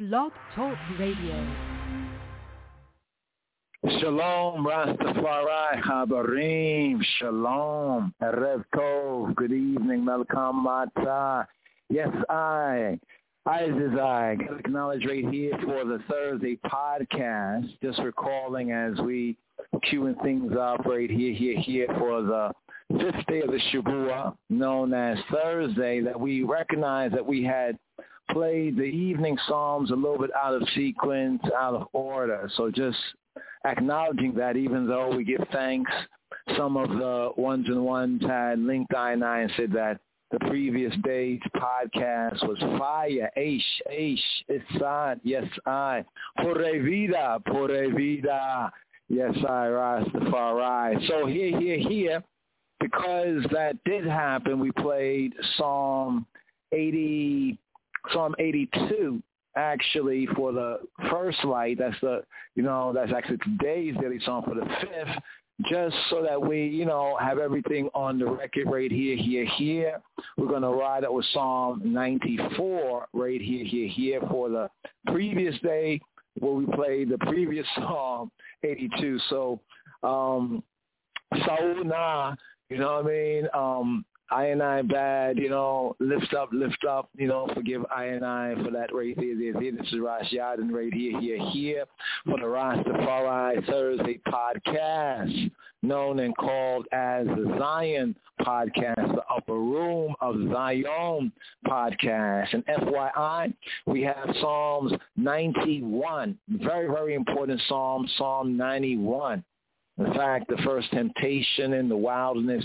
Blog Talk Radio. Shalom, Rastafari, Habarim, Shalom, Erev Tov, good evening, Melkam Mata. Yes, I gotta acknowledge right here for the Thursday podcast, just recalling as we queuing things up right here for the fifth day of the Shavua, known as Thursday, that we recognize that we had played the evening psalms a little bit out of sequence, out of order. So just acknowledging that, even though we give thanks, some of the ones and ones had linked I and said that the previous day's podcast was fire, Isad, yes I, Pure Vida, yes I, Rastafari. So here, because that did happen, we played Psalm 82, actually, for the first light. That's actually today's daily psalm for the fifth, just so that we, have everything on the record right here. We're going to ride up with Psalm 94 right here for the previous day, where we played the previous Psalm 82. So, Sauna, you know what I mean? I and I bad, lift up, forgive I and I for that right there. This is Rosh Yadin right here for the Rastafari Thursday podcast, known and called as the Zion podcast, the Upper Room of Zion podcast. And FYI, we have Psalms 91, very, very important Psalm 91. In fact, the first temptation in the wilderness,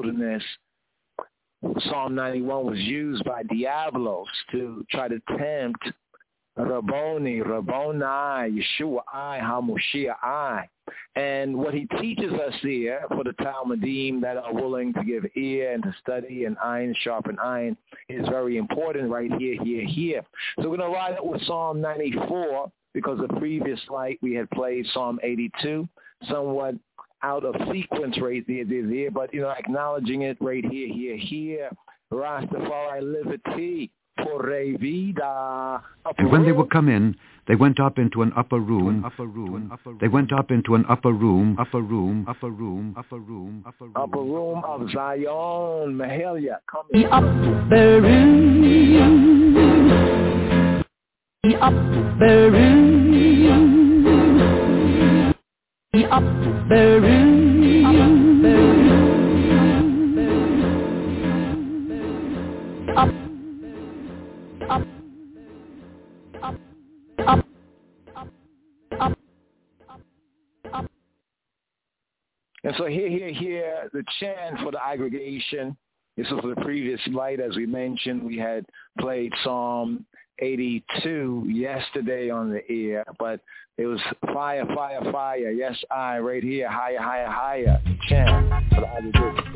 Psalm 91 was used by Diablos to try to tempt Rabboni, Yeshua I, HaMoshiach I. And what he teaches us here for the Talmudim that are willing to give ear and to study and iron sharpen iron is very important right here. So we're going to ride up with Psalm 94 because the previous light we had played Psalm 82, somewhat out of sequence right there, but, acknowledging it right here. Rastafari liberty, Pure Vida. And when they were come in, they went up into an upper room. They went up into an upper room. Upper room of Zion, Mahalia. Come The upper room. The upper room. The upper room. And so here, the chant for the aggregation. This was for the previous light, as we mentioned. We had played Psalm 82 yesterday on the air, but it was fire, yes I, right here, higher, chant for the aggregation.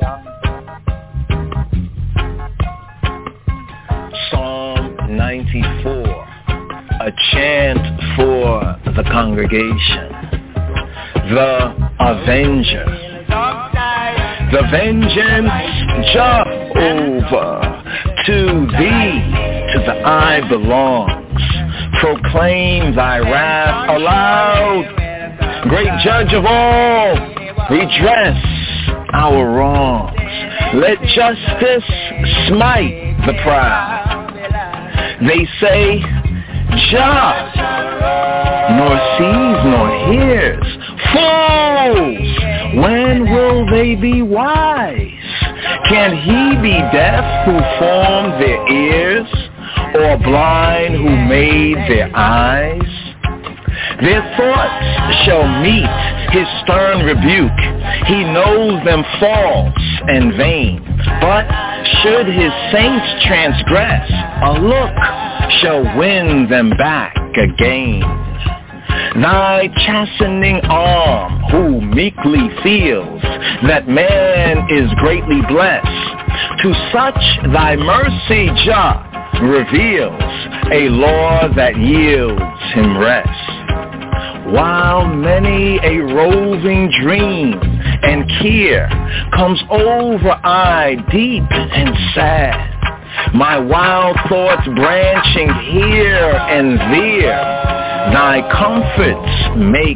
Psalm 94, a chant for the congregation. The Avenger. The vengeance, Jehovah, to thee, to the I belongs. Proclaim thy wrath aloud. Great judge of all, redress our wrongs. Let justice smite the proud. They say, Jah, nor sees nor hears. Fools! When will they be wise? Can he be deaf who formed their ears, or blind who made their eyes? Their thoughts shall meet his stern rebuke. He knows them false and vain. But should his saints transgress, a look shall win them back again. Thy chastening arm, who meekly feels that man is greatly blessed, to such thy mercy, Jah, reveals a law that yields him rest. While many a roving dream and care comes over I deep and sad, my wild thoughts branching here and there. Thy comforts make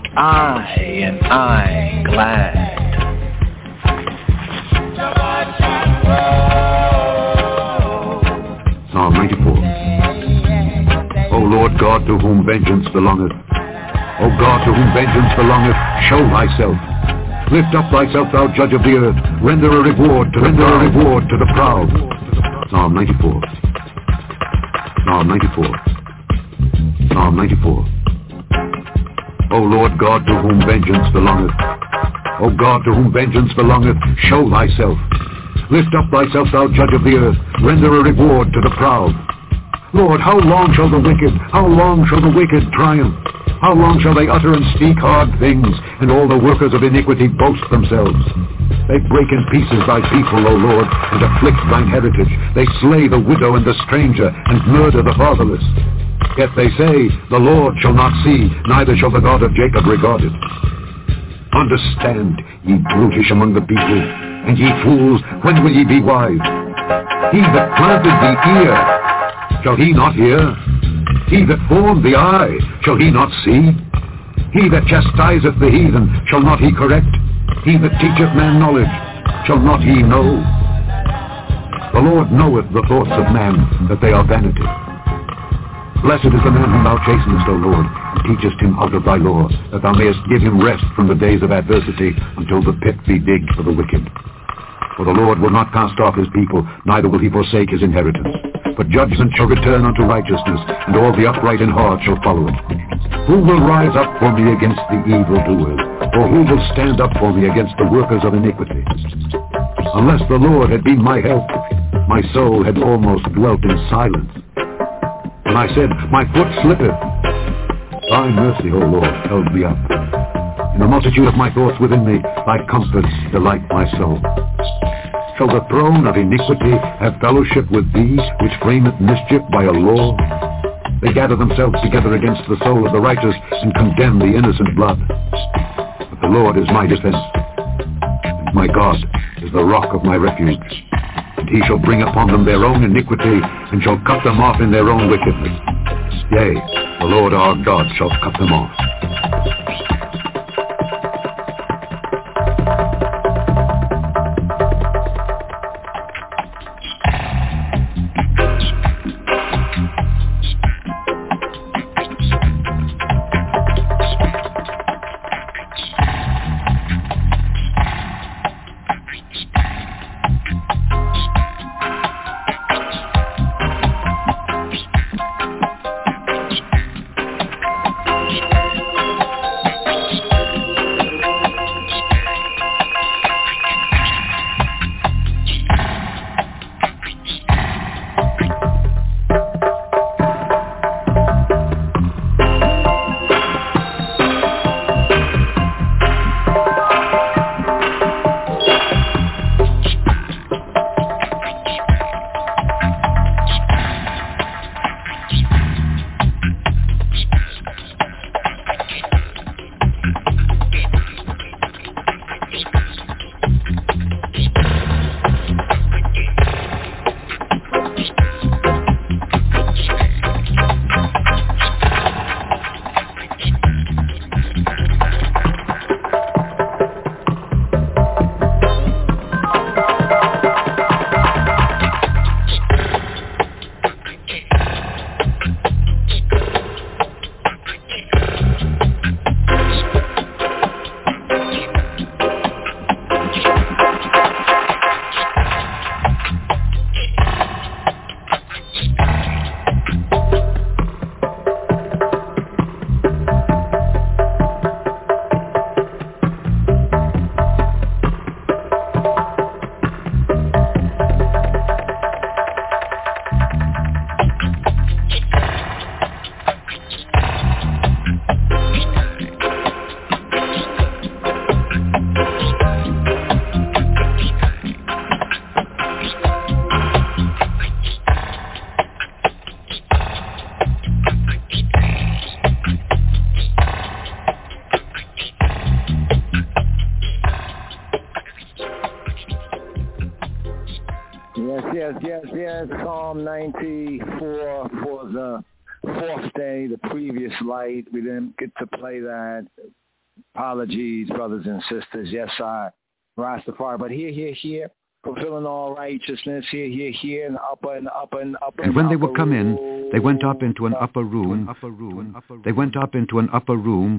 I glad. Psalm 94. O Lord God, to whom vengeance belongeth, O God, to whom vengeance belongeth, show thyself. Lift up thyself, thou judge of the earth. Render a reward to the proud. Psalm 94. Psalm 94. Psalm 94. O Lord God, to whom vengeance belongeth, O God, to whom vengeance belongeth, show thyself. Lift up thyself, thou judge of the earth. Render a reward to the proud. Lord, how long shall the wicked triumph? How long shall they utter and speak hard things, and all the workers of iniquity boast themselves? They break in pieces thy people, O Lord, and afflict thine heritage. They slay the widow and the stranger, and murder the fatherless. Yet they say, the Lord shall not see, neither shall the God of Jacob regard it. Understand, ye brutish among the people, and ye fools, when will ye be wise? He that planted the ear, shall he not hear? He that formed the eye, shall he not see? He that chastiseth the heathen, shall not he correct? He that teacheth man knowledge, shall not he know? The Lord knoweth the thoughts of man, that they are vanity. Blessed is the man whom thou chastenest, O Lord, and teachest him out of thy law, that thou mayest give him rest from the days of adversity, until the pit be digged for the wicked. For the Lord will not cast off his people, neither will he forsake his inheritance. But judgment shall return unto righteousness, and all the upright in heart shall follow it. Who will rise up for me against the evildoers? Or who will stand up for me against the workers of iniquity? Unless the Lord had been my help, my soul had almost dwelt in silence. When I said, my foot slippeth, thy mercy, O Lord, held me up. In the multitude of my thoughts within me, thy comforts delight my soul. Shall the throne of iniquity have fellowship with thee, which frameth mischief by a law? They gather themselves together against the soul of the righteous, and condemn the innocent blood. But the Lord is my defense, and my God is the rock of my refuge. And he shall bring upon them their own iniquity, and shall cut them off in their own wickedness. Yea, the Lord our God shall cut them off. Psalm 94 for the fourth day, the previous light. We didn't get to play that. Apologies, brothers and sisters. Yes, I, Rastafari. But here, fulfilling all righteousness. Here, in the upper. And when they were come in, they went up into an upper room. They went up into an upper room.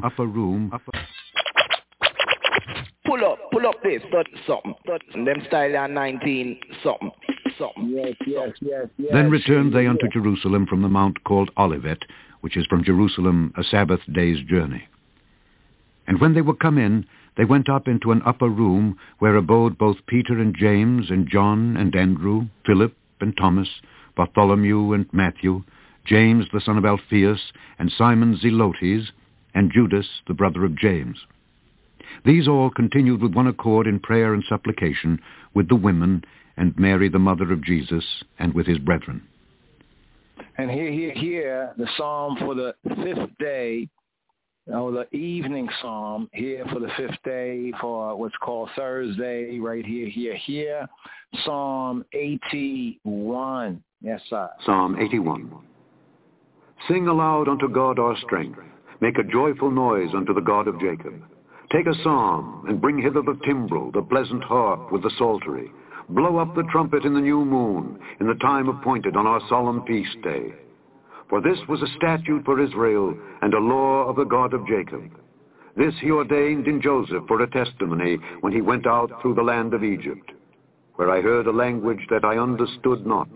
Pull up this, something. Them style on 19, something. Yes. Then returned they unto Jerusalem from the mount called Olivet, which is from Jerusalem a Sabbath day's journey. And when they were come in, they went up into an upper room, where abode both Peter and James and John and Andrew, Philip and Thomas, Bartholomew and Matthew, James the son of Alphaeus, and Simon Zelotes, and Judas the brother of James. These all continued with one accord in prayer and supplication with the women, and Mary the mother of Jesus, and with his brethren. And here, the psalm for the fifth day, the evening psalm here for the fifth day, for what's called Thursday, right here. Psalm 81. Yes, sir. Psalm 81. Sing aloud unto God our strength. Make a joyful noise unto the God of Jacob. Take a psalm, and bring hither the timbrel, the pleasant harp with the psaltery. Blow up the trumpet in the new moon, in the time appointed on our solemn feast day. For this was a statute for Israel, and a law of the God of Jacob. This he ordained in Joseph for a testimony, when he went out through the land of Egypt, where I heard a language that I understood not.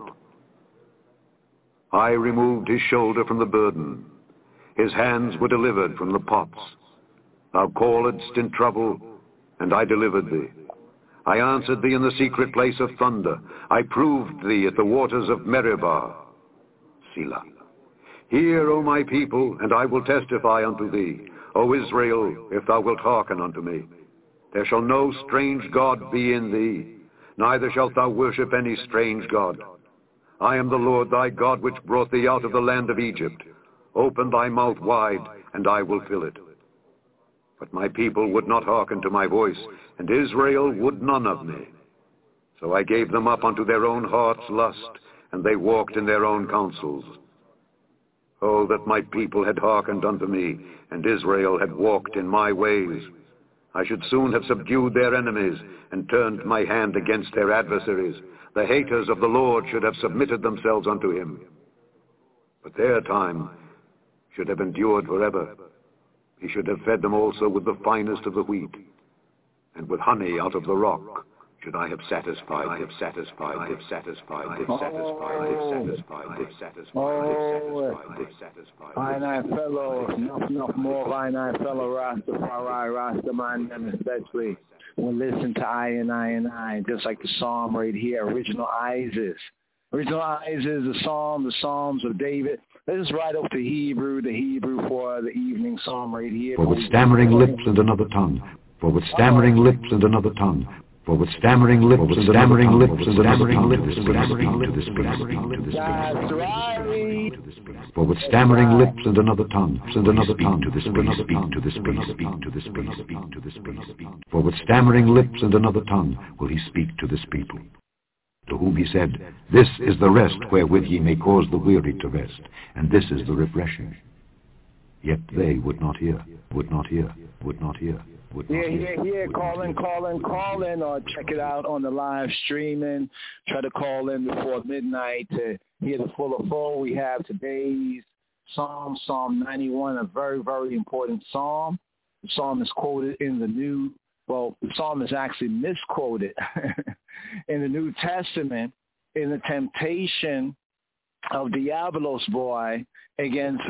I removed his shoulder from the burden. His hands were delivered from the pots. Thou calledst in trouble, and I delivered thee. I answered thee in the secret place of thunder. I proved thee at the waters of Meribah. Selah. Hear, O my people, and I will testify unto thee. O Israel, if thou wilt hearken unto me. There shall no strange God be in thee, neither shalt thou worship any strange God. I am the Lord thy God, which brought thee out of the land of Egypt. Open thy mouth wide, and I will fill it. But my people would not hearken to my voice, and Israel would none of me. So I gave them up unto their own heart's lust, and they walked in their own counsels. Oh, that my people had hearkened unto me, and Israel had walked in my ways. I should soon have subdued their enemies, and turned my hand against their adversaries. The haters of the Lord should have submitted themselves unto him. But their time should have endured forever. He should have fed them also with the finest of the wheat, and with honey out of the rock should I have satisfied. Fine fellow, enough more fine fellow Rastafari, Rastaman, especially will listen to I, just like the psalm right here, Original Isis. Original Isis, the Psalms of David. Let's just write up the Hebrew for the evening psalm right here. For with stammering lips and another tongue. For with stammering lips and another tongue. For with stammering lips and stammering lips and stammering lips to this speak. That's right. For with stammering lips and another tongue, and another tongue to this speak. For with stammering lips and another tongue will he speak to this people. To whom he said, This is the rest wherewith ye may cause the weary to rest, and this is the refreshing. Yet they would not hear. Yeah, call in, or check it out on the live streaming. Try to call in before midnight to hear the full. We have today's Psalm 91, a very, very important psalm. The psalm is quoted in the psalm is actually misquoted in the New Testament in the temptation of Diabolos boy against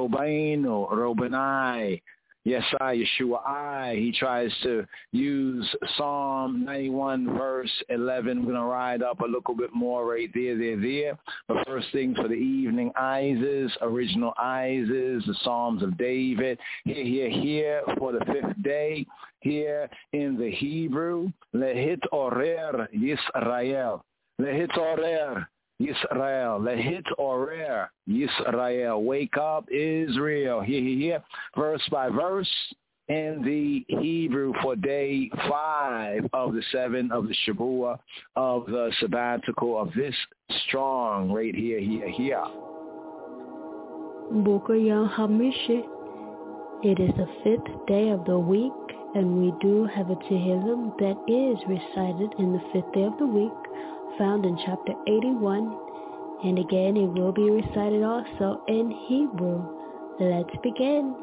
Robani. Yes, Yeshua. He tries to use Psalm 91, verse 11. We're going to ride up a little bit more right there. But first things for the evening, Isis, Original Isis, the Psalms of David. Here for the fifth day. Here in the Hebrew, Lehit Orer Yisrael. Lehit Orer Yisrael, Lehit Orer Yisrael, wake up Israel. Here, verse by verse, in the Hebrew for day 5 of the 7 of the Shavua of the sabbatical of this strong right here. Boker Yom Hamishi. It is the 5th day of the week, and we do have a Tehillim that is recited in the 5th day of the week, found in chapter 81, and again it will be recited also in Hebrew. Let's begin.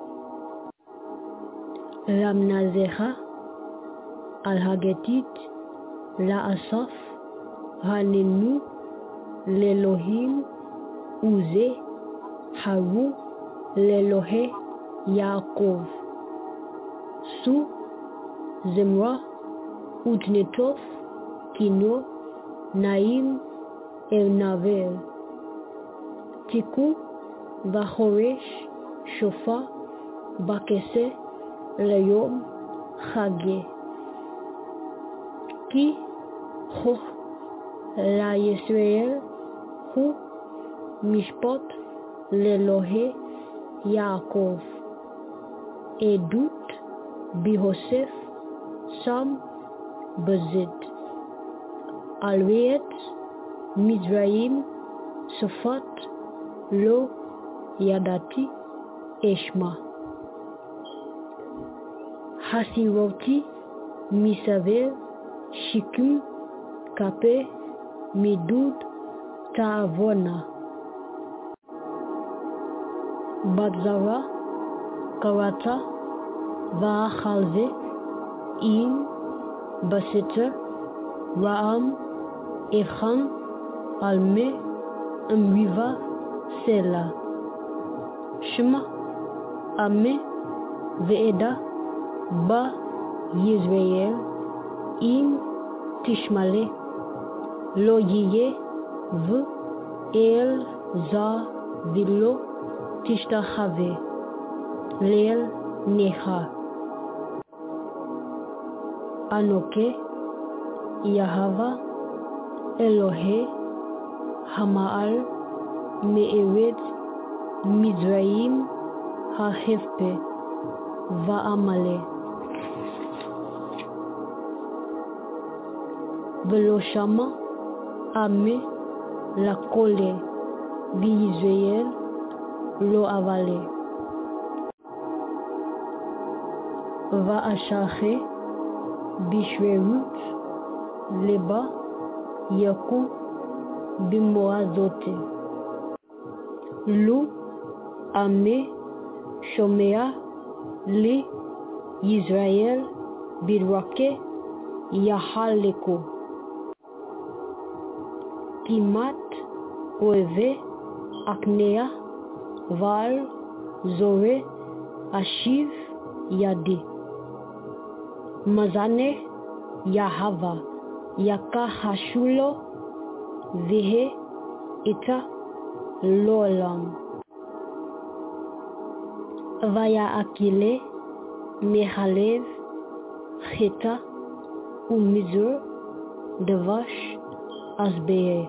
Ramnazecha al Hagetit la'asaf hanenu lelohim uze haru lelohe Yaakov Su Zimra Utnetof Kino Naim Elnavel Tiku Vachoresh Shofar Bakese Layom Chage Ki Choch La Yisrael Hu Mishpot Lelohe Yaakov Edut Bihosef Sam Bezit Alriet Mizraim Sofat Lo Yadati Eshma Hasiroti Misavel Shikum Kape Midud Ta'avona Batzara Karata Va'achalze In Basiter Ra'am Echan Alme Amriva Sela Shema Ame Ve'eda Ba Yisrael Im Tishmale Lo Yiye V El Za Vilo Tishtachave Leel Necha Anoke Yahava Elohe Hamaal Me'ered Mizraim HaHefpe Va'amale Velo Shama Ame Lakole V'Yisrael Lo Avale Va'ashache Bishverut Leba Yaku Bimoazote Lu Ame Shomea Li Yisrael Birwake Yahaleko Kimat Oeve Aknea Val Zore Ashiv Yadi Mazane Yahava Yaka Hashulo Vihe Ita Lolam Vaya Akile Mehalev Cheta Umizur Devash Asbee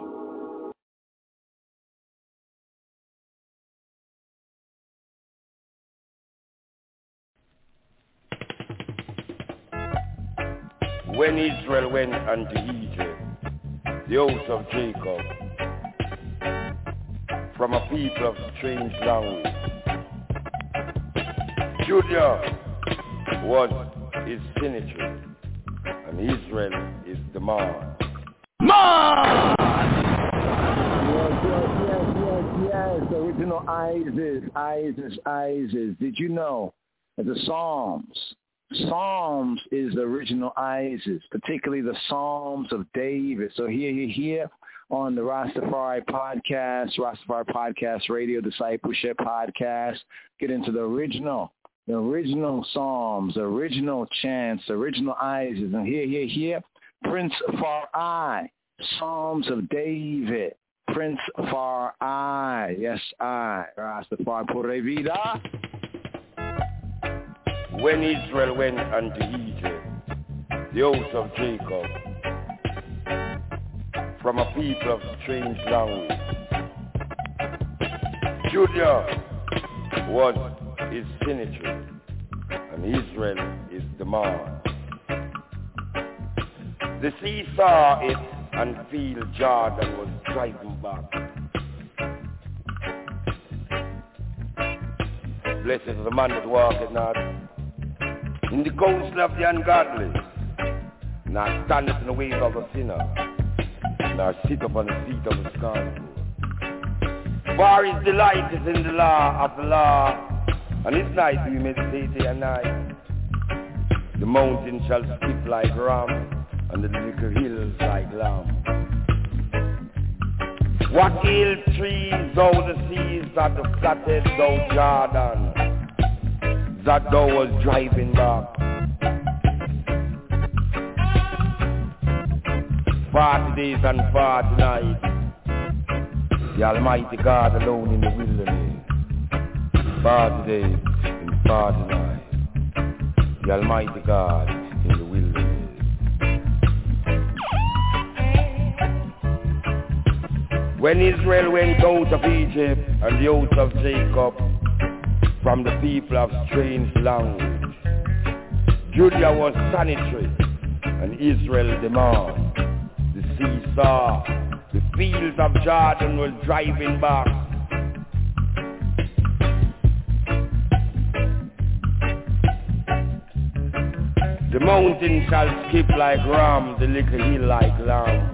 When Israel went unto Egypt, the house of Jacob, from a people of strange language, Judah was his signature, and Israel is the man. Yes. The original Isis. Did you know that the Psalms is the original Isis, particularly the Psalms of David. So here on the Rastafari Podcast Radio, Discipleship Podcast, get into the original Psalms, the original chants, the original Isis. And here, Prince Farai, Psalms of David, Prince Farai, yes, I, Rastafari Pure Vida. When Israel went unto Egypt, the house of Jacob, from a people of strange language, Judah was his signature, and Israel is the man. The sea saw it and feel Jordan was driving back. Blessed is the man that walketh not in the counsel of the ungodly, nor standeth in the ways of the sinner, nor sit upon the seat of the scornful. For his delight is in the law of the law, and his night we meditate day and night. The mountain shall skip like ram, and the little hills like lamb. What hill trees, though the seas that the flatted, thou Jordan, that thou was driving back. 40 days and 40 nights, the Almighty God alone in the wilderness. 40 days and 40 nights, the Almighty God in the wilderness. When Israel went out of Egypt and the house of Jacob from the people of strange language, Judah was sanitary and Israel demand. The sea saw, the fields of Jordan were driving back. The mountain shall skip like ram, the little hill like lamb.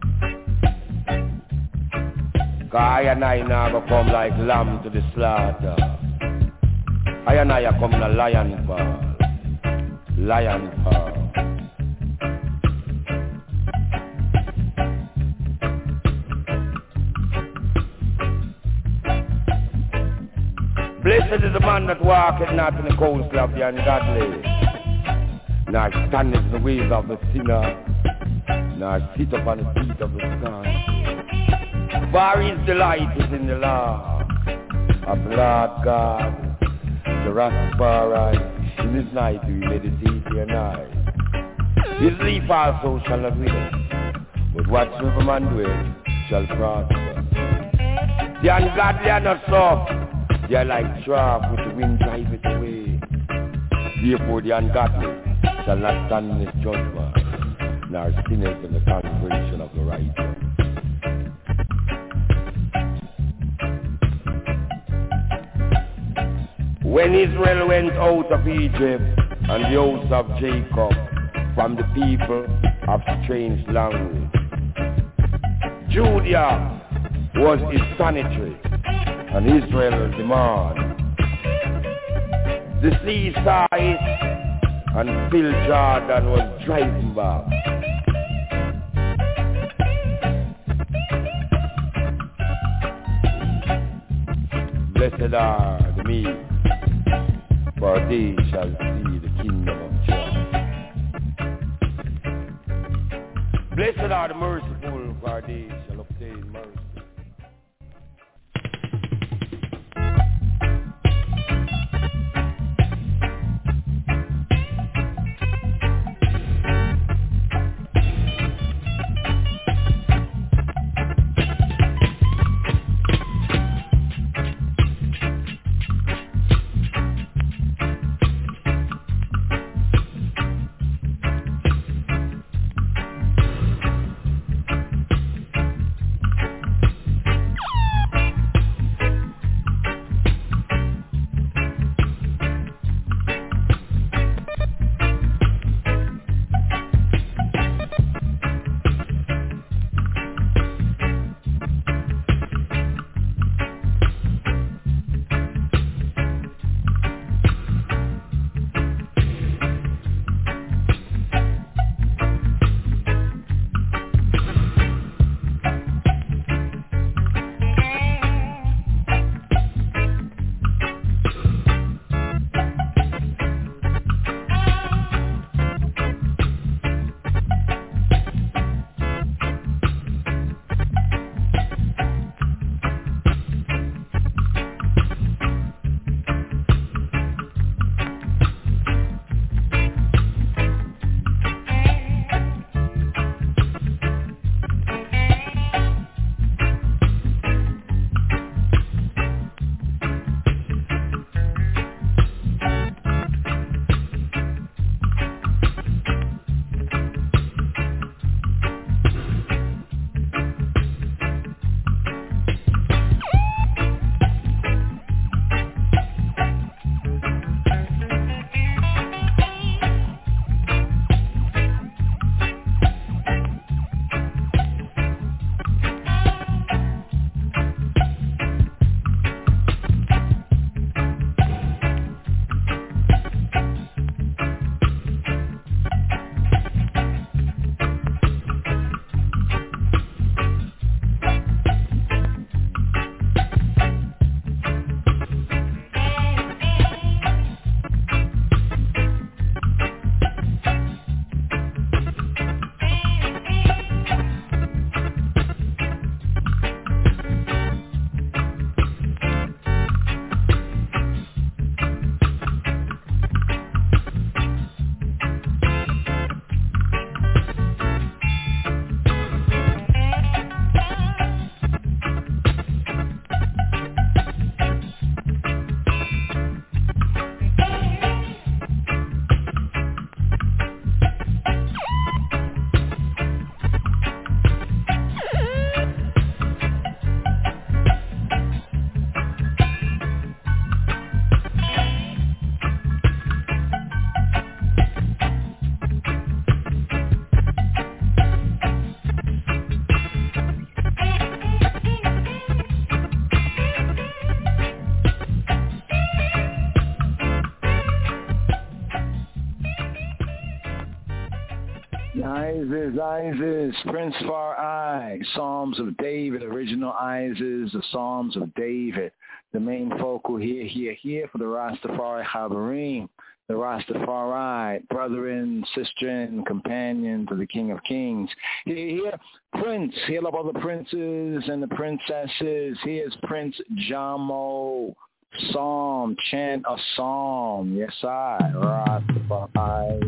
I and I now go come like lamb to the slaughter. I and I come to lion fall. Lion fall. Blessed is the man that walketh not in the counsel of the ungodly, nor standeth in the ways of the sinner, nor sit upon the seat of the scornful. For his delight is in the law of the Lord God, the Rastafari. In his night we meditate day and night. His leaf also shall not wither, but whatsoever man doeth shall prosper. The ungodly are not soft, they are like chaff which the wind driveth away. Therefore the ungodly shall not stand in his judgment, nor sinners in the congregation of the righteous. When Israel went out of Egypt and the house of Jacob from the people of strange language, Judah was his sanitary and Israel the man. The sea saw it and Phil Jordan was driving back. Blessed are the meek, for they shall see the kingdom of God. Blessed are the merciful, for they shall obtain mercy. Isis, Prince Far I, Psalms of David, original Isis, the Psalms of David. The main focal here for the Rastafari Habarim, the Rastafari, brethren, sister, and companion to the King of Kings. Here, Prince, hail up all the princes and the princesses. Here's Prince Jamo, Psalm, chant a psalm. Yes, I, Rastafari.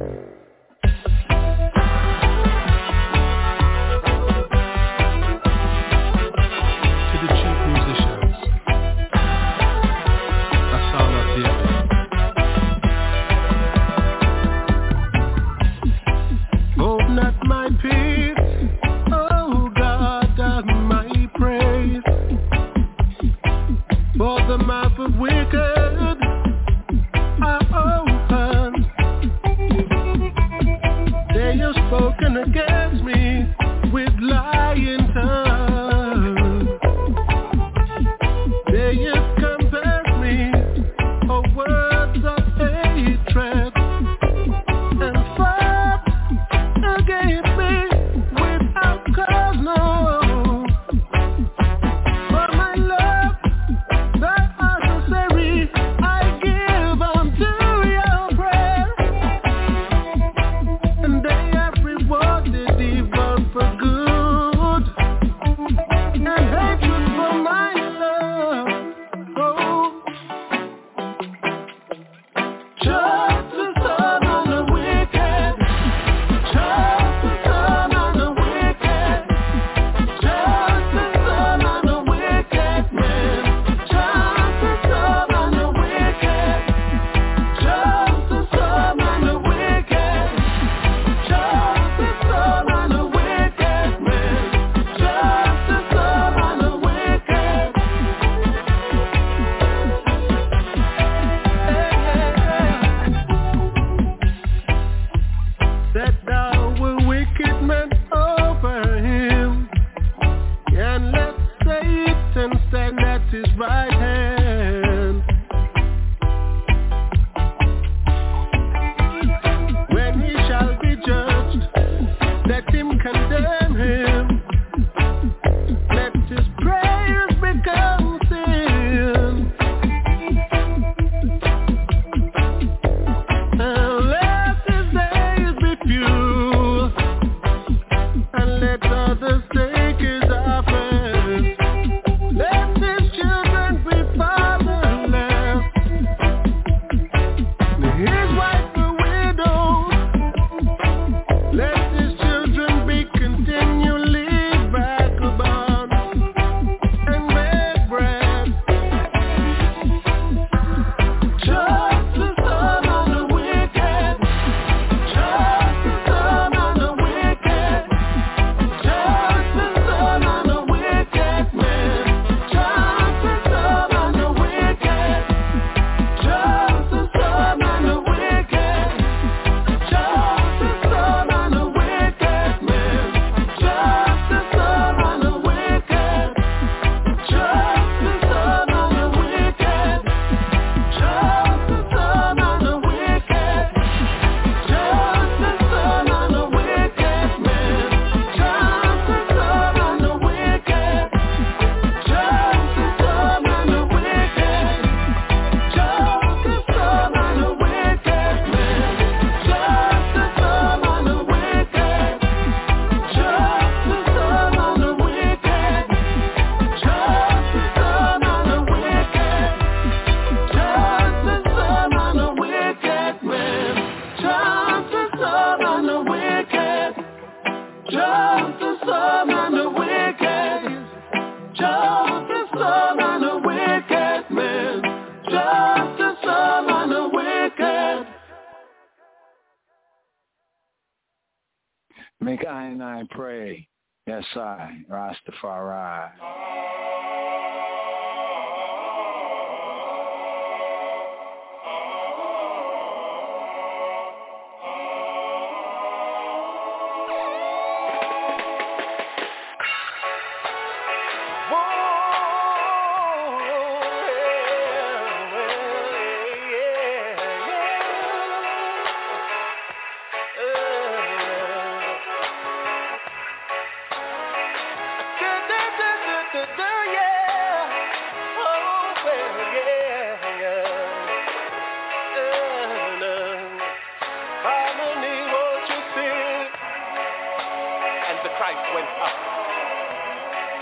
Make I and I pray. Yes, I, Rastafari.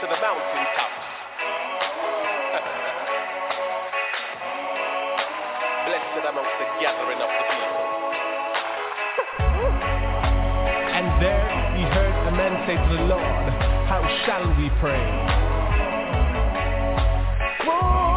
to the mountaintops. Blessed amongst the gathering of the people. And there he heard the men say to the Lord, how shall we pray? Oh,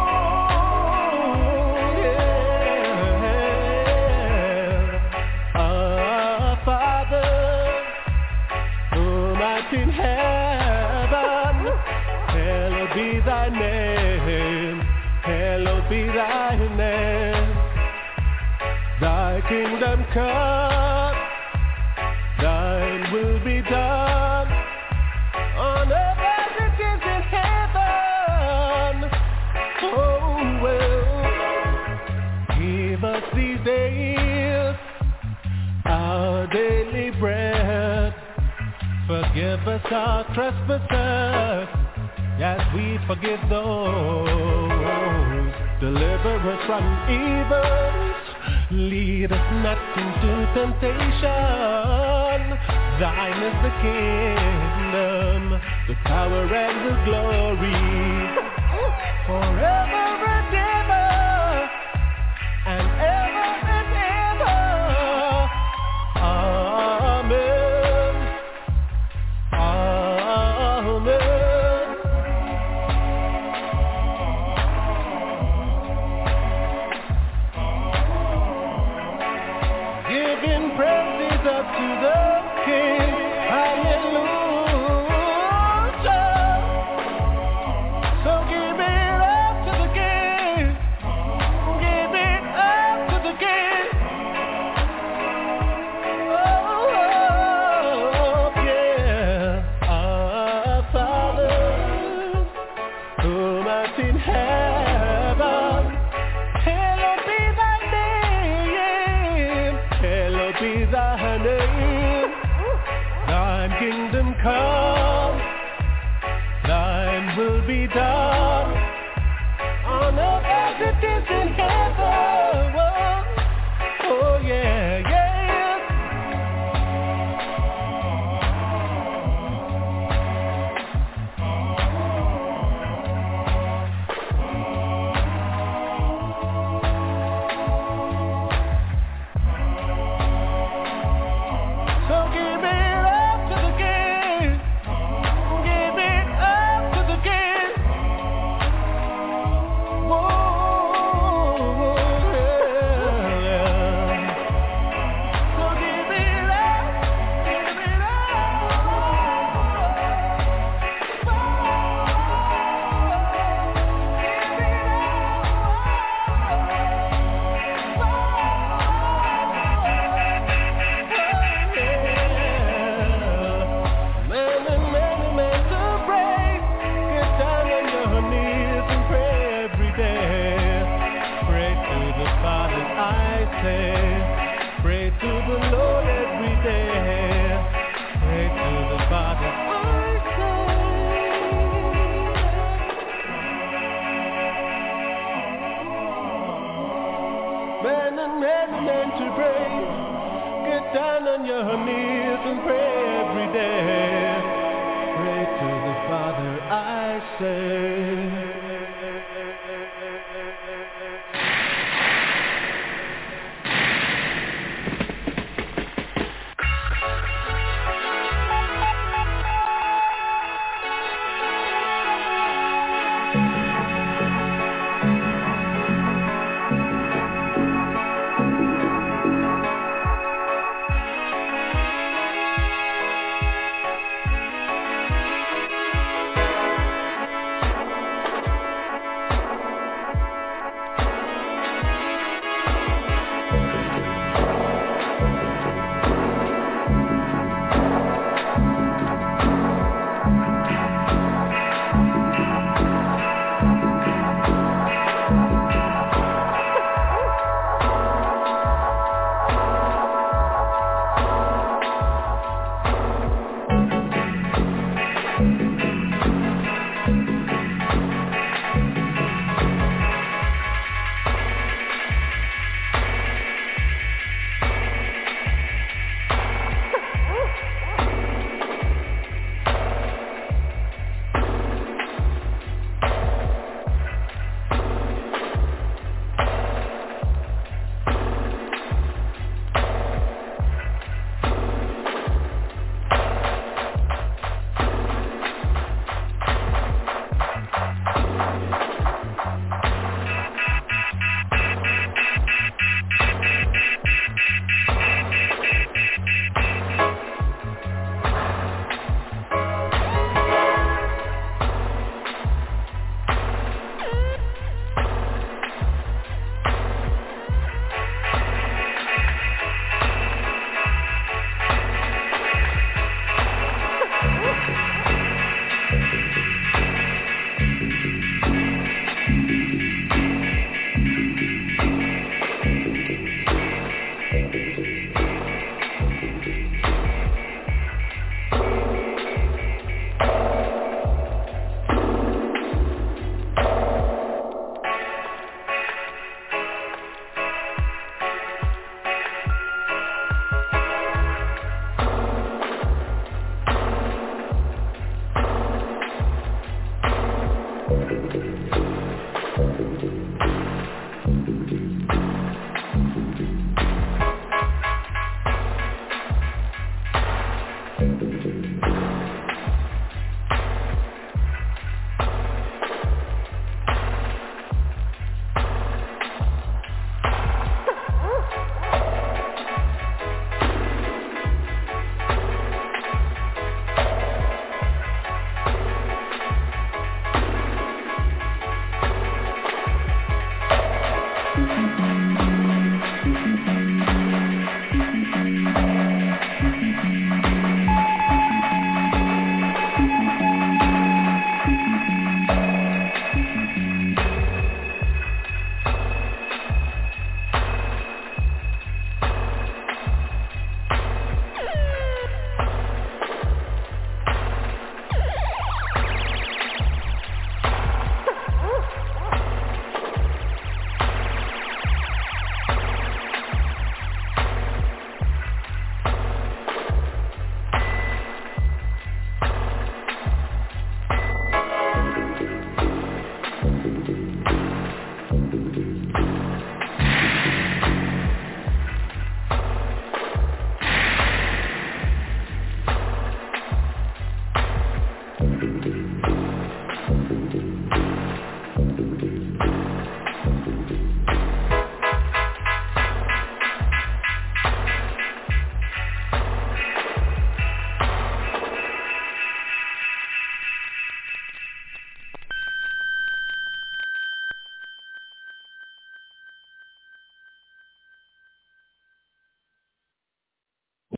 yeah. Our Father, who art in heaven, hallowed be thy name, hallowed be thy name. Thy kingdom come, thine will be done, on earth as it is in heaven. Oh, well, give us these days our daily bread. Forgive us our trespasses, as we forgive those. Deliver us from evil. Lead us not into temptation. Thine is the kingdom, the power and the glory, forever and ever, and ever and ever. Amen. Amen. Giving praises up to the King, hallelujah. So give it up to the King, give it up to the King. Oh, yeah. Our Father, who art in heaven, hallowed be thy name, hallowed be thy name. Thine kingdom come, thine will be done, on earth as it is in heaven. Oh, yeah, yeah. So give it up to the King, give it up to the King. Whoa, yeah. So give it up, give it Man to pray. Get down on your knees and pray every day. Pray to the Father, I say. Pray to the Lord every day. Pray to the Father, I say. Man to pray. Get down on your knees and pray every day. Pray to the Father, I say.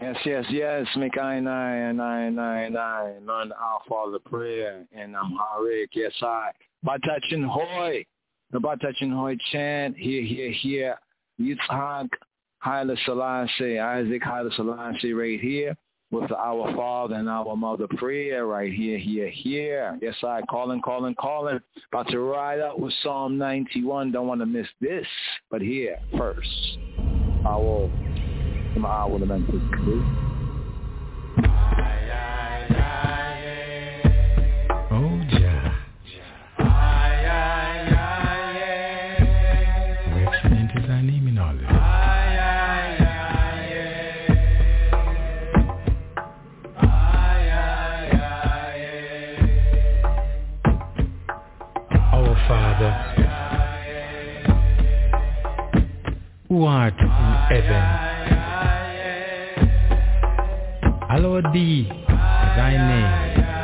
Yes. Make I nine. Learn our Father prayer and Amharic. Yes, I. Batachin Hoy. The Batachin Hoy chant. Here. Yitzhak Haile Selassie, Isaac Haile Selassie right here with the Our Father and Our Mother prayer right here. Yes, I. Calling. About to ride out with Psalm 91. Don't want to miss this. But here, first. Our elemental crew. Oh, Jah. How excellent is thy name in all this. Our Father, who art in heaven, hallowed be thy name.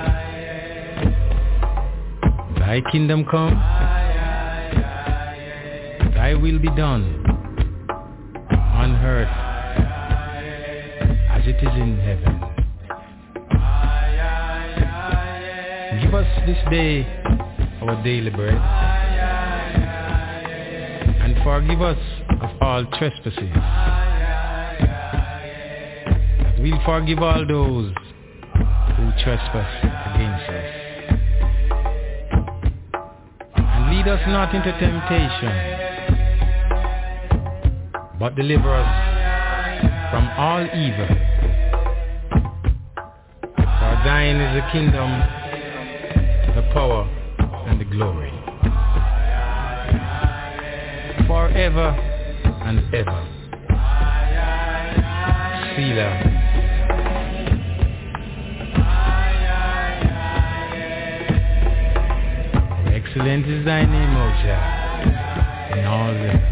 Thy kingdom come, thy will be done on earth as it is in heaven. Give us this day our daily bread, and forgive us of all trespasses, we'll forgive all those who trespass against us. And lead us not into temptation, but deliver us from all evil. For thine is the kingdom, the power, and the glory, forever and ever. Selah. Excellent is thy name, O Jah, in all the earth.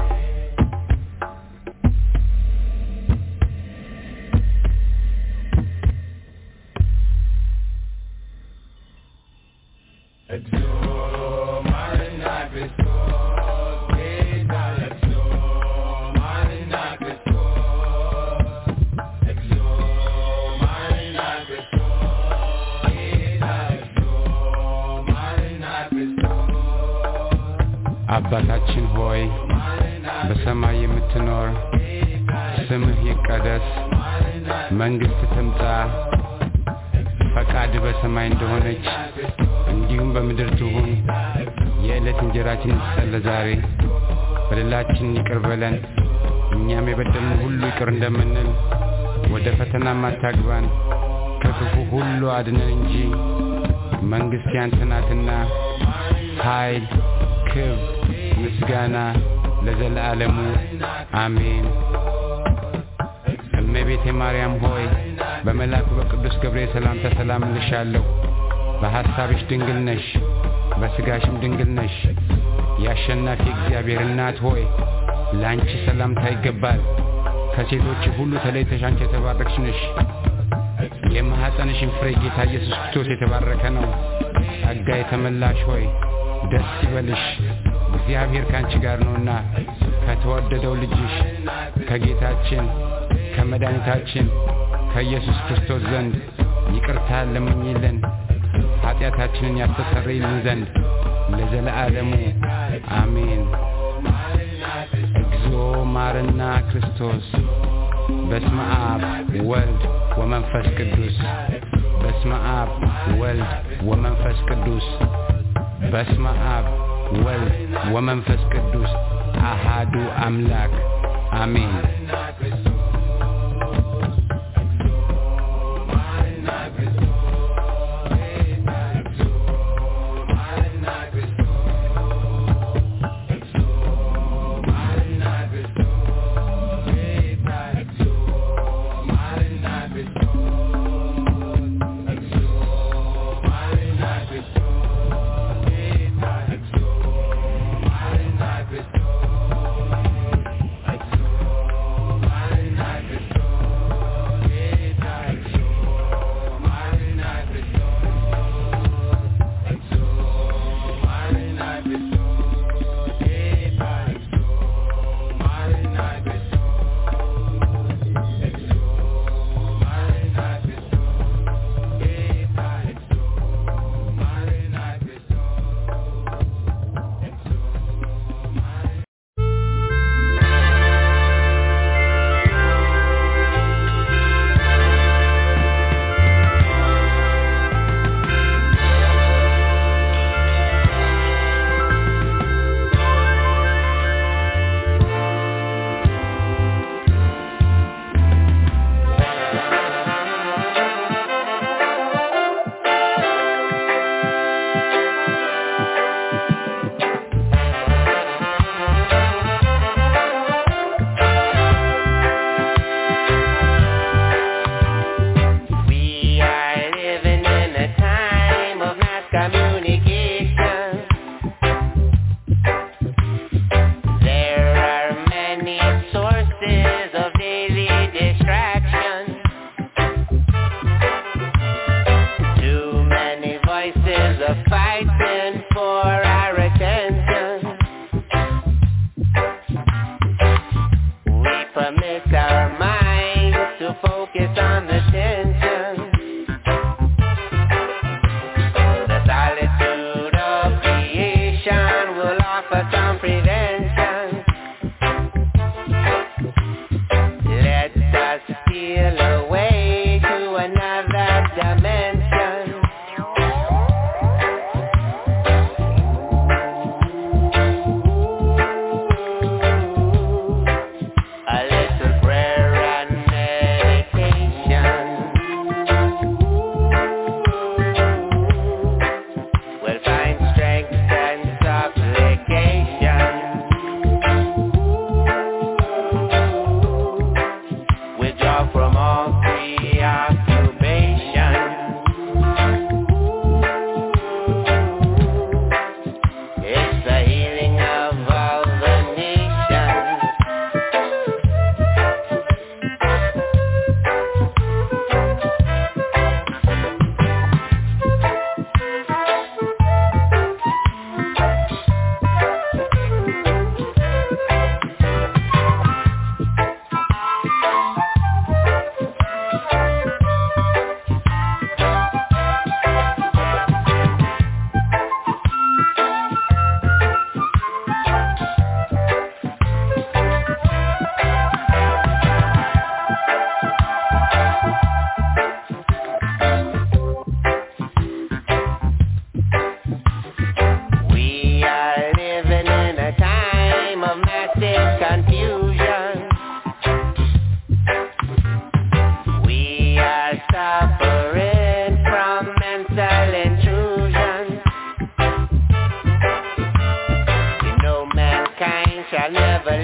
አባታችን ሆይ በሰማይ የምትኖር ስምህ ይቀደስ፣ መንግስት ትምጣ፣ ፈቃድ በሰማይ እንደሆነች እንዲሁም በምድር ትሁን። የዕለት እንጀራችንን ስጠን ዛሬ፣ በደላችንን ይቅር በለን እኛም የበደሉንን ሁሉ ይቅር እንደምንል፣ ወደ ፈተናም አታግባን ከክፉ ሁሉ አድነን እንጂ መንግስት ያንተ ናትና ኃይል፣ ክብር፣ ምስጋና ለዘለዓለሙ አሜን። እመቤቴ ማርያም ሆይ በመልአኩ በቅዱስ ገብርኤል ሰላምታ ሰላም እልሻለሁ። በሐሳብሽ ድንግል ነሽ፣ በሥጋሽም ድንግል ነሽ። የአሸናፊ እግዚአብሔር እናት ሆይ ላንቺ ሰላምታ ይገባል። ከሴቶች ሁሉ ተለይተሽ አንቺ የተባረክሽ ነሽ። የማኅፀንሽም ፍሬ ጌታ ኢየሱስ ክርስቶስ የተባረከ ነው። ጸጋ የተመላሽ ሆይ ደስ ይበልሽ፣ እግዚአብሔር ካንቺ ጋር ነውና ከተወደደው ልጅሽ ከጌታችን ከመድኃኒታችን ከኢየሱስ ክርስቶስ ዘንድ ይቅርታ ለምኝልን ኃጢአታችንን ያስተሰርይልን ዘንድ ለዘለዓለሙ አሜን። እግዚኦ ማረና ክርስቶስ። በስመ አብ ወልድ ወመንፈስ ቅዱስ። በስመ አብ ወልድ ወመንፈስ ቅዱስ። በስመ አብ ወልድ ወመንፈስ ቅዱስ አሃዱ አምላክ አሜን።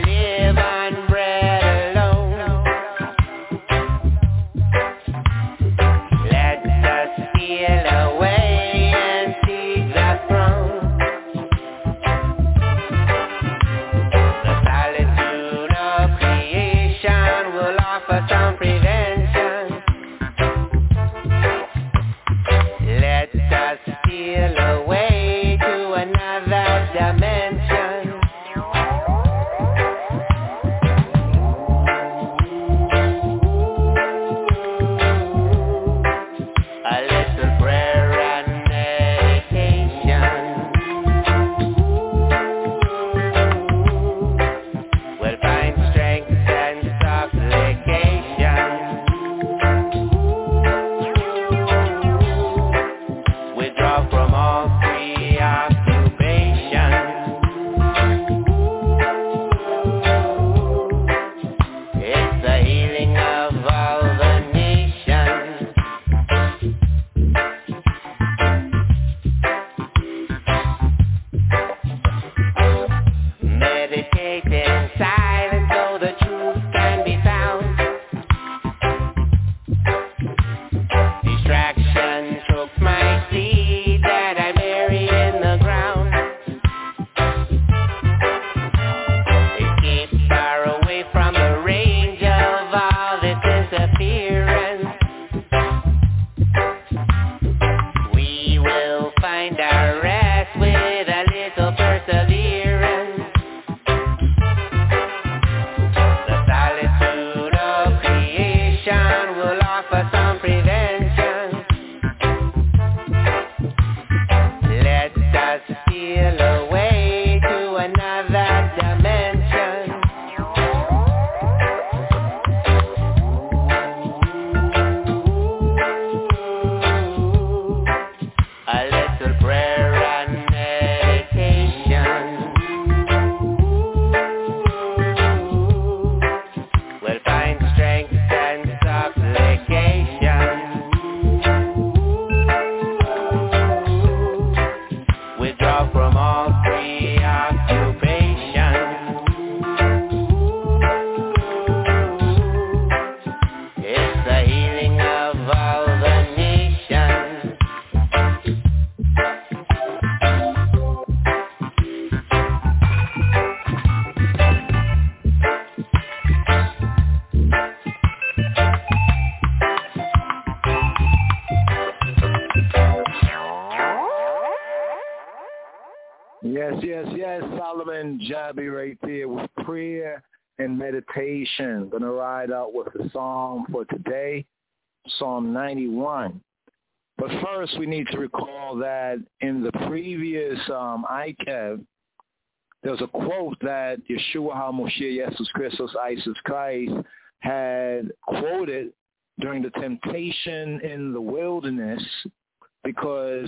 live on bread alone. Let us steal away and seek the throne. The solitude of creation will offer some prevention. Let us steal away to another dimension. A little prayer and meditation will find strength and supplication. Withdraw from all preoccupation. It's the healing of all the nations. Meditate in silence so the truth can be found. Distraction chokes my seed that I bury in the ground. Escape far away from the range of all this interference. We will find our rest with a little perseverance. The solitude of creation will offer some prevention. Let us steal away to another dimension. A little prayer and meditation will find strength and supplication. Withdraw from all preoccupation. It's the healing of all the nations. Yes, Solomon Jabby right there with prayer and meditation. Gonna ride out with the psalm for today, Psalm 91. But first we need to recall that in the previous ICAV, there was a quote that Yeshua HaMoshiach Jesus Christus Isis Christ had quoted during the temptation in the wilderness, because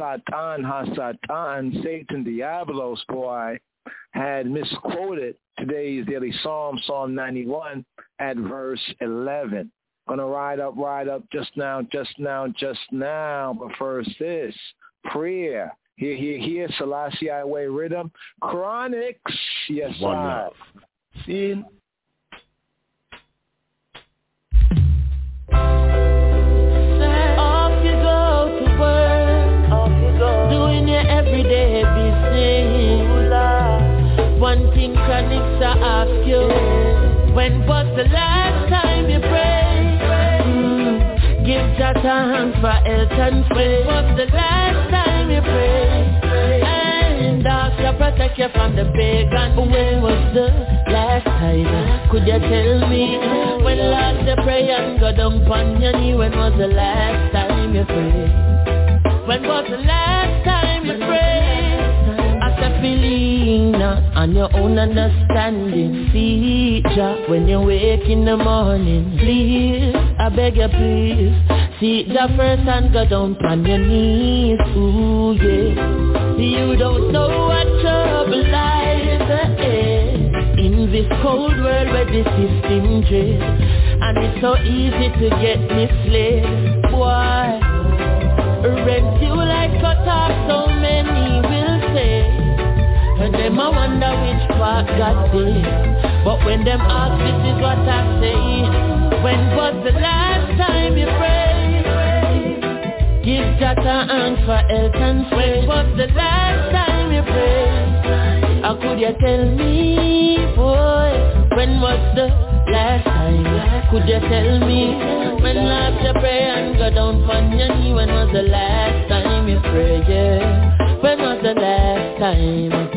Satan, Diabolos, boy, had misquoted today's daily psalm, Psalm 91, at verse 11. Gonna ride up just now. But first this, prayer. Here, Selassie I Way Rhythm. Chronics, yes, I. Seen. Doing your everyday business. One thing Chronics I ask you, when was the last time you prayed? Give Jah thanks for health and faith. When was the last time you prayed? And ask to protect you from the pagan. When was the last time? Could you tell me? When last you pray and go down on your knee? When was the last time you prayed? When was the last time you prayed? After feeling not on your own understanding, see Jah when you wake in the morning. Please, I beg you please, see Jah first and go down on your knees. Ooh yeah, you don't know what trouble lies ahead in this cold world where the system dread, and it's so easy to get misled. Why? Rent you like cut off, so many will say, and they Them I wonder which part God did. But when them ask, this is what I say. When was the last time you prayed? Give Jah thanks for health and strength. When was the last time you prayed? How could you tell me, boy? When was the last time? Could you tell me? When last you pray and go down on your knee? When was the last time you prayed? Yeah. When was the last time?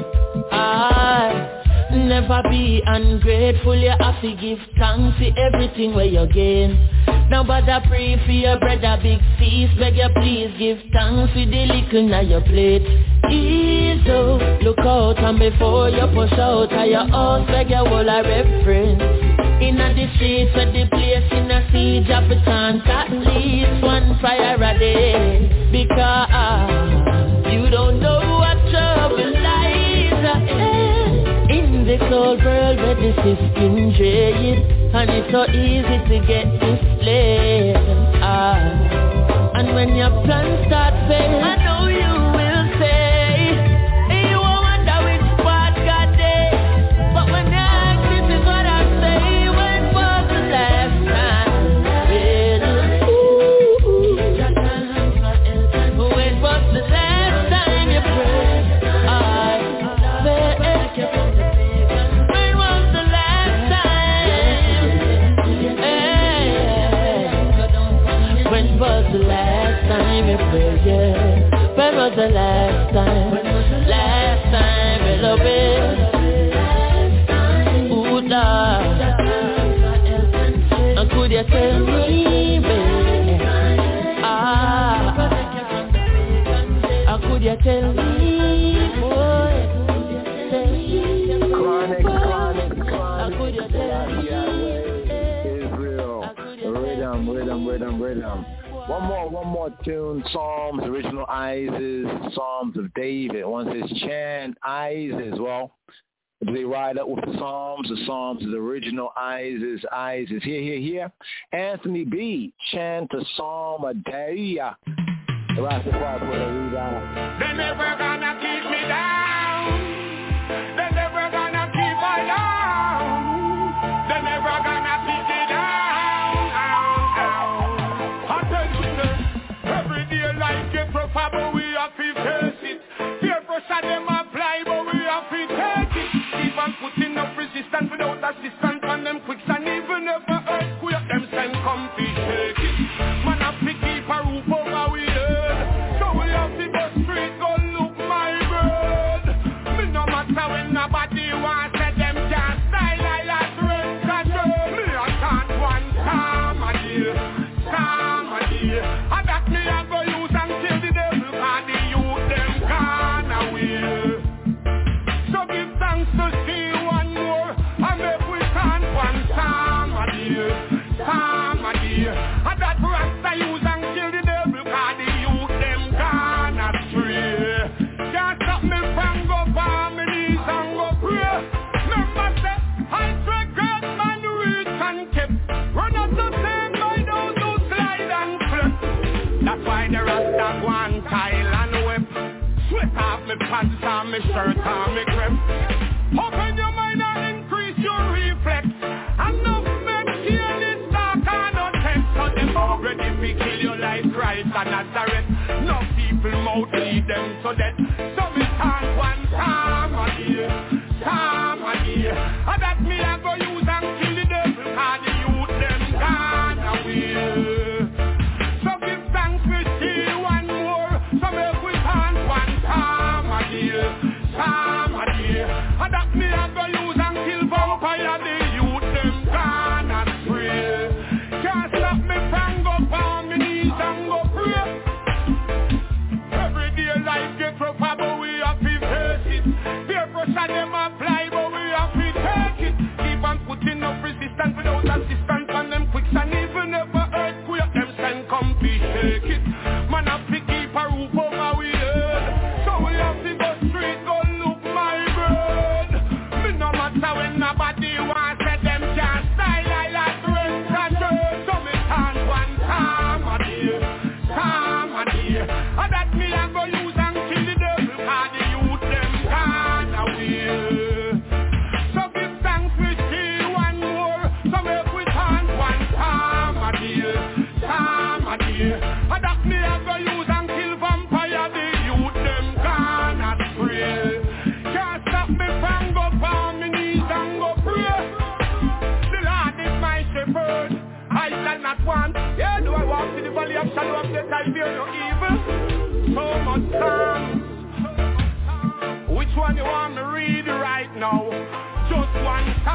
Never be ungrateful, you have to give thanks for everything where you gain. Now bother pray for your brother big feast, beg you please give thanks for the little na your plate. Ease up, look out and before you push out of your house, beg you all a reference. In the streets of the place in a siege of a chance, at least one fire a day. Because you don't know what trouble lies ahead. In the cold world where the system drains, and it's so easy to get enslaved. And when your plans start failing, I know you will say, hey, you won't wonder which part God did. But when you ask, this is what I say. When was the last time? When was the last time you prayed? When was the last time you prayed? Yeah. When was the last time? Last time, beloved. Ooh, Lord. And could you tell me, baby? Could you tell me, boy? Chronic. Could you tell me? Israel. Rhythm. One more tune. Psalms, original Isis, Psalms of David. One says chant Isis. Well, they ride up with the Psalms of the original Isis. Here. Anthony B. Chant a Psalm a day. They're never gonna keep me down. They're never gonna keep my down. They're never gonna keep me down. Attention, every day life gets rougher, but we have to face it. Fear pressure them apply, but we have to take it. Keep on putting up resistance without assistance on them quicks, and even if a earthquake them send comfy shake it. Man have to keep a roof over we head, so we have to go straight, go look my bird. Me no matter when nobody wants it, them can't style I like rent control. Me I can't one time a day. And that me I go use and kill the devil, cause the youth them gone away. So give thanks to see one more, and make we can't one time a day. And that rasta use and kill the devil, cause the youth them gone astray. Can't stop me from go on my knees and go pray. Remember say, I swear great man rich and kept. Run up the same by those who slide and flip. That's why the rasta go and tile and whip. Sweat off me pants and me shirt and me crep. Open your mind and increase your reflex. And no men kill this dark and no text. So them already be kill you like Christ and Nazareth. No people mouth lead them to death. So me stand one time a day. And that me I go use and kill the devil, cause the youth them gone away. So give thanks we see one more. So make we stand one time a day. And that me I go use and kill vampire, the youth them gone astray. Can't stop me from go on my knees and go pray. Every day life gets rougher, but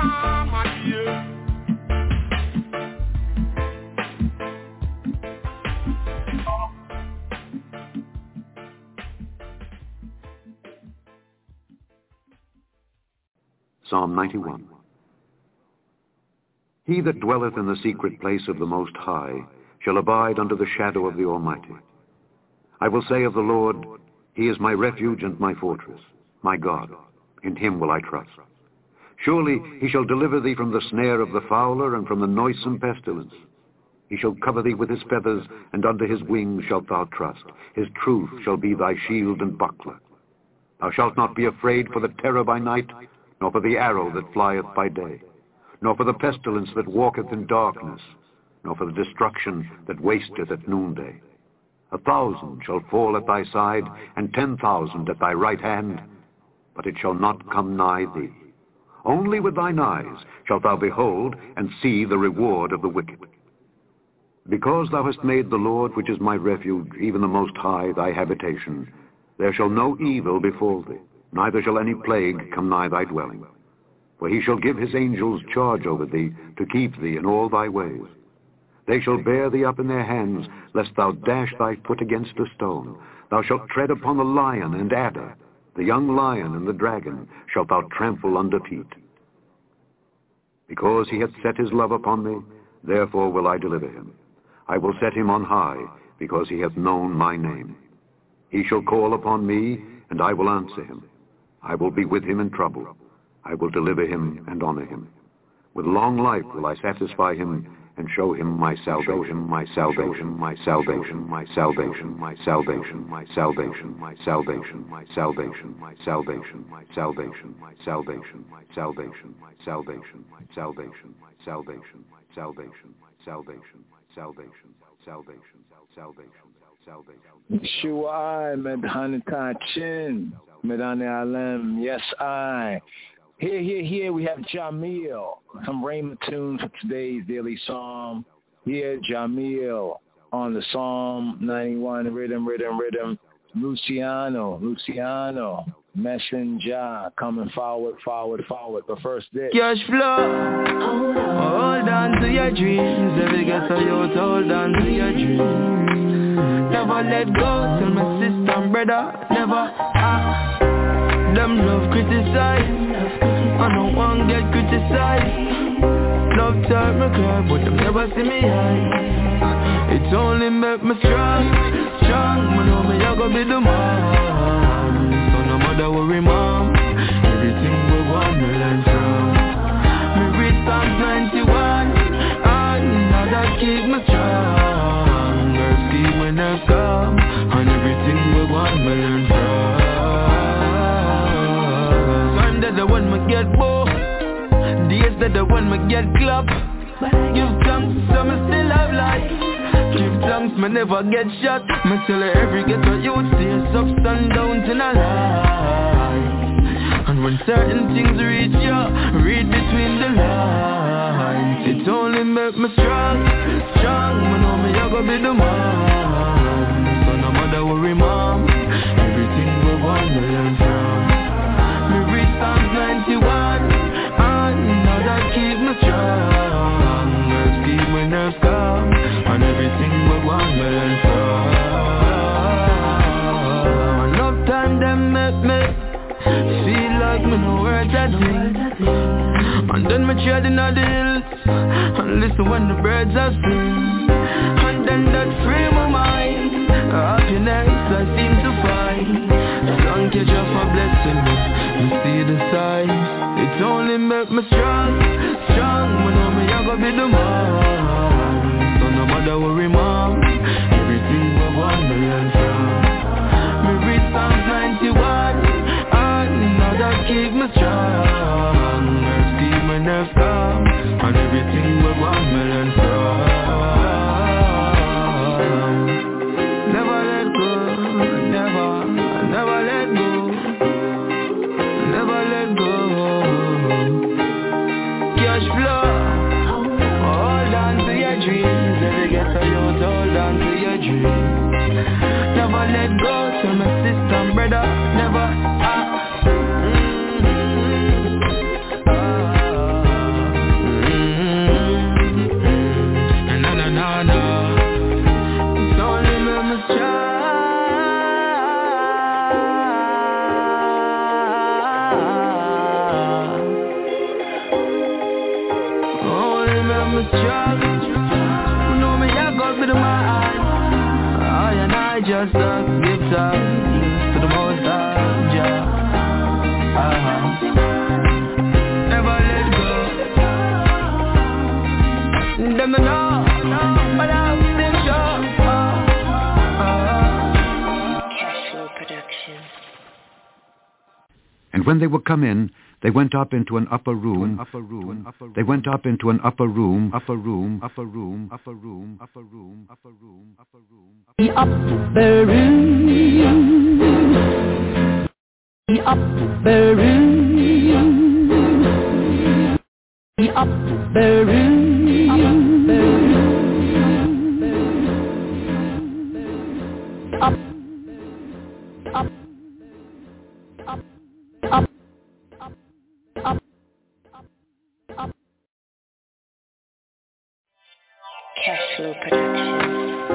time of year. Psalm 91. He that dwelleth in the secret place of the Most High shall abide under the shadow of the Almighty. I will say of the Lord, He is my refuge and my fortress, my God, in Him will I trust. Surely He shall deliver thee from the snare of the fowler and from the noisome pestilence. He shall cover thee with His feathers, and under His wings shalt thou trust. His truth shall be thy shield and buckler. Thou shalt not be afraid for the terror by night, nor for the arrow that flieth by day, nor for the pestilence that walketh in darkness, nor for the destruction that wasteth at noonday. 1,000 shall fall at thy side, and 10,000 at thy right hand, but it shall not come nigh thee. Only with thine eyes shalt thou behold and see the reward of the wicked. Because thou hast made the Lord, which is my refuge, even the Most High, thy habitation, there shall no evil befall thee, neither shall any plague come nigh thy dwelling. For He shall give His angels charge over thee, to keep thee in all thy ways. They shall bear thee up in their hands, lest thou dash thy foot against a stone. Thou shalt tread upon the lion and adder, the young lion and the dragon shalt thou trample under feet. Because He hath set His love upon me, therefore will I deliver him. I will set him on high, because he hath known my name. He shall call upon me, and I will answer him. I will be with him in trouble. I will deliver him and honor him. With long life will I satisfy him and show him my salvation, my salvation, my salvation, my salvation, my salvation, my salvation, my salvation, my salvation, my salvation, my salvation, my salvation, my salvation, my salvation, my salvation, my salvation, my salvation, my salvation, my salvation, salvation, salvation, salvation. Yeshua, Medhanita Chin, Medane Alem, yes I. Here we have Jamil, some Raymond tunes for today's daily psalm. Here, Jamil on the Psalm 91 rhythm. Luciano, Messenger, coming forward. But first this. Cash flow, hold on to your dreams. Every guess of you, hold on to your dreams. Never let go, tell my sister and brother, never. Them love criticize, I don't want to get criticized. Love time me cry, but them never see me high. It's only make me strong, me know me I go be the man. So no matter worry mom, everything we want me learn from. Me read Psalm 91, and now that keep me strong. Girls keep me nerves calm, and everything we want me learn from. The one me get bored, days that the one me get clap. Give thanks so me still have life. Give thanks me never get shot. Me tell her every ghetto youth stays up sundown till I lie. And when certain things reach ya, read between the lines. It only make me strong, me know me I go be the man. So no matter worry mom, everything we want me learn from. Psalm 91, and now that keep me strong. Nerves keep me nerves calm, and everything we want me learn from. Enough time them make me feel like me no words I think. And then me treading on the hills, and listen when the birds are sing. And then that free my mind, happiness I seem to find. Don't catch up a blessing, but you see the signs. It only make me strong, me know me I go be the man. So no matter worry mom, everything we want me learn from. Me read Psalm 91, and now that keep me strong. Nerves keep my nerves calm, and everything we want me learn from. Never let go, never let go. Never let go. Cash flow, hold on to your dreams. Every ghetto youth, hold on to your dreams. Never let go, tell my sister and brother, never. me I'm a struggle. You know me, I got me to my eyes. I and I just give thanks to the Most High Jah. Never let go. Them no know, but I've been sure. Cashflow Productions. And when they were come in, they went up into an upper room. They went up into an upper room. The upper room. The upper room. The upper room. The upper room. Cashflow Productions.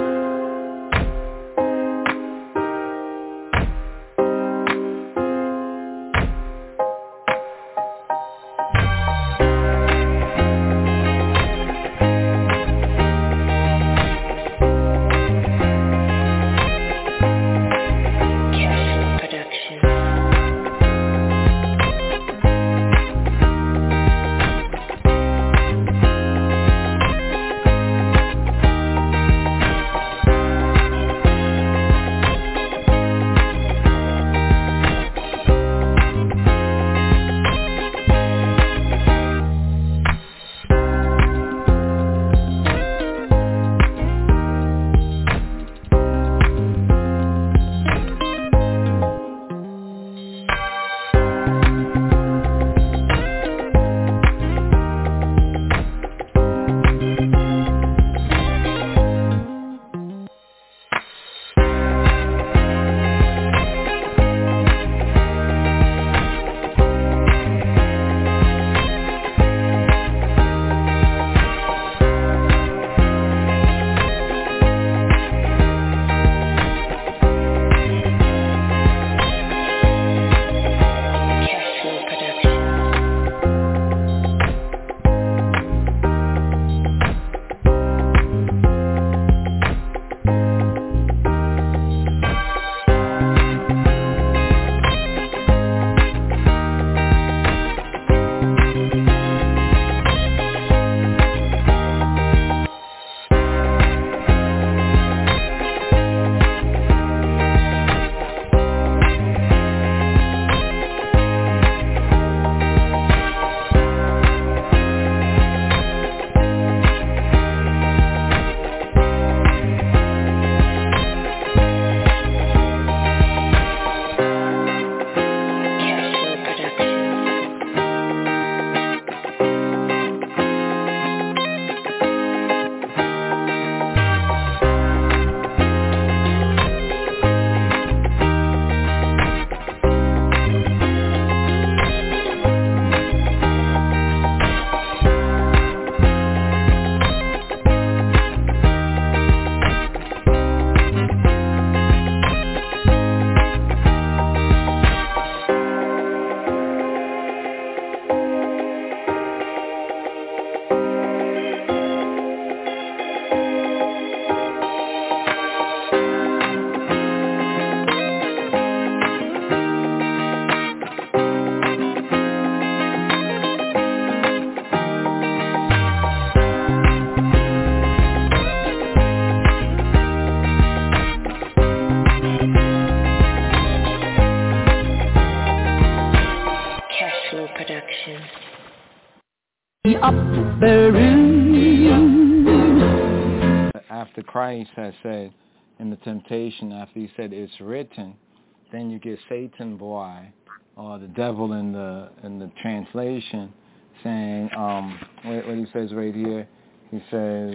After Christ has said in the temptation, after he said it's written, then you get Satan boy or the devil in the translation saying what he says right here. He says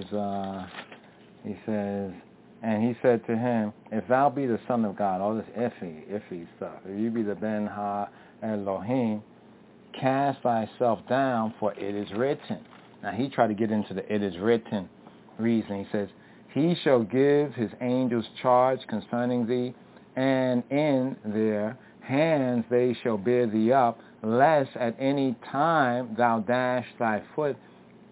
and he said to him, if thou be the Son of God, all this iffy stuff, if you be the Ben Ha Elohim, cast thyself down, for it is written. Now he tried to get into the it is written reason. He says, he shall give his angels charge concerning thee, and in their hands they shall bear thee up, lest at any time thou dash thy foot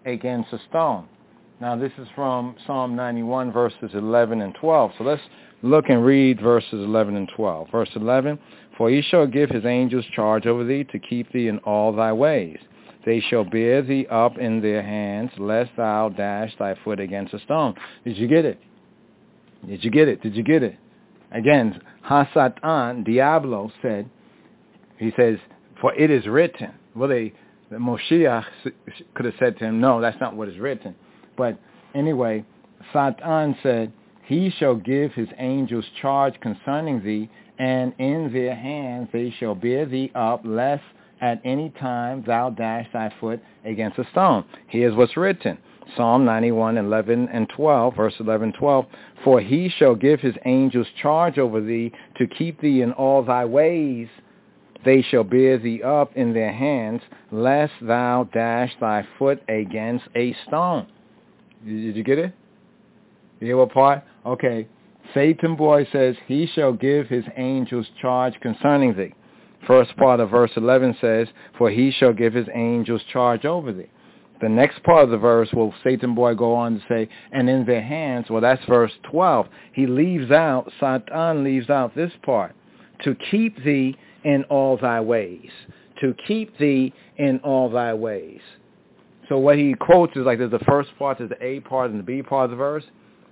against a stone. Now, this is from Psalm 91, verses 11 and 12. So let's look and read verses 11 and 12. Verse 11, for he shall give his angels charge over thee to keep thee in all thy ways. They shall bear thee up in their hands, lest thou dash thy foot against a stone. Did you get it? Did you get it? Did you get it? Again, Hasatan, Diablo, said, he says, for it is written. Well, the Moshiach could have said to him, no, that's not what is written. But anyway, Satan said, he shall give his angels charge concerning thee, and in their hands they shall bear thee up, lest at any time thou dash thy foot against a stone. Here's what's written. Psalm 91, 11 and 12, verse 11, 12. For he shall give his angels charge over thee to keep thee in all thy ways. They shall bear thee up in their hands, lest thou dash thy foot against a stone. Did you get it? You hear what part? Okay. Satan boy says, he shall give his angels charge concerning thee. First part of verse 11 says, for he shall give his angels charge over thee. The next part of the verse will Satan boy go on to say, and in their hands, well, that's verse 12. He leaves out, Satan leaves out this part, to keep thee in all thy ways. To keep thee in all thy ways. So what he quotes is like there's the first part, there's the A part and the B part of the verse.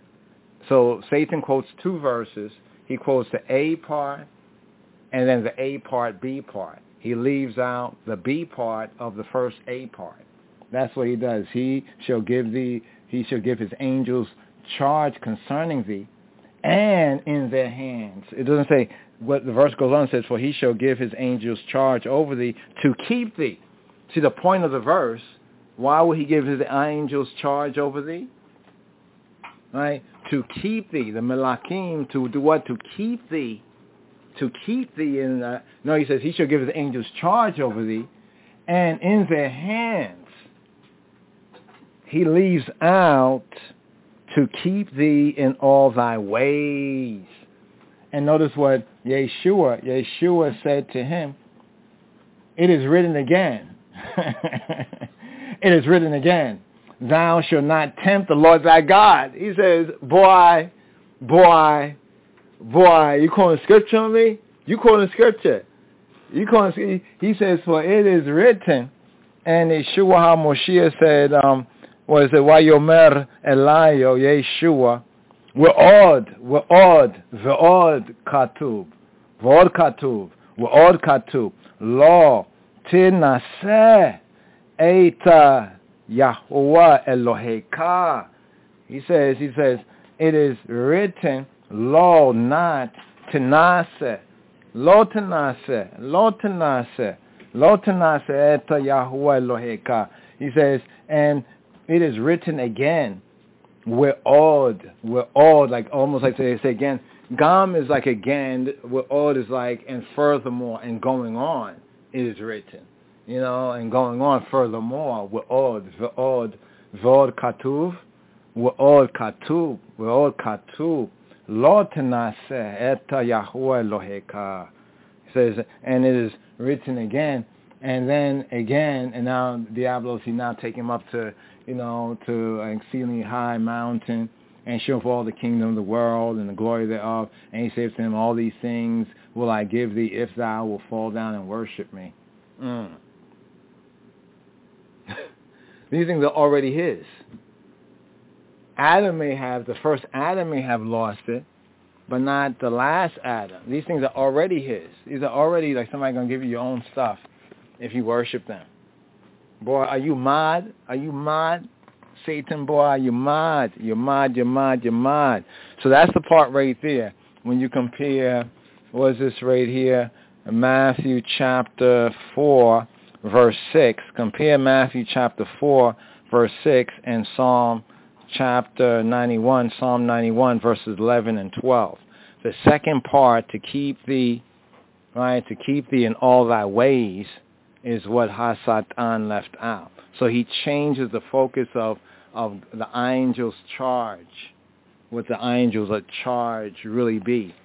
So Satan quotes two verses. He quotes the A part and then the A part, B part. He leaves out the B part of the first A part. That's what he does. He shall give his angels charge concerning thee, and in their hands. It doesn't say, what the verse goes on, it says, for he shall give his angels charge over thee to keep thee. See the point of the verse, why would he give his angels charge over thee? Right? To keep thee, the Malakim, to do what? To keep thee. To keep thee in no, he says he shall give his angels charge over thee, and in their hands. He leaves out to keep thee in all thy ways. And notice what Yeshua said to him. It is written again. It is written again. Thou shalt not tempt the Lord thy God. He says, boy, you calling scripture on me? You calling scripture. He says, for it is written. And Yeshua HaMoshiach said, what is it? Vayomer Elayo Yeshua. Ve'od katub. Ve'od katub. Lo tinaseh eta Yahuwah Eloheka. He says, it is written, lo not tinaseh. Lo tinaseh eta Yahuwah Eloheka. He says, and it is written again, we'od, like almost like they say again. Gam is like again, we'od is like, and furthermore, and going on, it is written. You know, and going on furthermore, we'od katuv, lo tenaseh eta Yahuwah Eloheka. He says, and it is written again, and then again, and now Diablos, he now take him up to, to an exceedingly high mountain and show for all the kingdom of the world and the glory thereof. And he says to him, all these things will I give thee if thou will fall down and worship me. These things are already his. The first Adam may have lost it, but not the last Adam. These things are already his. These are already like somebody going to give you your own stuff if you worship them. Boy, are you mad? Are you mad? Satan, boy, are you mad? You're mad. So that's the part right there. When you compare, what is this right here? Matthew chapter 4, verse 6. Compare Matthew chapter 4, verse 6, and Psalm 91, verses 11 and 12. The second part, to keep thee in all thy ways, is what Hasatan left out. So he changes the focus of the angels' charge, what the angels at charge really be.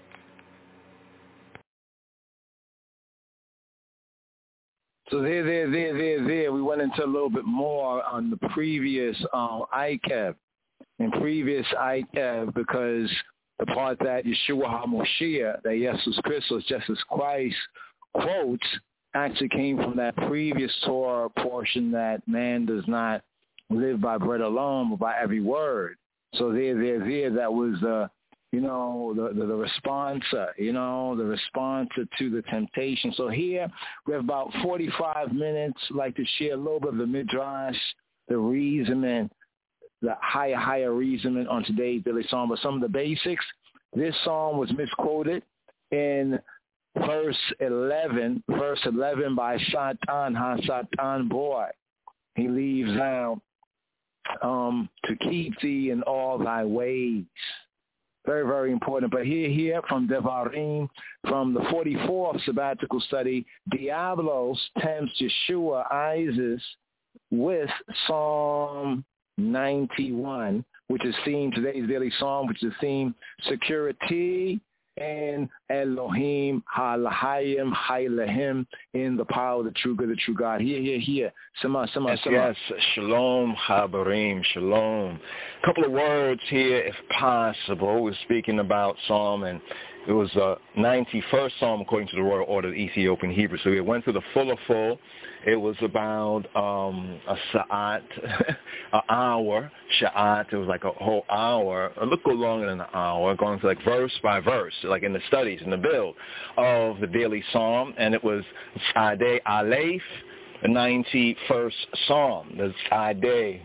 So there. We went into a little bit more on the previous ICAV. In previous ICAV, because the part that Yeshua HaMoshiach, that Jesus Christus, Jesus Christ, quotes, actually came from that previous Torah portion that man does not live by bread alone, but by every word. So there, that was the response, the response to the temptation. So here we have about 45 minutes. I'd like to share a little bit of the midrash, the reasoning, the higher reasoning on today's daily psalm. But some of the basics. This psalm was misquoted in verse 11 by Satan, Ha-Satan boy. He leaves out to keep thee in all thy ways. Very, very important. But here from Devarim, from the 44th sabbatical study, Diablos tempts Yeshua Isis with Psalm 91, which is theme, today's daily psalm, which is theme, security and Elohim, Ha-Lahayim, Ha-Lahim, in the power of the true good, the true God. Here. Sama. Yes, shalom, Habarim, shalom. A couple of words here, if possible. We're speaking about Psalm, and it was a 91st Psalm according to the Royal Order of Ethiopian Hebrew. So we went through the full. It was about a sa'at, an hour, sha'at. It was like a whole hour, a little longer than an hour, going through like verse by verse, like in the studies, in the build of the daily psalm. And it was Tzadei Aleph, the 91st Psalm. The Tzadei,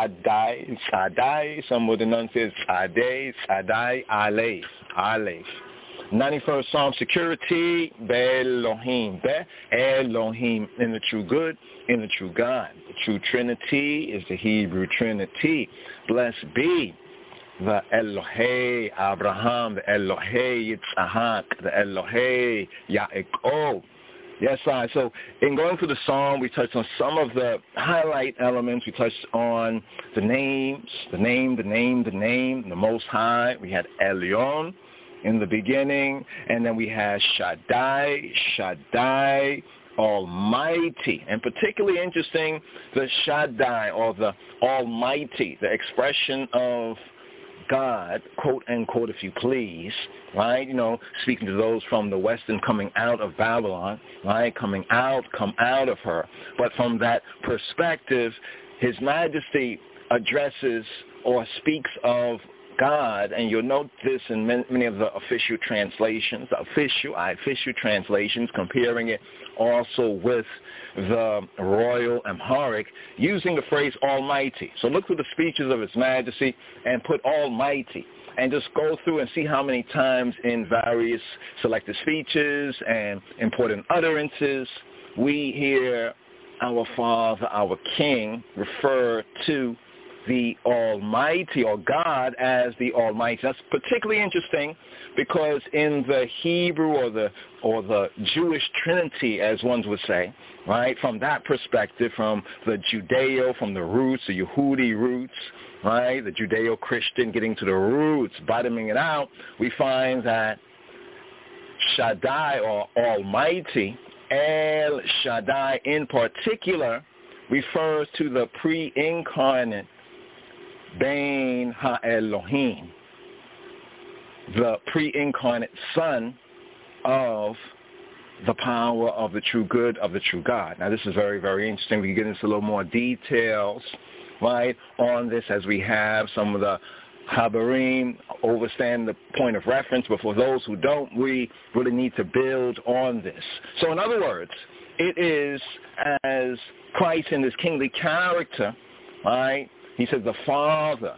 some would enunciate Tzadei Aleph. 91st Psalm, security, Be-Elohim, Be-Elohim, in the true good, in the true God. The true Trinity is the Hebrew Trinity. Blessed be the Elohei Abraham, the Elohei Yitzhak, the Elohei Yaakov. Yes, I. So in going through the psalm, we touched on some of the highlight elements. We touched on the names, the name, the Most High. We had Elyon in the beginning, and then we had Shaddai, Almighty, and particularly interesting, the Shaddai, or the Almighty, the expression of God, quote unquote, if you please, right? Speaking to those from the West and coming out of Babylon, right? Come out of her. But from that perspective, His Majesty addresses or speaks of God, and you'll note this in many of the official translations, official translations, comparing it also with the Royal Amharic, using the phrase Almighty. So look through the speeches of His Majesty and put Almighty, and just go through and see how many times in various selected speeches and important utterances we hear our Father, our King, refer to the Almighty, or God as the Almighty. That's particularly interesting because in the Hebrew or the Jewish Trinity, as one would say, right, from that perspective, from the Judeo, from the roots, the Yehudi roots, right, the Judeo-Christian, getting to the roots, bottoming it out, we find that Shaddai, or Almighty, El Shaddai in particular, refers to the pre-incarnate Bein Ha-Elohim, the pre-incarnate Son of the power of the true good, of the true God. Now, this is very, very interesting. We can get into a little more details, right, on this as we have some of the Habarim overstand the point of reference, but for those who don't, we really need to build on this. So in other words, it is as Christ in His kingly character, right, He says the Father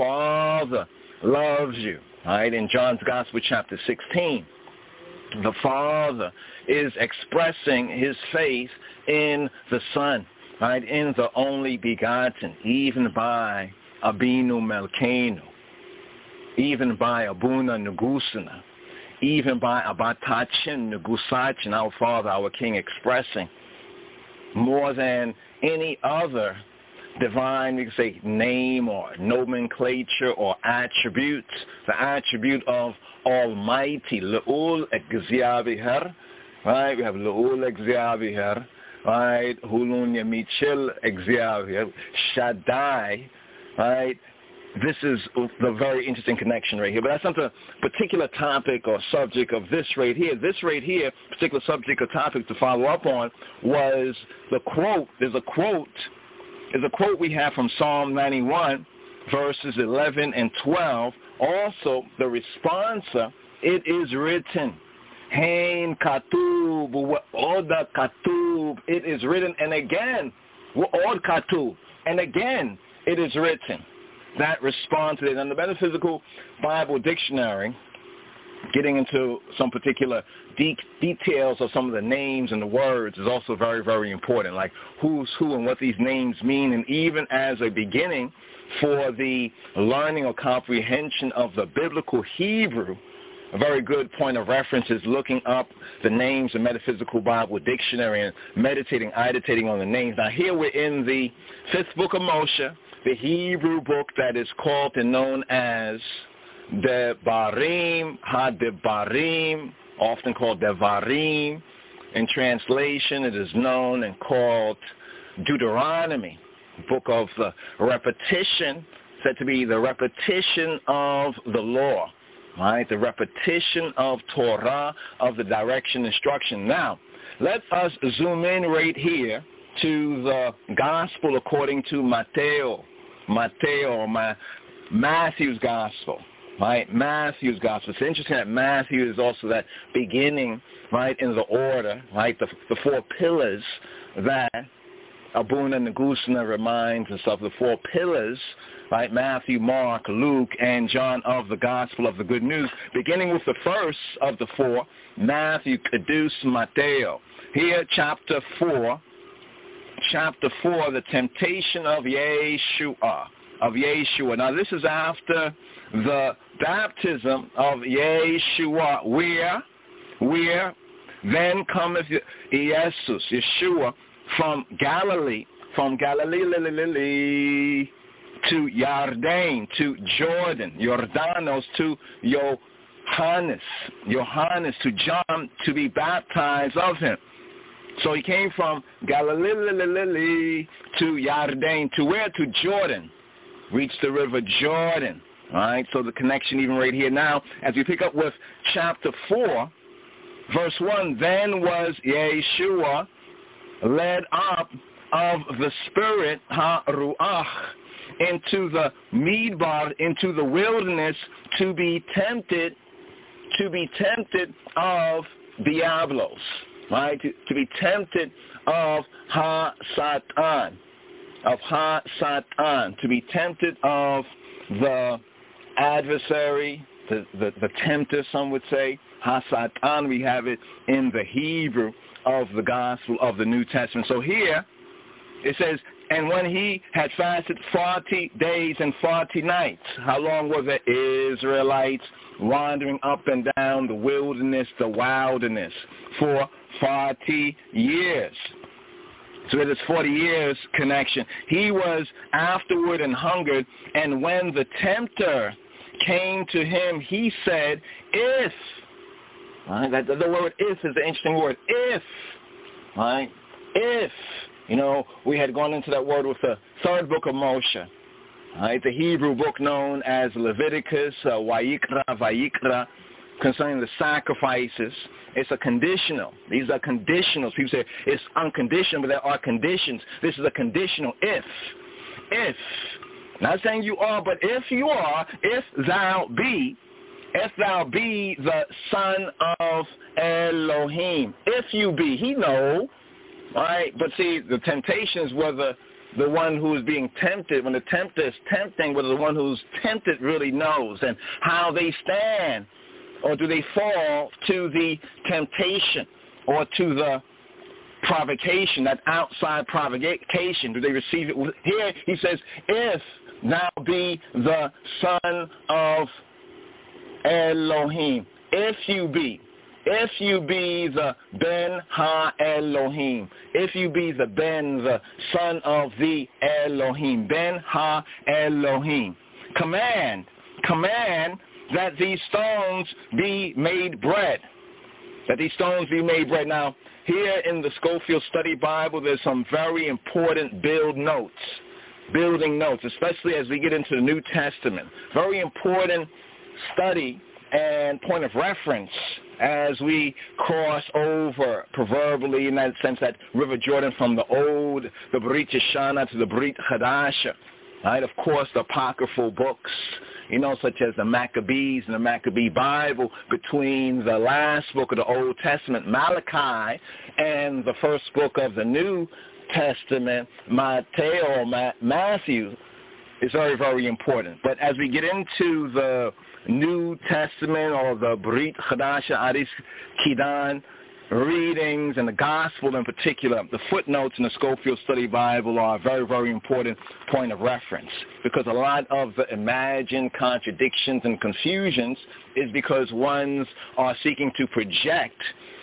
loves you, right? In John's Gospel, chapter 16, the Father is expressing His faith in the Son, right? In the only begotten, even by Abinu Melkeinu, even by Abuna Negusana, even by Abatachin Negusachin, our Father, our King, expressing more than any other divine, we can say, name or nomenclature or attribute, the attribute of Almighty, Le'ul Egziaviher, right? We have Le'ul Egziaviher, right? Hulunya Michil Xavier, Shaddai, right? This is the very interesting connection right here. But that's not the particular topic or subject of this right here. This right here, particular subject or topic to follow up on, was the quote. There's a quote we have from Psalm 91, verses 11 and 12. Also, the responsa, it is written. Hain katub, oda katub, it is written. And again, od katub, and again, it is written. That responds to it. And the Metaphysical Bible Dictionary, getting into some particular details of some of the names and the words is also very, very important, like who's who and what these names mean. And even as a beginning for the learning or comprehension of the biblical Hebrew, a very good point of reference is looking up the names of Metaphysical Bible Dictionary and meditating, iditating on the names. Now here we're in the 5th book of Moshe, the Hebrew book that is called and known as Devarim, HaDevarim, often called Devarim. In translation, it is known and called Deuteronomy, book of the repetition, said to be the repetition of the law, right? The repetition of Torah, of the direction, instruction. Now, let us zoom in right here to the Gospel according to Matthew's Gospel, right? Matthew's Gospel. It's interesting that Matthew is also that beginning, right, in the order, right, the 4 pillars that Abuna Nagusana reminds us of, the 4 pillars, right, Matthew, Mark, Luke, and John of the Gospel of the Good News, beginning with the first of the 4, Matthew, Kedus, Mateo. Here, chapter 4, the temptation of Yeshua. Now, this is after the baptism of Yeshua, where then cometh Yeshua from Galilee to Yarden, to Jordan, Jordanos, to Johannes, to John, to be baptized of him. So he came from Galilee to Yarden, to where? To Jordan. Reached the river Jordan. All right, so the connection even right here now, as we pick up with chapter 4, verse 1, then was Yeshua led up of the Spirit, Ha-Ruach, into the Midbar, into the wilderness, to be tempted of Diablos. Right, to be tempted of Ha-Satan, to be tempted of the adversary, the tempter, some would say. Ha-Satan, we have it in the Hebrew of the Gospel of the New Testament. So here, it says, and when he had fasted 40 days and 40 nights, how long were the Israelites wandering up and down the wilderness, the wilderness, for 40 years. So it is 40 years connection. He was afterward and hungered, and when the tempter came to him, he said, if, right, the word if is an interesting word, if, right, if, you know, we had gone into that word with the 3rd book of Moshe, right, the Hebrew book known as Leviticus, Vayikra, concerning the sacrifices. It's a conditional. These are conditionals. People say it's unconditional, but there are conditions. This is a conditional if. If. Not saying you are, but if you are, if thou be the son of Elohim. If you be. He know. Right? But see, the temptation is whether the one who is being tempted, when the tempter is tempting, whether the one who's tempted really knows and how they stand. Or do they fall to the temptation or to the provocation, that outside provocation? Do they receive it? Here he says, if thou be the son of Elohim, if you be the Ben Ha-Elohim, if you be the Ben, the son of the Elohim, Ben Ha-Elohim, command that these stones be made bread. that these stones be made bread. Now, here in the Scofield Study Bible, there's some very important building notes, especially as we get into the New Testament. Very important study and point of reference as we cross over, proverbially, in that sense, that River Jordan from the Brit Yeshana to the Brit Hadasha. Right? Of course, the apocryphal books, such as the Maccabees and the Maccabee Bible, between the last book of the Old Testament, Malachi, and the first book of the New Testament, Matthew, is very, very important. But as we get into the New Testament, or the Brit Chadasha Aris Kidan readings, and the Gospel in particular, the footnotes in the Scofield Study Bible are a very, very important point of reference, because a lot of the imagined contradictions and confusions is because ones are seeking to project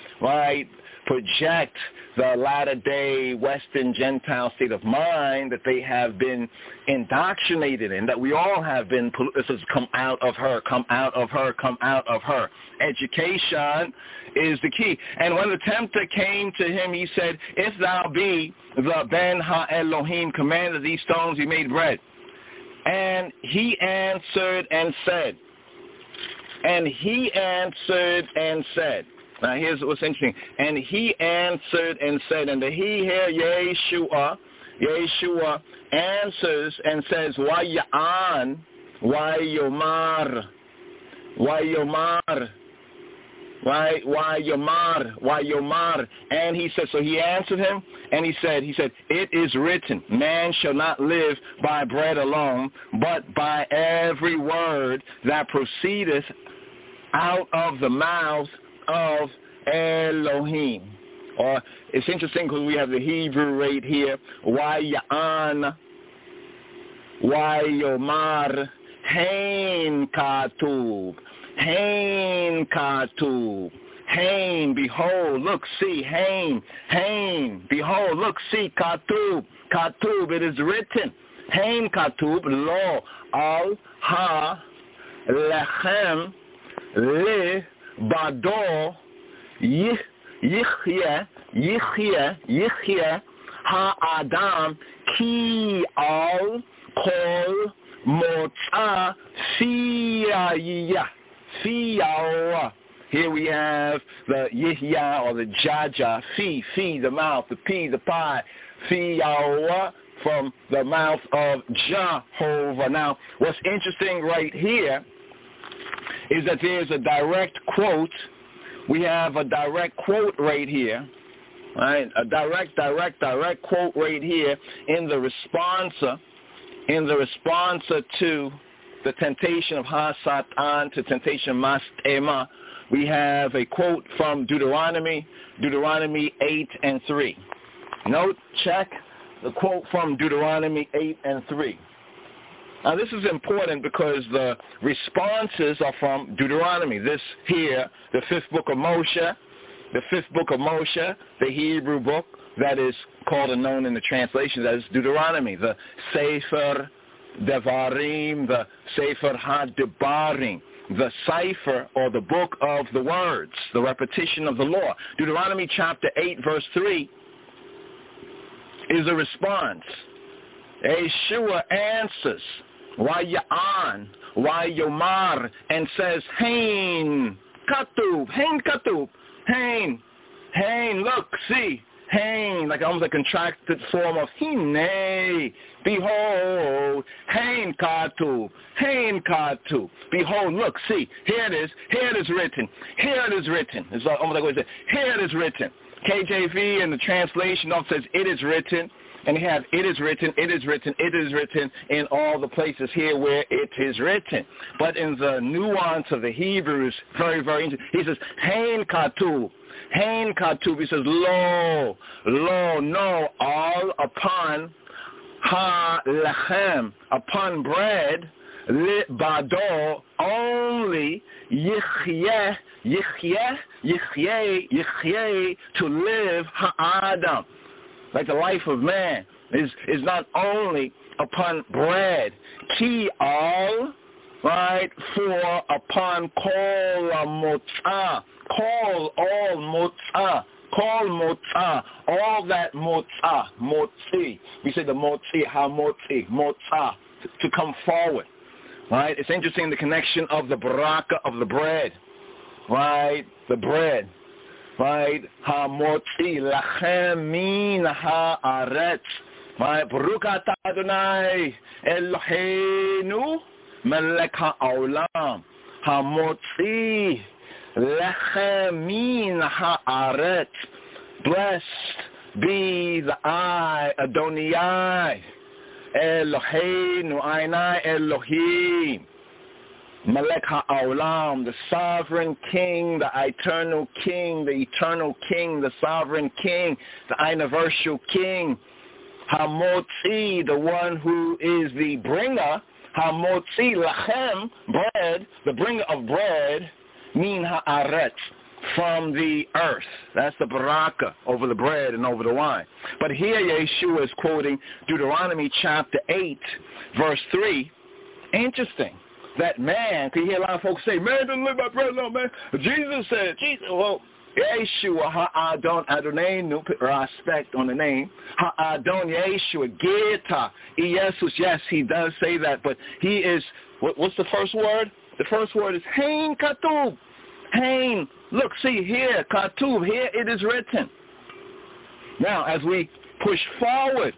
the latter-day Western Gentile state of mind that they have been indoctrinated in, that we all have been. This has come out of her, come out of her, come out of her. Education is the key. And when the tempter came to him, he said, if thou be the Ben Ha-Elohim, command that these stones be made bread. And he answered and said, now here's what's interesting. And he answered and said, and the he here, Yeshua answers and says, why yomar, and he said, so he answered him, and he said, it is written, man shall not live by bread alone, but by every word that proceedeth out of the mouth of Elohim. Or it's interesting because we have the Hebrew right here, Waya'an, Wayomar, Hain Katub, Hain, behold, look, see, Hain, behold, look, see, Katub, it is written, Hain Katub, lo, al, ha, lechem, le, Bado, Yichye, Ha-Adam, Ki al Kol Motza Fiyah. Here we have the Yihya, or the Jaja, Fi, the mouth, the P, the pie, Fiyah, from the mouth of Jehovah. Now, what's interesting right here is that there's a direct quote. We have a direct quote right here, right? A direct quote right here in the responsa to the temptation of Ha-Satan, to temptation Mas-Ema. We have a quote from Deuteronomy 8:3. Note, check the quote from Deuteronomy 8:3. Now, this is important because the responses are from Deuteronomy. This here, the fifth book of Moshe, the Hebrew book that is called and known in the translation as Deuteronomy, the Sefer Devarim, the Sefer HaDebarim, the cipher, or the book of the words, the repetition of the law. Deuteronomy chapter 8, verse 3 is a response. Yeshua answers, Waya'an, Wayomar, and says, Hain Katub, look, see, Hain, like almost a contracted form of Hine, behold, Hain Katub, behold, look, see, here it is written, it's almost like what it says, here it is written. KJV in the translation also says, it is written. And you have it is written in all the places here where it is written. But in the nuance of the Hebrew is very, very interesting. He says, Hain Katub. He says, lo, no, all upon ha-lechem, upon bread, li bado, only, yichye, to live ha-adam. Like the life of man is not only upon bread. Ki al right, for upon kol motzah, kol all motzah, kol motzah, all that motzah, motzi. We say the motzi, ha-motzi, motzah, to come forward, right? It's interesting the connection of the baraka of the bread, right? The bread, right? Ha-motzi, lachem min ha-aretz, right? Baruch atah Adonai Eloheinu melech ha'olam, ha-motzi lechem min ha'aretz. Blessed be the I, Adonai, Eloheinu, Ainai Elohim, Melech ha'olam, the sovereign king, the eternal king, the sovereign king, the universal king, Hamotzi, the one who is the bringer, Hamotzi lachem, bread, the bringer of bread, min ha'aretz, from the earth. That's the baraka over the bread and over the wine. But here Yeshua is quoting Deuteronomy chapter 8, verse 3. Interesting that man, because you hear a lot of folks say, man doesn't live by bread alone, man. Jesus said, well, Yeshua, ha'adon Adonenu, respect on the name, ha'adon Yeshua, Geta, Jesus, yes, he does say that, but he is, what's the first word? The first word is Hein Katub. Hein, look, see here, Katuv, here it is written. Now, as we push forward,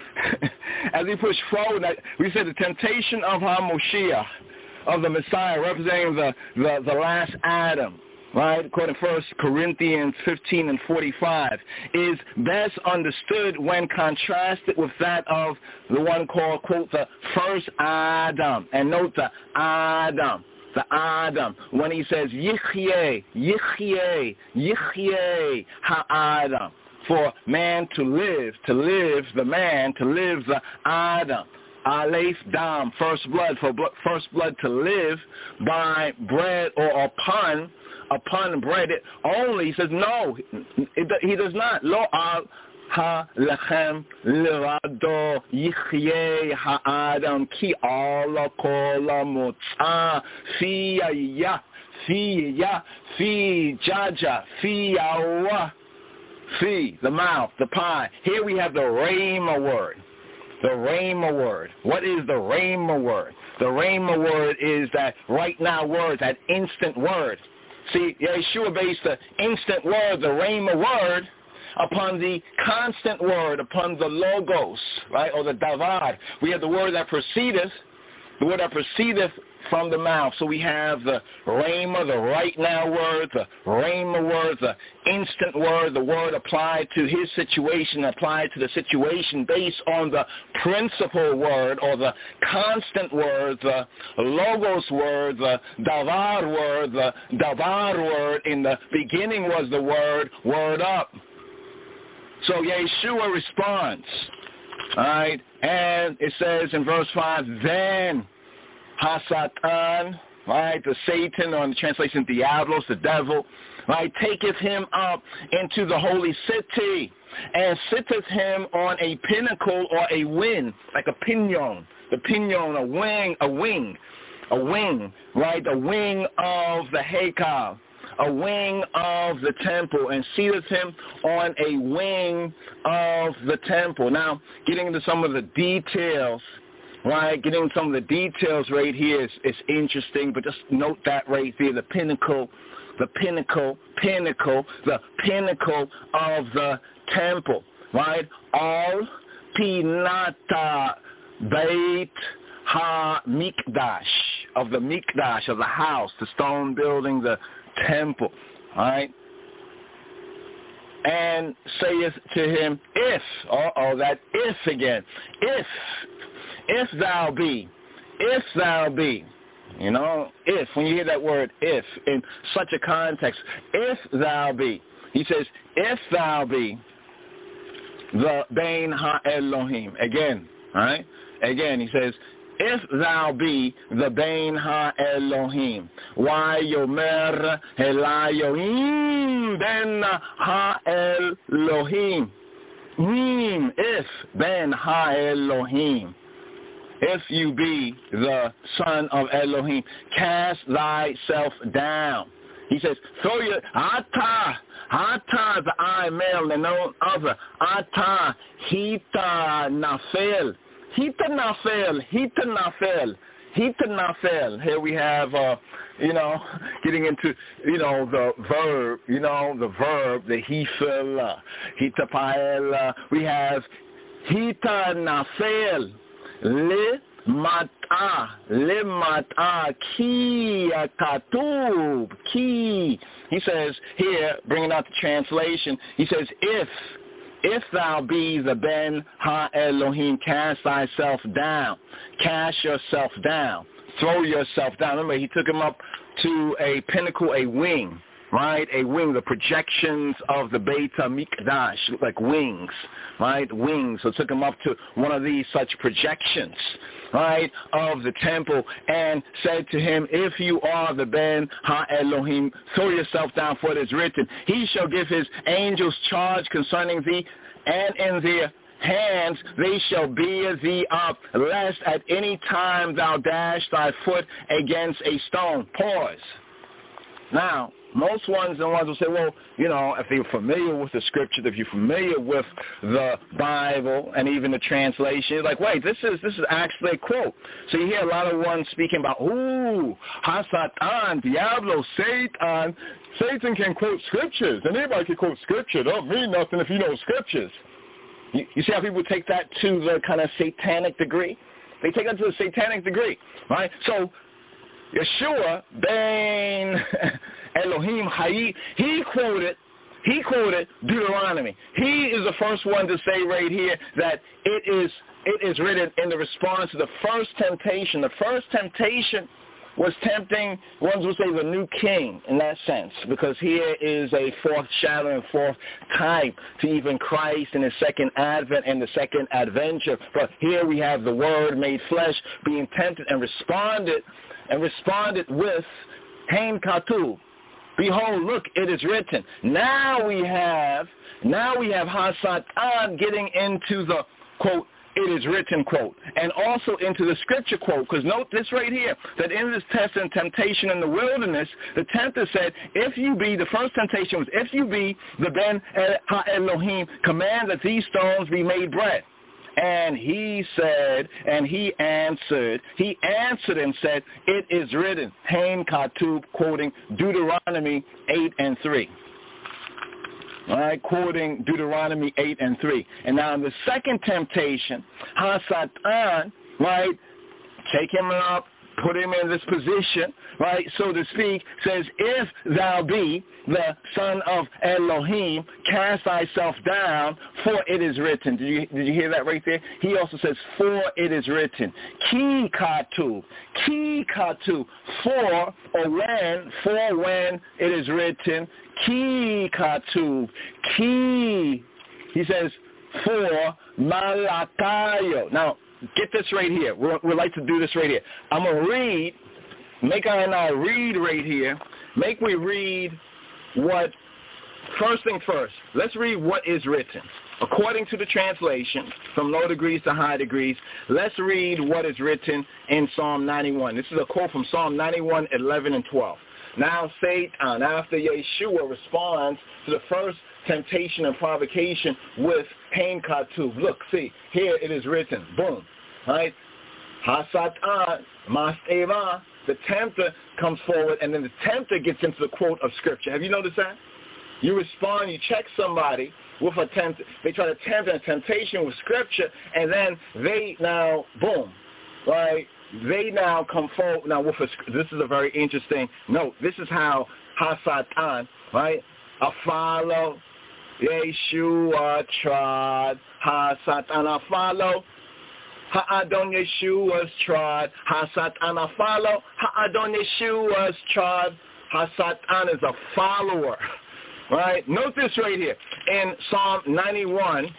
we said the temptation of HaMoshiach, of the Messiah, representing the last Adam, right, according to 1 Corinthians 15 and 45, is best understood when contrasted with that of the one called, quote, the first Adam. And note the Adam. The Adam, when he says, Yichye, Yichye, Yichye, Ha-Adam, for man to live, the man, to live the Adam. Aleph Dam, first blood, for first blood to live by bread or upon bread. It only, he says, no, he does not. Lo al ha-lechem levado yichye ha-adam ki ala kol ha-motzah fi ya, fi jaja, fi yawa, fi, the mouth, the pie. Here we have the rhema word. The rhema word. What is the rhema word? The rhema word is that right now word, that instant word. See, Yeshua based the instant word, the rhema word, upon the constant word, upon the logos, right, or the davar. We have the word that proceedeth from the mouth. So we have the rhema, the right now word, the rhema word, the instant word, the word applied to his situation, applied to the situation based on the principal word or the constant word, the logos word, the davar word, the davar word. In the beginning was the word up. So Yeshua responds, all right, and it says in verse 5, then Hasatan, right, the Satan, or in the translation Diablos, the devil, right, taketh him up into the holy city and sitteth him on a pinnacle or a wing, like a pinion, the pinion, a wing, right, a wing of the Hekal, a wing of the temple, and seateth him on a wing of the temple. Now, getting into some of the details, right, getting some of the details right here is interesting, but just note that right there, the pinnacle of the temple, right? Al Pinata Beit HaMikdash, of the Mikdash, of the house, the stone building, the temple, all right? And saith to him, if, that if again, if thou be, you know, if, when you hear that word if, in such a context, if thou be, he says, if thou be the Bein Ha-Elohim, again, all right? Again, he says, if thou be the Bein Ha-Elohim, why yomer Elayoim Ben Ha-Elohim, if Ben Ha-Elohim, if you be the son of Elohim, cast thyself down. He says, throw your, Ata is the I male and no other. Ata, Hita Nafel. Here we have, getting into, the verb, the hifel, hitapael. We have hita nafel, limata, ki katub, ki. He says here, bringing out the translation, he says, if thou be the Ben Ha-Elohim, cast thyself down. Cast yourself down. Throw yourself down. Remember, he took him up to a pinnacle, a wing, right? A wing, the projections of the Beit HaMikdash, like wings, right? Wings. So took him up to one of these such projections, right, of the temple, and said to him, if you are the Ben Ha-Elohim, throw yourself down, for it is written, he shall give his angels charge concerning thee, and in their hands they shall bear thee up, lest at any time thou dash thy foot against a stone. Pause. Now, most ones will say, well, if you're familiar with the scripture, if you're familiar with the Bible and even the translation, you're like, wait, this is actually a quote. So you hear a lot of ones speaking about, Hasatan, Diablo, Satan. Satan can quote scriptures, and anybody can quote scripture. Don't mean nothing if you know scriptures. You see how people take that to the kind of satanic degree? They take that to the satanic degree, right? So Yeshua, Ben Elohim Hayi, he quoted Deuteronomy. He is the first one to say right here that it is written in the response to the first temptation. The first temptation was tempting, ones would say, the new king in that sense, because here is a fourth shadow and fourth type to even Christ in his second advent and the second adventure. But here we have the word made flesh being tempted and responded with Hain Katu. Behold, look, it is written. Now we have Hasatan getting into the, quote, it is written, quote, and also into the scripture, quote, because note this right here, that in this test and temptation in the wilderness, the tempter said, the first temptation was, if you be the Ben Ha-Elohim, command that these stones be made bread. And he answered and said, it is written, Hain Katub, quoting Deuteronomy 8:3. All right, quoting Deuteronomy 8:3. And now in the second temptation, Hasatan, right, take him up, put him in this position, right, so to speak, says, if thou be the son of Elohim, cast thyself down, for it is written. Did you hear that right there? He also says, for it is written. Ki katu, for when it is written. Ki katu, he says, for malakayo. Now, get this right here. We'd like to do this right here. I'm going to read, Mecca and I read right here. Make we read what, first thing first, let's read what is written. According to the translation, from low degrees to high degrees, let's read what is written in Psalm 91. This is a quote from Psalm 91, 11 and 12. Now Satan, after Yeshua responds to the first temptation and provocation with Hain Katuv. Look, see, here it is written. Boom. Right? Hasatan, Masteva. The tempter comes forward, and then the tempter gets into the quote of Scripture. Have you noticed that? You respond, you check somebody with a tempt. They try to tempt a temptation with Scripture, and then they now, boom, right? They now come forward. Now, this is a very interesting note. This is how Hasatan, right? A follow, Yeshua trod, Hasatan a follow, Ha'adon Yeshua's trod, Hasatan a follow, Ha'adon Yeshua's trod, Hasatan is a follower, right? Note this right here. In Psalm 91,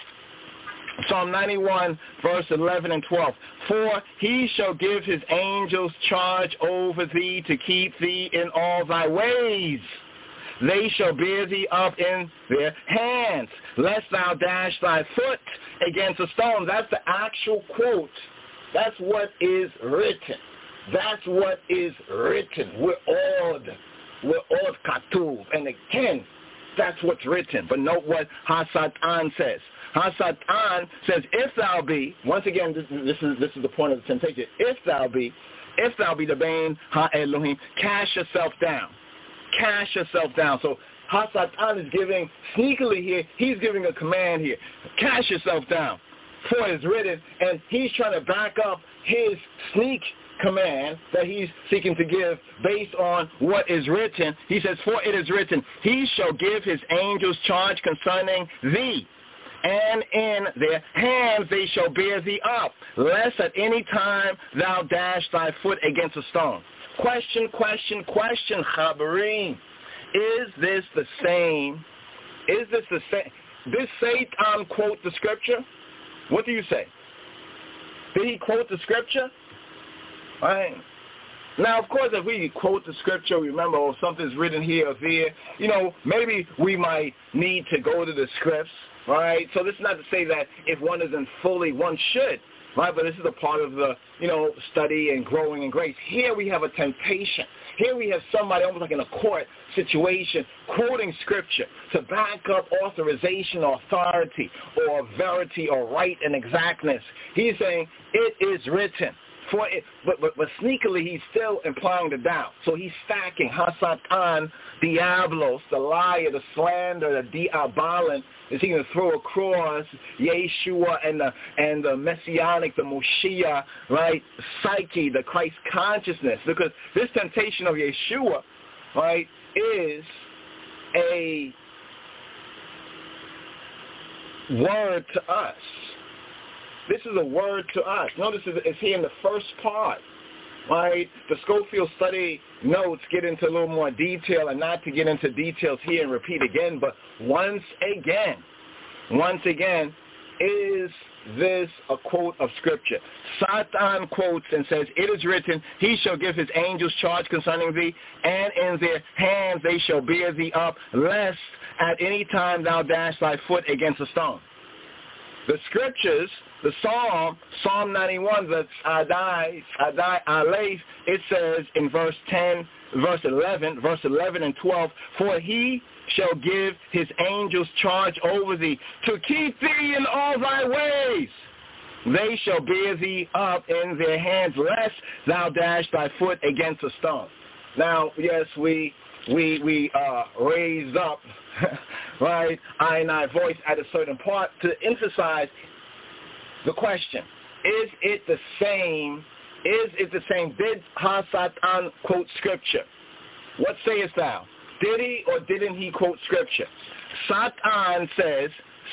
verse 11 and 12. For he shall give his angels charge over thee to keep thee in all thy ways. They shall bear thee up in their hands, lest thou dash thy foot against a stone. That's the actual quote That's what is written. That's what is written. We're odd katuv. And again, that's what's written. But note what Hasatan says. Hasatan says, if thou be, once again, this is the point of the temptation. If thou be the Bain Ha-Elohim, cast yourself down. Cast yourself down. So Hasatan is giving, sneakily here, he's giving a command here. Cast yourself down. For it is written, and he's trying to back up his sneak command that he's seeking to give based on what is written. He says, for it is written, he shall give his angels charge concerning thee, and in their hands they shall bear thee up, lest at any time thou dash thy foot against a stone. Question, Chabarim. Is this the same? Did Satan quote the scripture? What do you say? Did he quote the scripture? Right. Now, of course, if we quote the scripture, remember, something's written here or there, maybe we might need to go to the scripts, right? So this is not to say that if one isn't fully, one should, right? But this is a part of the, study and growing in grace. Here we have a temptation. Here we have somebody almost like in a court situation quoting scripture to back up authorization or authority or verity or right and exactness. He's saying, it is written. For it, but sneakily he's still implying the doubt. So he's stacking Hasatan, Diablos, the liar, the slander, the Diabolin, is he going to throw across Yeshua and the Messianic, the Moshiach, right, psyche, the Christ consciousness. Because this temptation of Yeshua, right, is a word to us. This is a word to us. Notice it's here in the first part, right? The Schofield study notes get into a little more detail, and not to get into details here and repeat again, but once again, is this a quote of Scripture? Satan quotes and says, it is written, he shall give his angels charge concerning thee, and in their hands they shall bear thee up, lest at any time thou dash thy foot against a stone. The scriptures, the Psalm 91, the Adai Aleph, it says in verse 11 and 12, for he shall give his angels charge over thee to keep thee in all thy ways. They shall bear thee up in their hands, lest thou dash thy foot against a stone. Now, yes, we raised up, right, I and I voice at a certain part to emphasize the question. Is it the same? Did Hasatan quote Scripture? What sayest thou? Did he or didn't he quote Scripture? Satan says,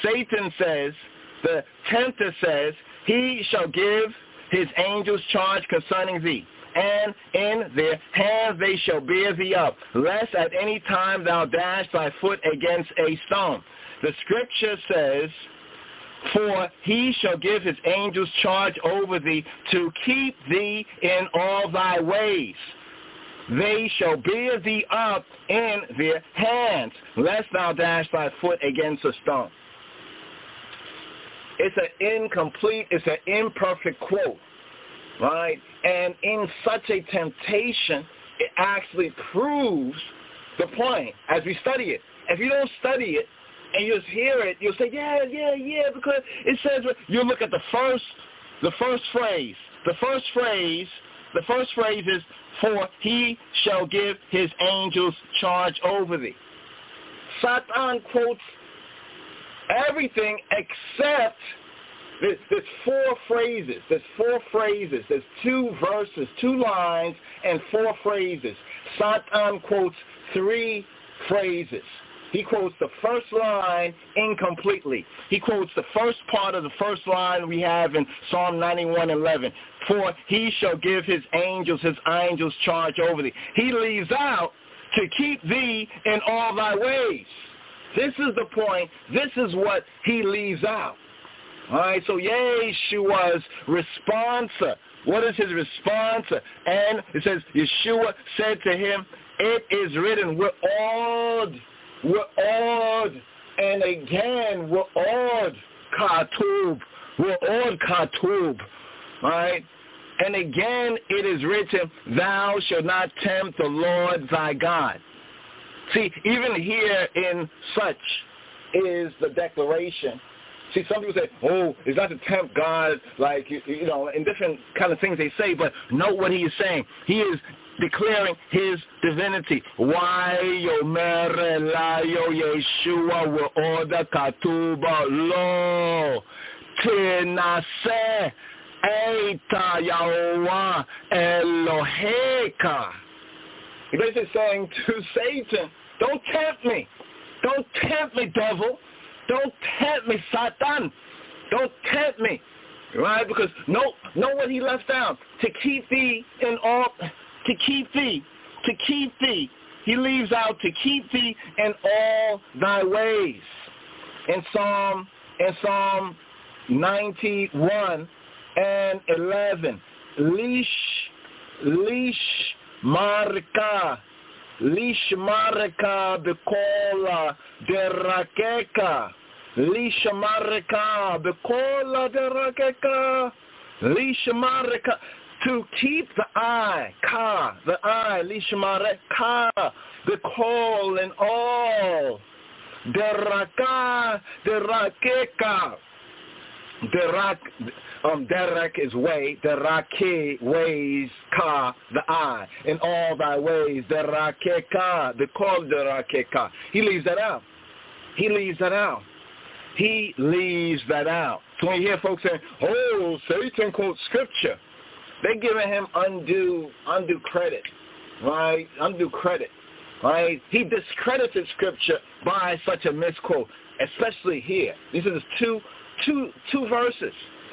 the tempter says, he shall give his angels charge concerning thee, and in their hands they shall bear thee up, lest at any time thou dash thy foot against a stone. The scripture says, for he shall give his angels charge over thee to keep thee in all thy ways. They shall bear thee up in their hands, lest thou dash thy foot against a stone. It's an incomplete, it's an imperfect quote, right? And in such a temptation, it actually proves the point as we study it. If you don't study it and you just hear it, you'll say, yeah, because it says, you look at the first phrase. The first phrase is, for he shall give his angels charge over thee. Satan quotes everything except there's four phrases. There's two verses, 2 lines, and 4 phrases. Satan quotes 3 phrases. He quotes the first line incompletely. He quotes the first part of the first line we have in Psalm 91:11. For he shall give his angels charge over thee. He leaves out to keep thee in all thy ways. This is the point. This is what he leaves out. All right, so Yeshua's response. What is his response? And it says, Yeshua said to him, it is written, we're awed, and again, we're awed, Katub, right? And again it is written, thou shalt not tempt the Lord thy God. See, even here in such is the declaration. See, some people say, oh, it's not to tempt God, like, you know, in different kind of things they say, but note what he is saying. He is declaring his divinity. Why yomer elayo Yeshua ve'oda katuba lo tenase eita Yahuwah Eloheka. He's basically saying to Satan, don't tempt me. Don't tempt me, devil. Don't tempt me, Satan. Don't tempt me. Right? Because note what he left out. To keep thee in all, to keep thee. He leaves out to keep thee in all thy ways. In Psalm 91 and 11. Lish marka bekola derakeka. Lish marka bekola derakeka. Lish marka, to keep the eye, lish marka, the call in all. Deraka, derakeka. Derek is way, derake, ways, ka, the eye, in all thy ways, derakeka, the call derakeka. He leaves that out. So when you hear folks saying, oh, Satan quotes scripture, they're giving him undue credit, right? Right? He discredited scripture by such a misquote, especially here. These are just two verses,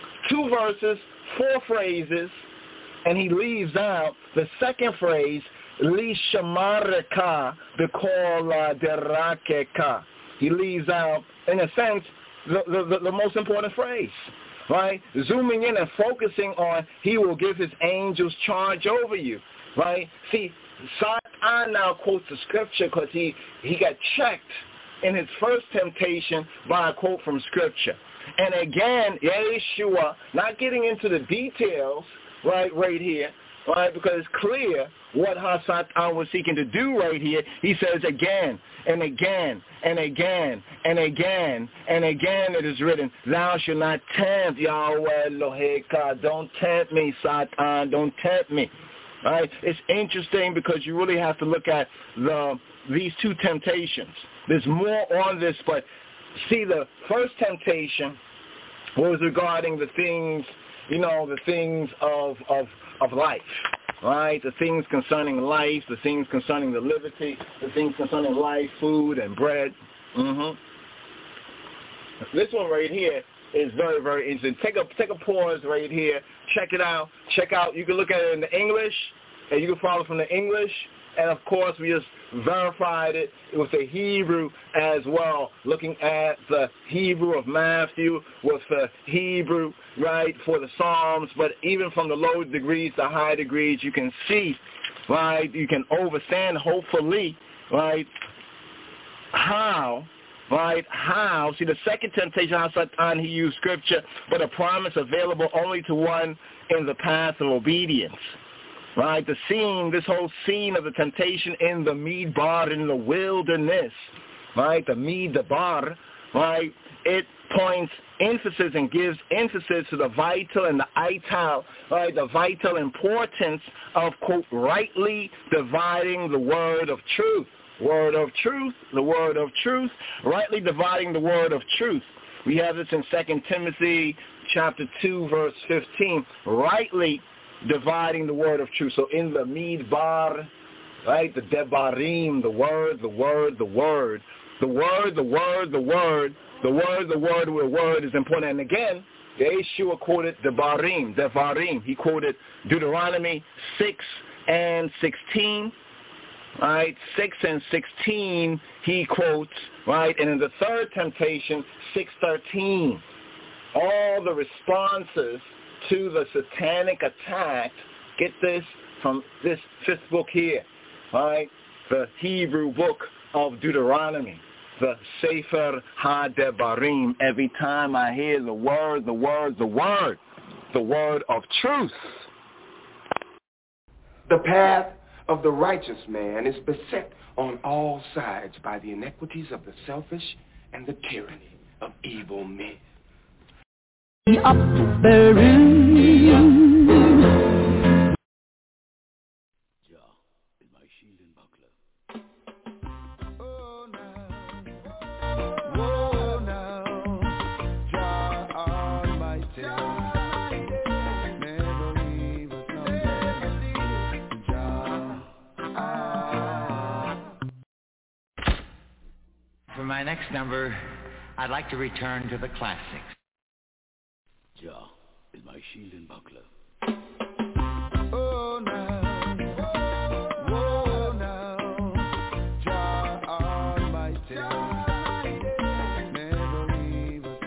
4 phrases, and he leaves out the second phrase, li shamareka bekola derakeka. He leaves out, in a sense, the most important phrase, right? Zooming in and focusing on, he will give his angels charge over you, right? See, Satan now quotes the scripture because he got checked in his first temptation by a quote from scripture. And again, Yeshua, not getting into the details, right here, right, because it's clear what Satan was seeking to do right here. He says again and again and again and again and again it is written, thou shalt not tempt Yahweh Eloheka. Don't tempt me, Satan. Don't tempt me. Right? It's interesting because you really have to look at these two temptations. There's more on this, but see, the first temptation was regarding the things, the things of life, right? The things concerning life, the things concerning the liberty, the things concerning life, food, and bread. This one right here is very, very interesting. Take a pause right here. Check it out. You can look at it in the English, and you can follow from the English. And, of course, we just verified it with the Hebrew as well, looking at the Hebrew of Matthew with the Hebrew, right, for the Psalms. But even from the low degrees to high degrees, you can see, right, you can understand, hopefully, right, how, see, the second temptation, how Satan, he used scripture, but a promise available only to one in the path of obedience. Right, this whole scene of the temptation in the Midbar, in the wilderness, right, the Midbar, right, it points emphasis and gives emphasis to the vital and the ital, right, the vital importance of, quote, rightly dividing the word of truth. The word of truth, rightly dividing the word of truth. We have this in 2 Timothy chapter 2, verse 15, rightly dividing the word of truth. So in the Midbar, right, the Debarim, the word is important. And again, Yeshua quoted Devarim. He quoted Deuteronomy 6 and 16. Right, 6 and 16 he quotes, right, and in the third temptation, 6:13, all the responses to the satanic attack, get this, from this 5th book here, right, the Hebrew book of Deuteronomy, the Sefer HaDebarim. Every time I hear the word, the word of truth. The path of the righteous man is beset on all sides by the iniquities of the selfish and the tyranny of evil men. Up the room. For my next number, I'd like to return to the classics. Jah is my shield and buckler. Oh now, Jah Almighty, never leave us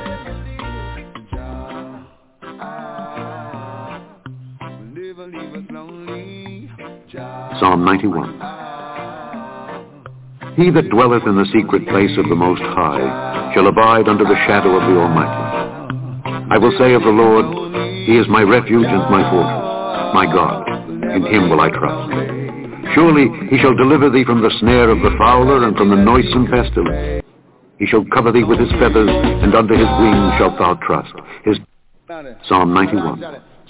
lonely. Jah, never leave us lonely. Psalm 91. He that dwelleth in the secret place of the Most High shall abide under the shadow of the Almighty. I will say of the Lord, He is my refuge and my fortress, my God. In Him will I trust. Surely He shall deliver thee from the snare of the fowler and from the noisome pestilence. He shall cover thee with His feathers, and under His wings shalt thou trust. Psalm 91.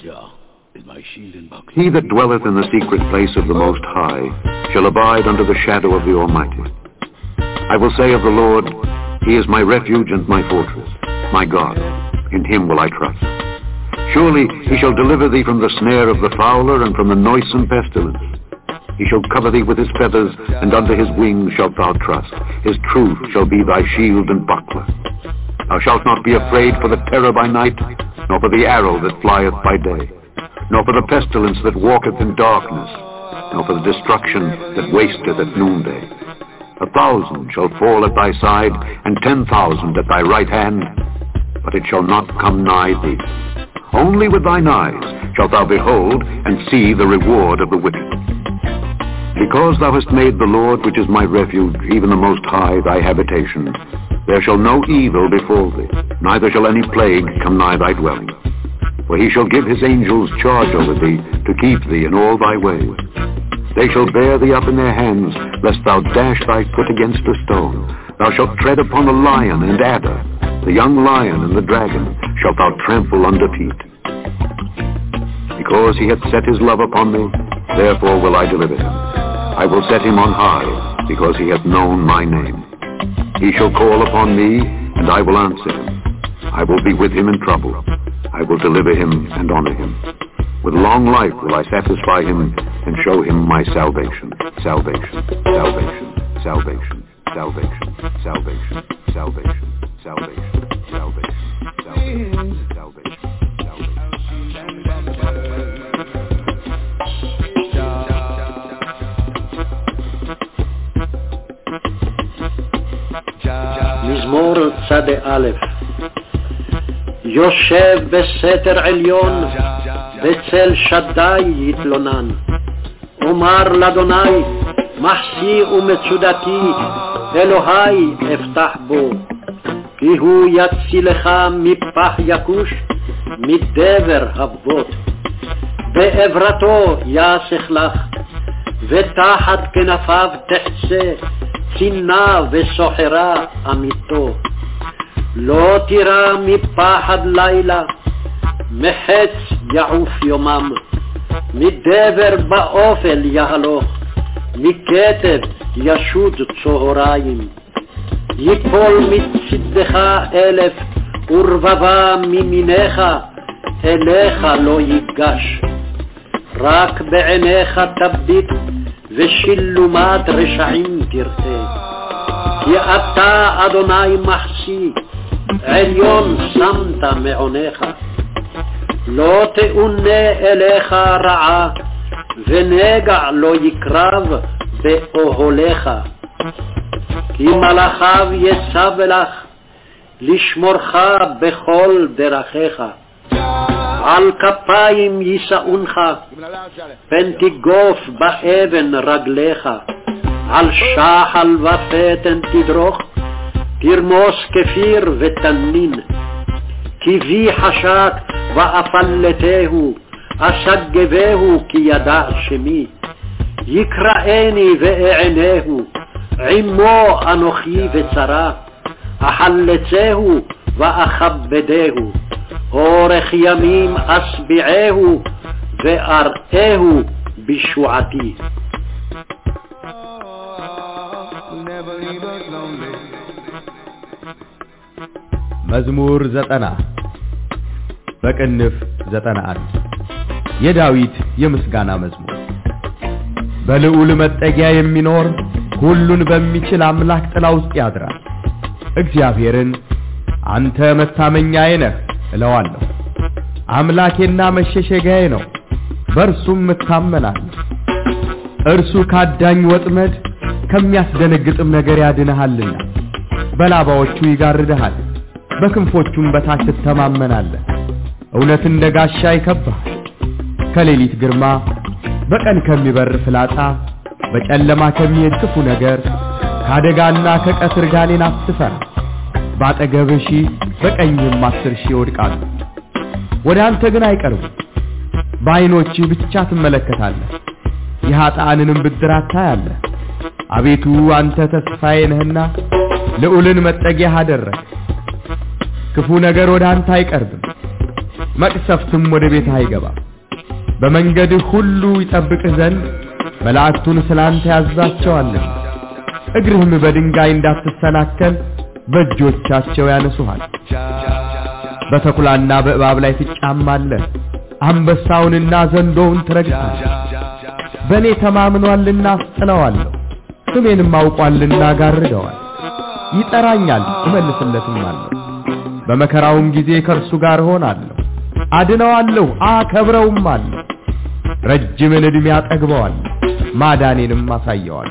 My shield and buckler. He that dwelleth in the secret place of the Most High shall abide under the shadow of the Almighty. I will say of the Lord, He is my refuge and my fortress, my God. In Him will I trust. Surely He shall deliver thee from the snare of the fowler and from the noisome pestilence. He shall cover thee with His feathers, and under His wings shalt thou trust. His truth shall be thy shield and buckler. Thou shalt not be afraid for the terror by night, nor for the arrow that flieth by day, nor for the pestilence that walketh in darkness, nor for the destruction that wasteth at noonday. 1,000 shall fall at thy side, and 10,000 at thy right hand, but it shall not come nigh thee. Only with thine eyes shalt thou behold and see the reward of the wicked. Because thou hast made the Lord, which is my refuge, even the Most High, thy habitation, there shall no evil befall thee, neither shall any plague come nigh thy dwelling. For He shall give His angels charge over thee, to keep thee in all thy ways. They shall bear thee up in their hands, lest thou dash thy foot against a stone. Thou shalt tread upon the lion and adder, the young lion and the dragon shalt thou trample under feet. Because He hath set His love upon me, therefore will I deliver him. I will set him on high, because he hath known my name. He shall call upon me, and I will answer him. I will be with him in trouble. I will deliver him and honor him. With long life will I satisfy him and show him my salvation. Salvation, salvation, salvation, salvation, salvation, salvation, salvation, salvation, salvation, salvation. מזמור צד א'. יושב בסתר עליון, בצל שדי יתלונן. אומר לאדוני, מחסי ומצודתי, אלוהי אפתח בו. כי הוא יצילך מפח יקוש, מדבר הבוט. בעברתו יאסך לך, ותחת כנפיו תחצה, צינה וסוחרה אמיתו. לא תירא מפחד לילה, מחץ יעוף יומם, מדבר באופל יהלוך, מכתב ישוד צהריים. יפול מצדך 1,000 ורבבה מימינך, אליך לא ייגש. רק בעיניך תביט, ושילומת רשעים תראה. כי אתה אדוני מחסי, עליון שמת מעונך. לא תאונה אליך רעה, ונגע לא יקרב באוהליך. כי מלאכיו יצב לך, לשמורך בכל דרכיך. על כפיים יישאונך, פן תגוף באבן רגליך. על שחל ופתן תדרוך, תרמוס כפיר ותנין. כי בי חשק ואפלתהו אשגבהו כי ידע שמי יקראני ואענהו עמו אנוכי וצרה אחלצהו ואכבדהו אורך ימים אשביעהו ואראהו בישועתי. መዝሙር 90 በቅንፍ 91 የዳዊት የምስጋና መዝሙር። በልዑል መጠጊያ የሚኖር ሁሉን በሚችል አምላክ ጥላ ውስጥ ያድራል። እግዚአብሔርን አንተ መታመኛዬ ነህ እለዋለሁ። አምላኬና መሸሸጊያዬ ነው፣ በእርሱም እታመናለሁ። እርሱ ካዳኝ ወጥመድ ከሚያስደነግጥም ነገር ያድንሃልና በላባዎቹ ይጋርድሃል፣ በክንፎቹም በታች ትተማመናለህ። እውነት እንደ ጋሻ ይከብብሃል፣ ከሌሊት ግርማ፣ በቀን ከሚበር ፍላጻ፣ በጨለማ ከሚሄድ ክፉ ነገር፣ ከአደጋና ከቀትር ጋኔን አትፈራ። ባጠገብህ 1000 በቀኝህም 10,000 ይወድቃሉ፣ ወደ አንተ ግን አይቀርቡም። በዓይኖችህ ብቻ ትመለከታለህ፣ የኃጥአንንም ብድራት ታያለህ። አቤቱ አንተ ተስፋዬ ነህና ልዑልን መጠጊያህ አደረግህ። ክፉ ነገር ወደ አንተ አይቀርብም፣ መቅሰፍትም ወደ ቤትህ አይገባም። በመንገድህ ሁሉ ይጠብቅህ ዘንድ መላእክቱን ስላንተ ያዛቸዋልና እግርህም በድንጋይ እንዳትሰናከል በእጆቻቸው ያነሱሃል። በተኩላና በእባብ ላይ ትጫማለህ፣ አንበሳውንና ዘንዶውን ትረግጣለህ። በእኔ ተማምኗልና አስጥለዋለሁ፣ ስሜንም አውቋልና ጋርደዋል። ይጠራኛል እመልስለትማለሁ፣ በመከራውም ጊዜ ከእርሱ ጋር እሆናለሁ። አድነዋለሁ አከብረውማለሁ፣ ረጅምን ዕድሜ አጠግበዋለሁ፣ ማዳኔንም አሳየዋለሁ።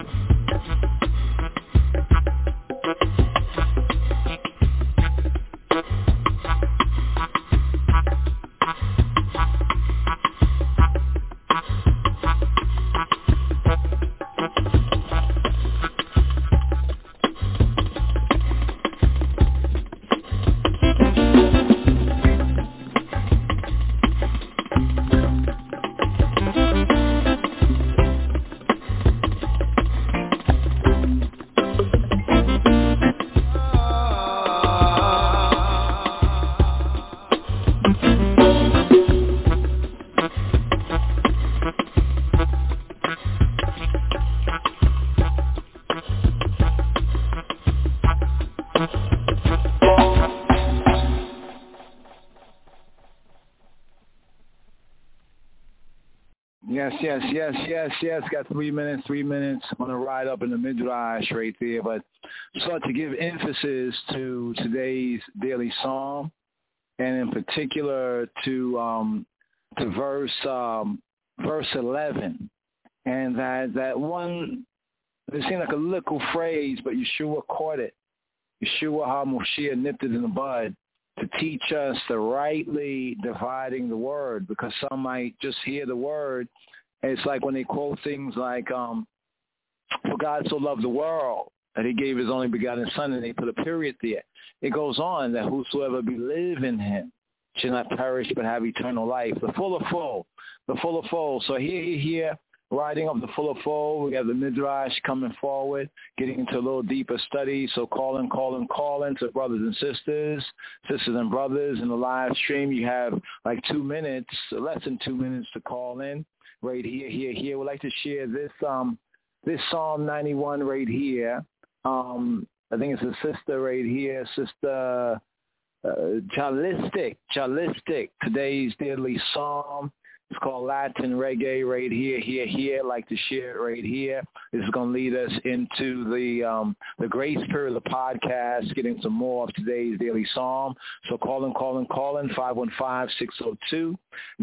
Yes. Got 3 minutes. I'm going to ride up in the Midrash right there. But start to give emphasis to today's daily psalm, and in particular to verse 11. And that one, it seemed like a little phrase, but Yeshua caught it. Yeshua HaMoshiach nipped it in the bud to teach us the rightly dividing the word, because some might just hear the word. It's like when they quote things like, for God so loved the world that he gave his only begotten son, and they put a period there. It goes on that whosoever believe in him shall not perish but have eternal life. The full of full. So here, riding up the full of full, we got the Midrash coming forward, getting into a little deeper study. So calling to brothers and sisters and brothers in the live stream. You have like 2 minutes, less than 2 minutes to call in. Right here. We'd like to share this Psalm 91 right here. I think it's a sister right here, Sister Chalistic. Today's daily Psalm. It's called Latin Reggae right here. I'd like to share it right here. This is going to lead us into the grace period of the podcast, getting some more of today's daily psalm. So calling, 515-602-9761,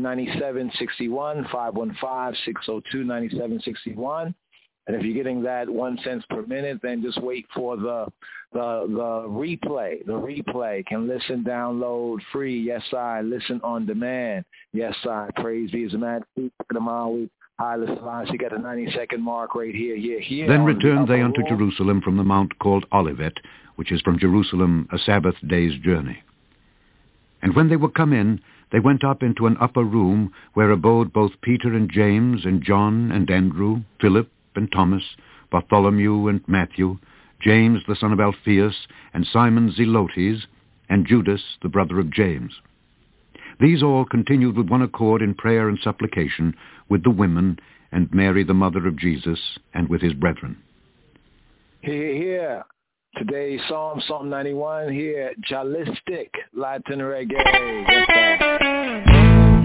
515-602-9761. And if you're getting that 1 cent per minute, then just wait for the replay. The replay can listen, download free. Yes, I listen on demand. Yes, I praise be his majesty. You got a 90-second mark right here. Then returned they unto Jerusalem from the mount called Olivet, which is from Jerusalem a Sabbath day's journey. And when they were come in, they went up into an upper room where abode both Peter and James and John and Andrew, Philip and Thomas, Bartholomew and Matthew, James the son of Alphaeus, and Simon Zelotes, and Judas the brother of James. These all continued with one accord in prayer and supplication with the women and Mary the mother of Jesus and with his brethren. Here. Today, Psalm 91 here, Jalistic Latin Reggae.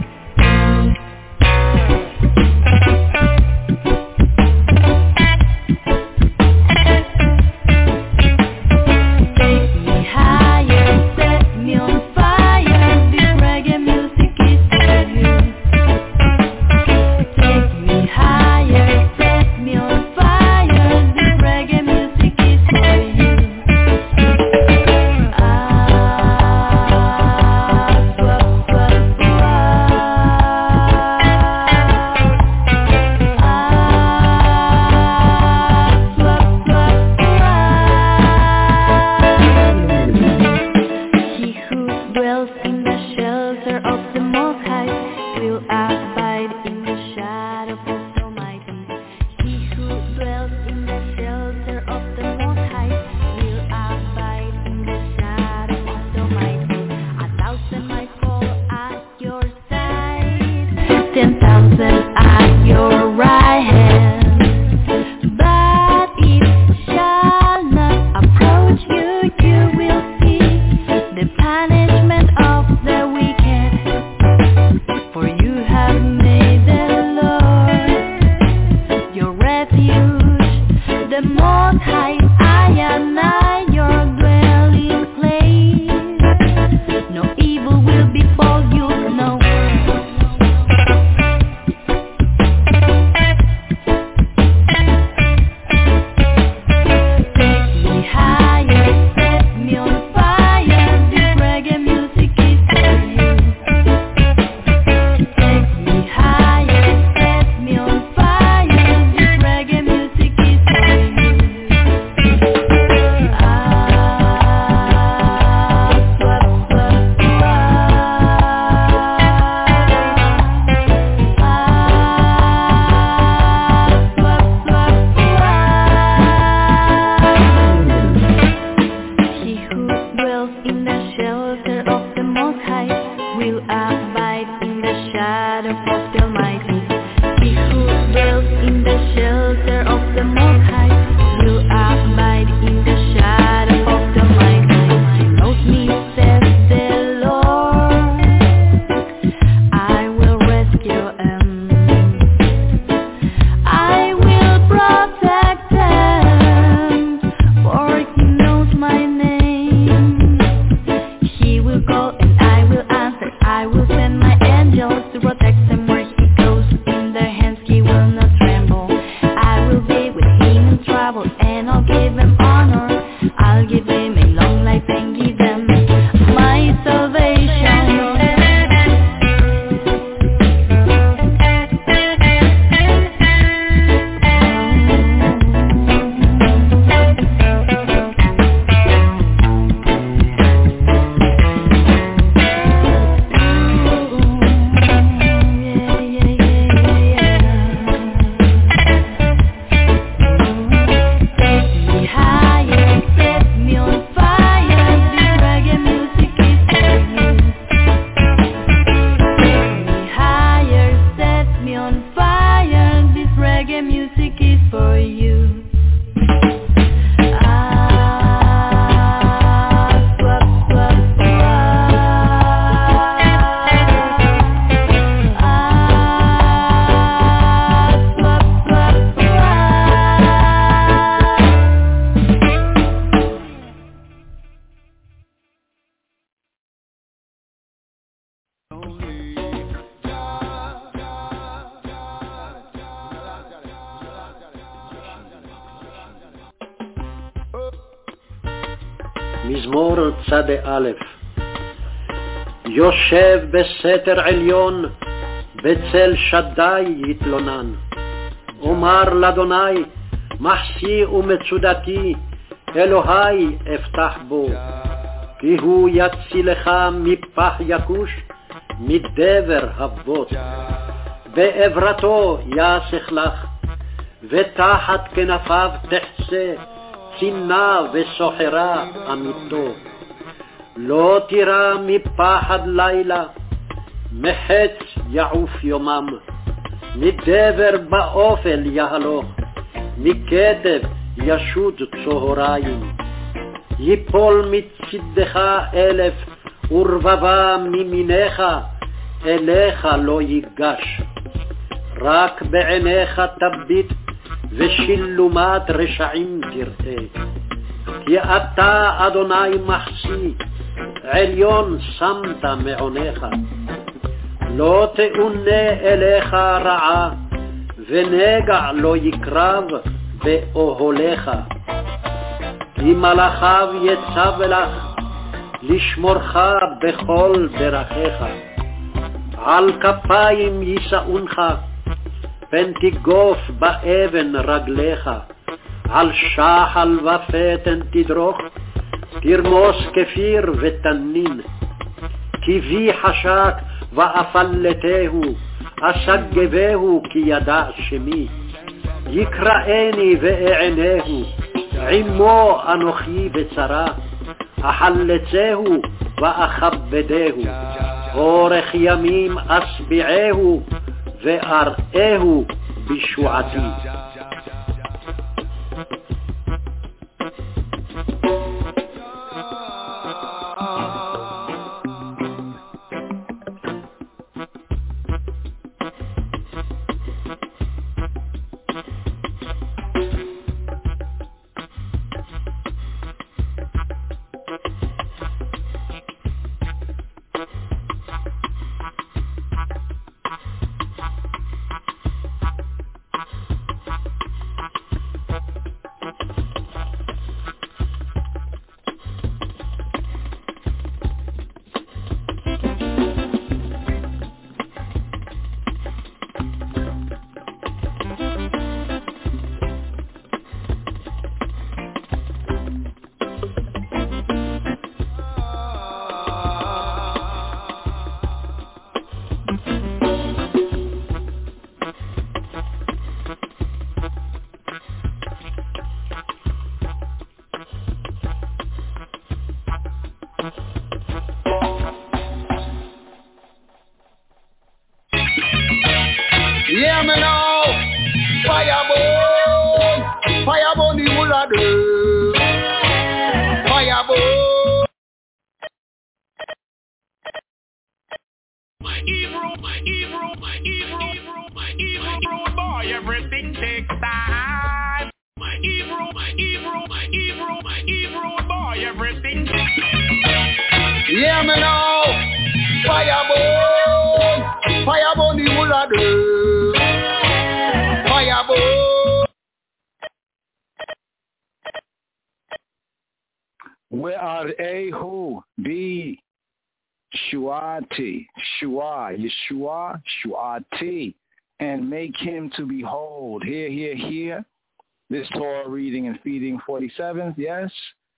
מזמור צד א'. יושב בסתר עליון, בצל שדי יתלונן. אומר לאדוני, מחסי ומצודתי, אלוהי אפתח בו. כי הוא יצילך מפח יכוש, מדבר אבות, בעברתו יסך לך, ותחת כנפיו תחסה, צינה וסוחרה אמיתו. לא תירא מפחד לילה, מחץ יעוף יומם, מדבר באופל יהלוך, מכתב ישוד צהריים. ייפול מצדך 1000 ורבבה ממיניך, אליך לא ייגש. רק בעיניך תביט ושילומת רשעים תראה. כי אתה אדוני מחסי, עליון שמת מעונך. לא תאונה אליך רעה, ונגע לא יקרב באוהליך. כי מלאכיו יצב לך, לשמורך בכל דרכיך. על כפיים יישאונך, פן תגוף באבן רגליך. על שחל ופתן תדרוך, תרמוס כפיר ותנין. כי בי חשק ואפלתהו, אשגבהו כי ידע שמי. יקראני ואענהו, עמו אנוכי בצרה. אחלצהו ואכבדהו, אורך ימים אשביעהו ואראהו בשועתי. Yeah, me now. Fireball. Fireball the whole of them. Fireball. Evil boy, everything takes time. Evil boy, everything takes time. Yeah, me now. Fireball. Fireball the whole of them. Where are Ehu? B. Shuati, Shua, Yeshua, Shuati, and make him to behold. Here. This Torah reading and feeding 47th, yes?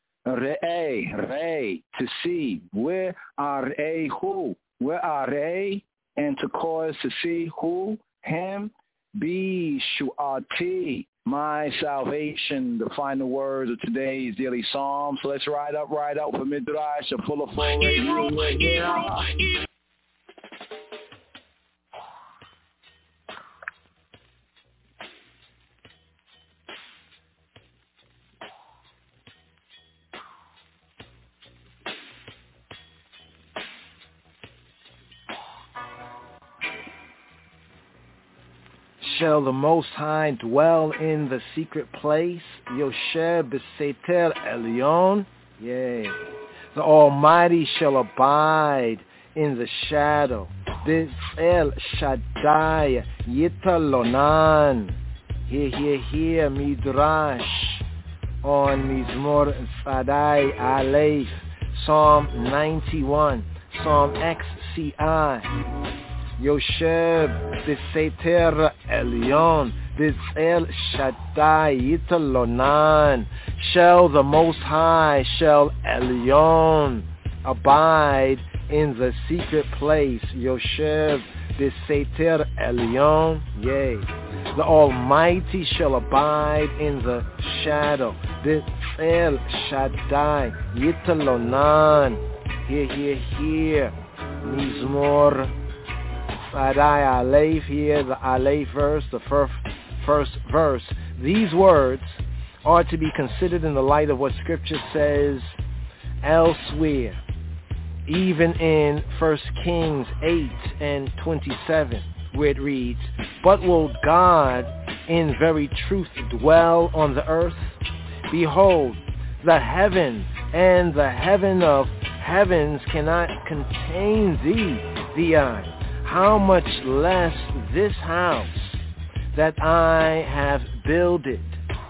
Re, to see. Where are Ehu? Where are they? And to cause to see who? Him. Be Shuati, my salvation, the final words of today's daily psalm. So let's ride up for Midrash, a full of full radio. Shall the Most High dwell in the secret place? Yosher B'Seter Elyon? Yea. The Almighty shall abide in the shadow. B'El Shaddai Yitalonan. Here, Midrash on Mizmor Tzadai Aleph, Psalm 91, Psalm XCI. Yosher B'Seter Elyon, B'El Shaddai Yitalonan. Shall the Most High, shall Elyon, abide in the secret place. Yoshev B'Seter Elyon, yea. The Almighty shall abide in the shadow. B'El Shaddai, Yitalonan, here. Mizmor Sadai Aleph, here the Aleph verse, the first verse. These words are to be considered in the light of what Scripture says elsewhere, even in 1 Kings 8:27, where it reads, "But will God in very truth dwell on the earth? Behold, the heaven and the heaven of heavens cannot contain thee, I. How much less this house that I have builded?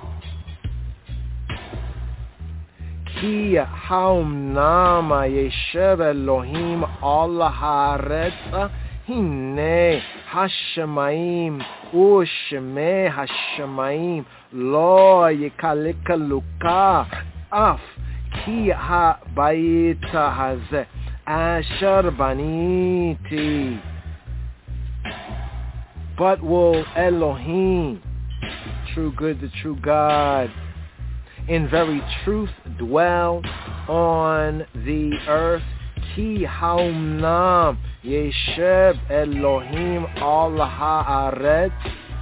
Ki haumnam yeshev Elohim al haaretz hine hashamayim u'shemei hashamayim lo yikalikaluka af ki habayit hazeh asher baniti." But will Elohim, true good, the true God, in very truth dwell on the earth? Ki haumnam yeshev Elohim al haaretz.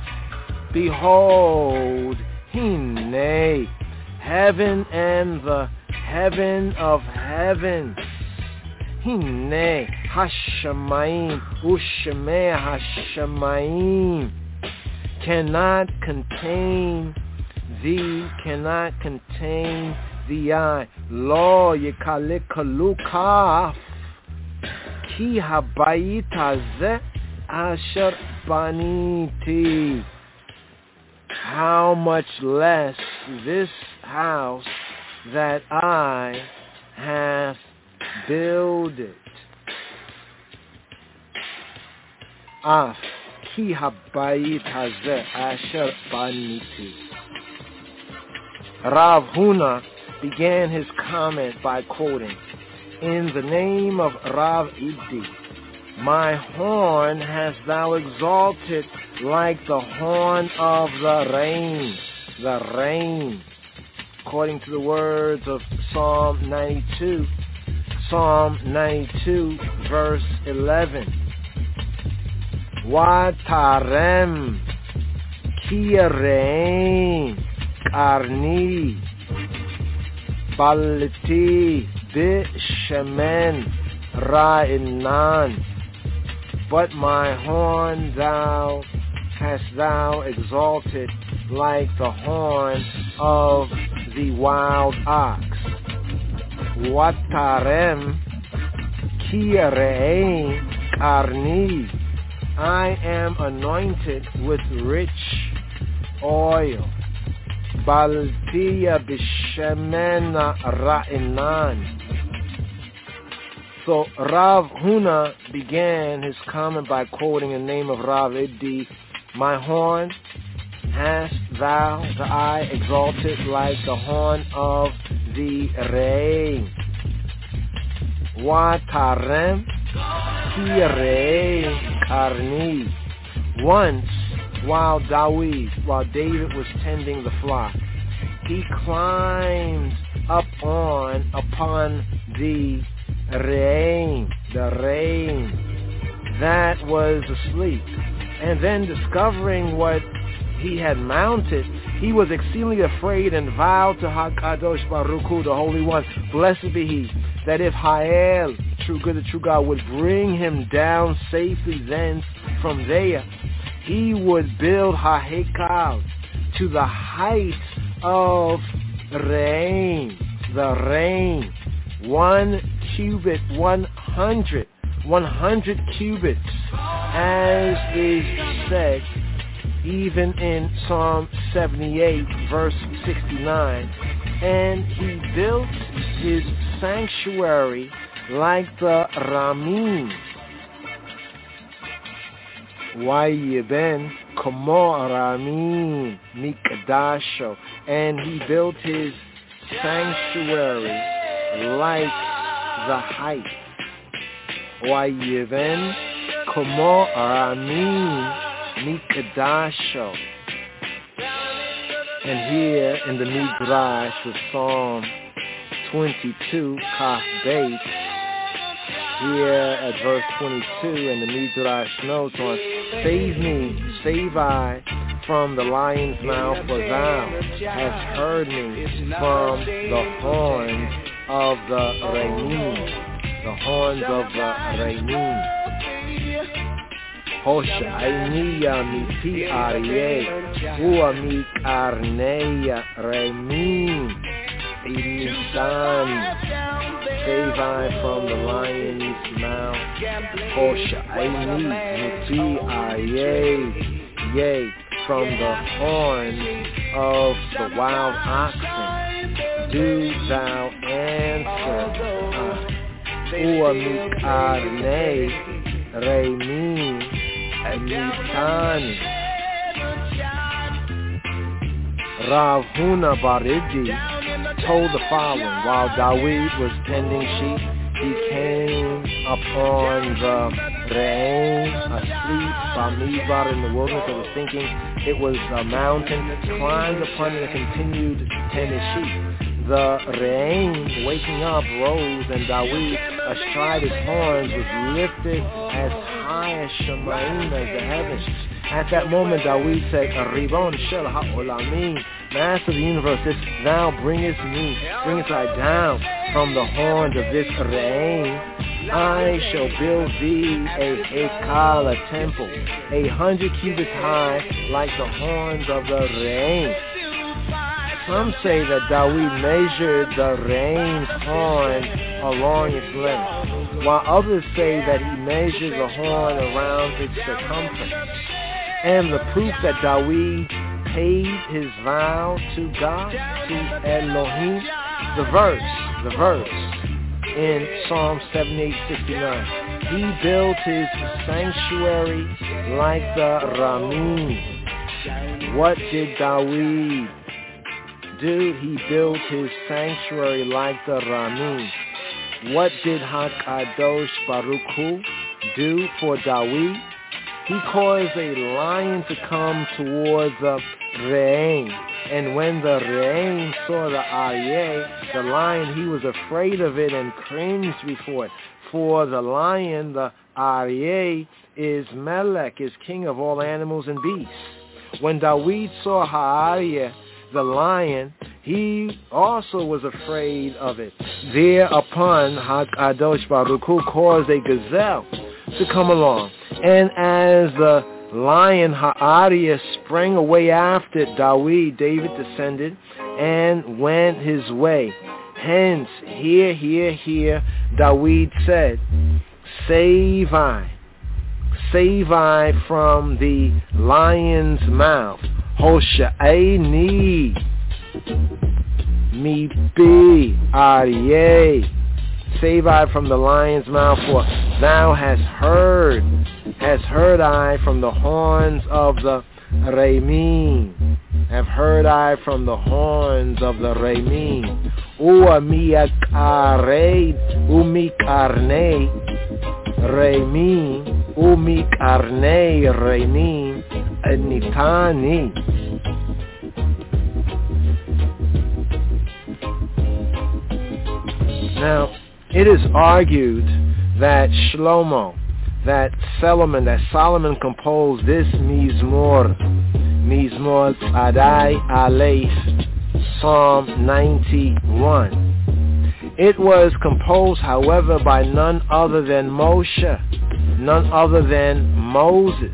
Behold, hine, heaven and the heaven of heavens. Hine hashamayim u'shemei hashamayim cannot contain thee, I. Lo yikalikakaf ki habayit hazeh asher baniti. How much less this house that I have builded. Af ki habayit hazeh asher baniti. Rav Huna began his comment by quoting, "In the name of Rav Idi, my horn hast thou exalted like the horn of the rain. According to the words of Psalm 92 verse 11. Watarem kiyarein karni balti bishemen ra'inan. But my horn hast thou exalted like the horn of the wild ox. Watarem kiyarein karni. I am anointed with rich oil. Baltiya b'shemena ra'inan. So Rav Huna began his comment by quoting the name of Rav Idi. My horn hast thou, the eye, exalted like the horn of the rain. Watarem kiyarein karni. Once, while David was tending the flock, he climbed upon the rain that was asleep, and then discovering what he had mounted, he was exceedingly afraid and vowed to HaKadosh Baruch Hu, the Holy One, blessed be He, that if Ha'el, true good, the true God, would bring him down safely thence from there, he would build HaHekal to the height of the rain, 1 cubit, 100 cubits, as is said even in Psalm 78 verse 69. And he built his sanctuary like the Ramim. Wayeben Komo Ramim Mikdasho. And he built his sanctuary like the height Wayiven Komo Aramin Mikadasho. And here in the Midrash with Psalm 22, Kaf Beit, here at verse 22 in the Midrash notes on, save me, save I from the lion's mouth, for thou hast heard me from the horns of the Reimim, the horns of the Reimim. Hosha'iniya mipi aryeh, ua mikarneya Reimim, Inisan. Save I from the lion's mouth. Hosha'ini mipi aryeh, yea, from the horns of the wild oxen. Do thou answer us. Ua mikarnei Reimim Anitani. Rav Huna Baridi told the following: while Dawid was tending sheep, he came upon the Re'im asleep, Bamidbar in the wilderness. He was thinking it was a mountain, climbed upon it and continued to tend his sheep. The Re'im, waking up, rose, and Dawid, astride his horns, was lifted as high as Shemaim, as the heavens. At that moment, Dawid said, Ribon Shel HaOlamim, Master of the universe, if thou bringest I down from the horns of this Re'im, I shall build thee a Hekal, a temple, 100 cubits high, like the horns of the Re'im. Some say that Dawid measured the Re'im's horn along its length, while others say that he measured the horn around its circumference. And the proof that Dawid paid his vow to God, to Elohim, the verse in Psalm 78:69. He built his sanctuary like the Ramim. What did Dawid do? He built his sanctuary like the Ramim. What did HaKadosh Baruch Hu do for Dawid? He caused a lion to come towards the Re'im. And when the Re'im saw the Aryeh, the lion, he was afraid of it and cringed before it. For the lion, the Aryeh, is Melech, is king of all animals and beasts. When Dawid saw Ha'aryeh, the lion, he also was afraid of it. Thereupon, HaKadosh Baruch Hu caused a gazelle to come along. And as the lion Ha'aryeh sprang away after David descended and went his way. Hence, here, David said, Save I from the lion's mouth. Hosha'ini mipi aryeh. Save I from the lion's mouth, for thou hast heard I from the horns of the Re'imim. Have heard I from the horns of the Re'imim. Ua mikarnei Re'imim, umikarnei Re'imim nitani. Now, it is argued that Solomon composed this Mizmor Tzadai Aleph, Psalm 91. It was composed, however, by none other than Moshe, none other than Moses.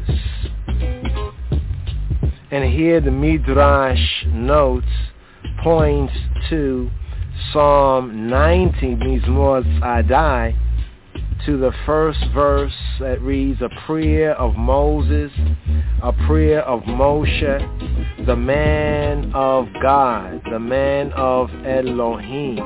And here the Midrash notes points to Psalm 90, Mizmor Tzadai, to the first verse that reads, a prayer of Moses, a prayer of Moshe, the man of God, the man of Elohim.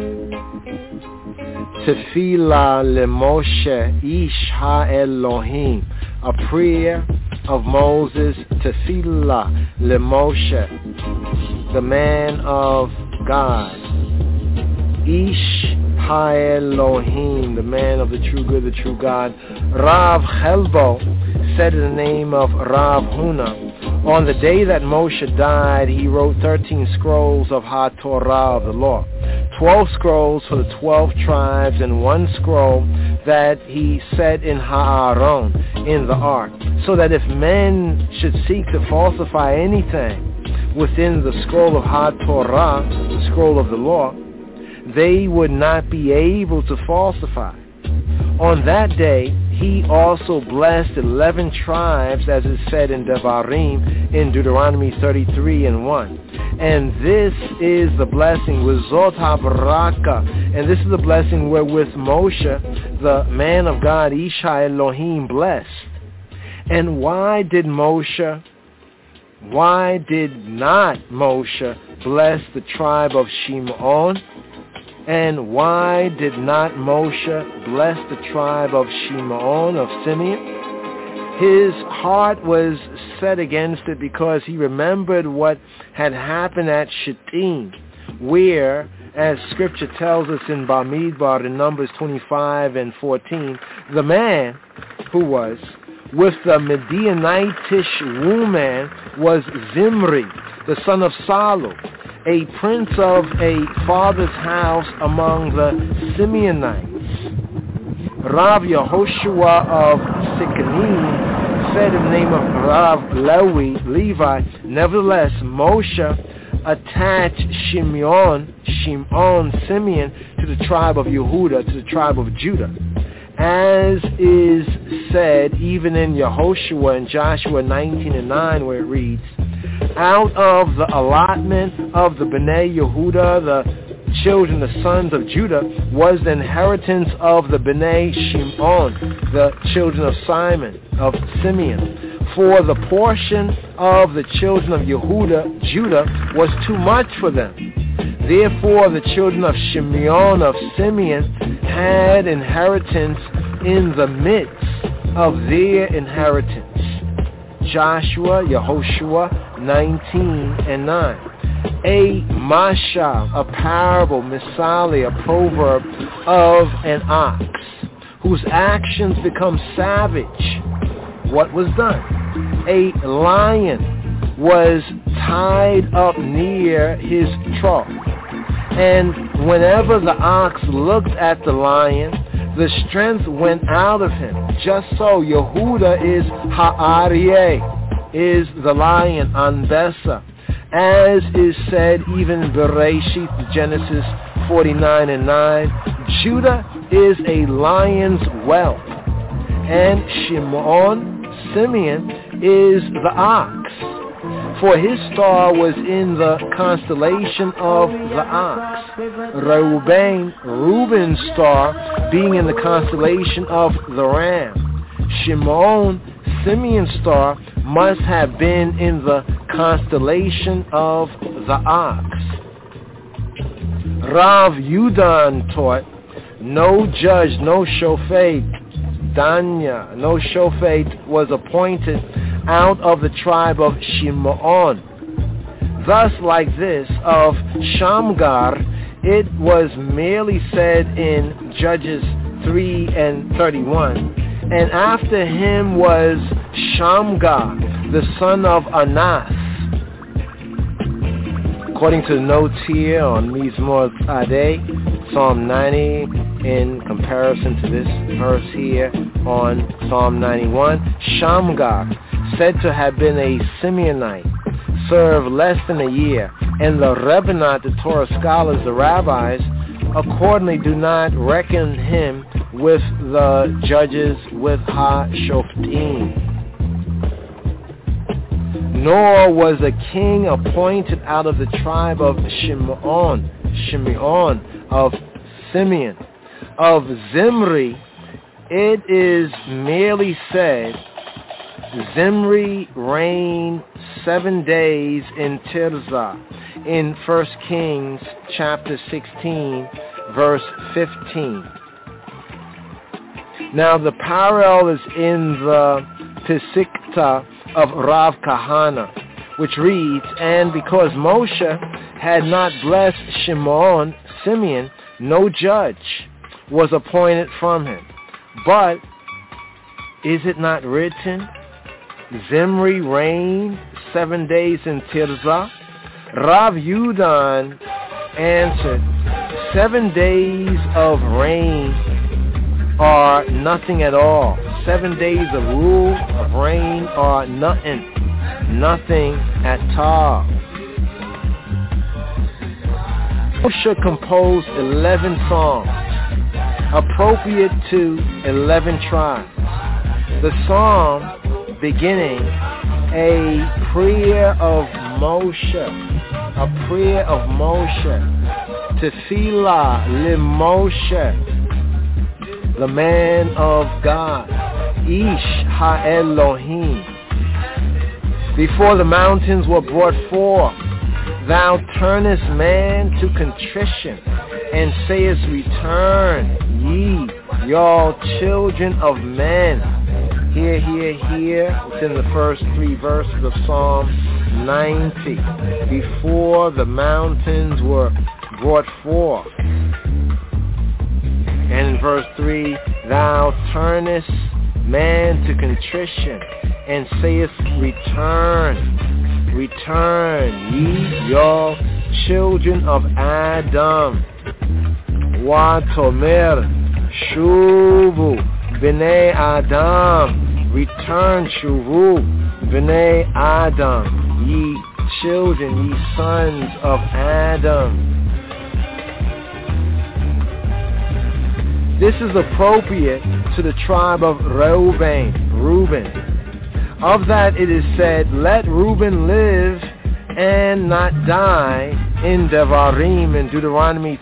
Tefillah leMoshe ish ha-Elohim, a prayer of Moses, Tefillah leMoshe, the man of God. Ish Ha-Elohim, the man of the true good, the true God. Rav Chelbo said in the name of Rav Huna, on the day that Moshe died, he wrote 13 scrolls of HaTorah, of the law, 12 scrolls for the 12 tribes, and 1 scroll that he set in Ha'aron, in the ark, so that if men should seek to falsify anything within the scroll of HaTorah, the scroll of the law, they would not be able to falsify. On that day, he also blessed 11 tribes, as is said in Devarim, in Deuteronomy 33:1. And this is the blessing, Wizot HaBaraka, and this is the blessing wherewith Moshe, the man of God, Ish Ha-Elohim, blessed. And why did not Moshe bless the tribe of Shimon? And why did not Moshe bless the tribe of Shimon, of Simeon? His heart was set against it because he remembered what had happened at Shittim, where, as scripture tells us in Bamidbar in Numbers 25:14, the man who was with the Midianitish woman was Zimri, the son of Salu, a prince of a father's house among the Simeonites. Rav Yehoshua of Sikkim said in the name of Rav Levi, nevertheless, Moshe attached Simeon, Simeon, to the tribe of Yehuda, to the tribe of Judah. As is said even in Yehoshua and Joshua 19:9, where it reads, out of the allotment of the Bnei Yehuda, the children, the sons of Judah, was the inheritance of the Bnei Shimon, the children of Simon, of Simeon. For the portion of the children of Judah was too much for them. Therefore the children of Shimeon, of Simeon, had inheritance in the midst of their inheritance. Joshua, Yehoshua 19:9. A mashal, a parable, misali, a proverb of an ox whose actions become savage. What was done? A lion was tied up near his trough, and whenever the ox looked at the lion, the strength went out of him. Just so Yehuda is Ha'aryeh, is the lion, Anbesa, as is said even in Bereshit, Genesis 49:9. Judah is a lion's whelp, and Simeon is the ox, for his star was in the constellation of the ox. Reuben's star being in the constellation of the ram. Simeon's star must have been in the constellation of the ox. Rav Yudan taught, no judge, no shofet, Danya, no shofet was appointed out of the tribe of Shimon. Thus, like this of Shamgar, it was merely said in Judges 3:31, and after him was Shamgar, the son of Anas. According to the notes here on Mizmor Tzadeh, Psalm 90, in comparison to this verse here on Psalm 91, Shamgar, said to have been a Simeonite, served less than a year, and the Rebbeinu, the Torah scholars, the rabbis, accordingly do not reckon him with the judges, with Ha-Shoftim. Nor was a king appointed out of the tribe of Shimeon, of Simeon. Of Zimri, it is merely said, Zimri reigned 7 days in Tirzah, in 1 Kings chapter 16, verse 15. Now the parallel is in the Pesikta of Rav Kahana, which reads, and because Moshe had not blessed Simeon, no judge was appointed from him. But is it not written, Zimri reigned 7 days in Tirzah? Rav Yudan answered, 7 days of reign are nothing at all. 7 days of rule, of reign are nothing at all. Moshe composed 11 songs appropriate to 11 tribes. The psalm beginning a prayer of Moshe, Tefillah li Moshe, the man of God, Ish ha-Elohim. Before the mountains were brought forth, thou turnest man to contrition, and sayest, return, ye, y'all children of men. Hear, hear, hear. It's in the first 3 verses of Psalm 90. Before the mountains were brought forth. And in verse 3, thou turnest man to contrition, and sayest, return, ye, y'all children of Adam. Watomer, shuvu, b'nei Adam. Return, shuvu, b'nei Adam. Ye children, ye sons of Adam. This is appropriate to the tribe of Reuben. Of that it is said, let Reuben live and not die, in Devarim, in Deuteronomy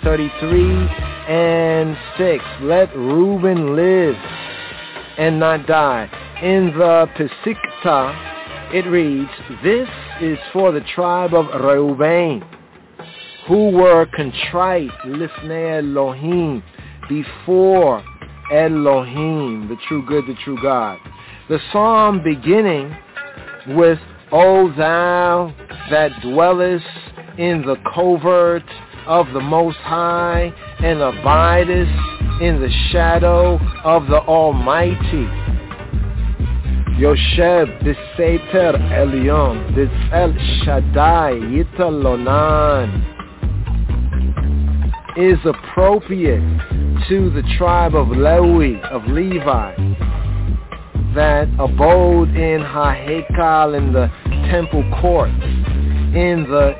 33:6. Let Reuben live and not die. In the Pesikta, it reads, this is for the tribe of Reuben, who were contrite, lifnei Elohim, before Elohim, the true good, the true God. The psalm beginning with, O thou that dwellest in the covert of the Most High, and abidest in the shadow of the Almighty. Yoshev b'seter Elyon, b'tzel Shaddai Yitalonan, is appropriate to the tribe of Levi, that abode in Hahekal, in the temple courts, in the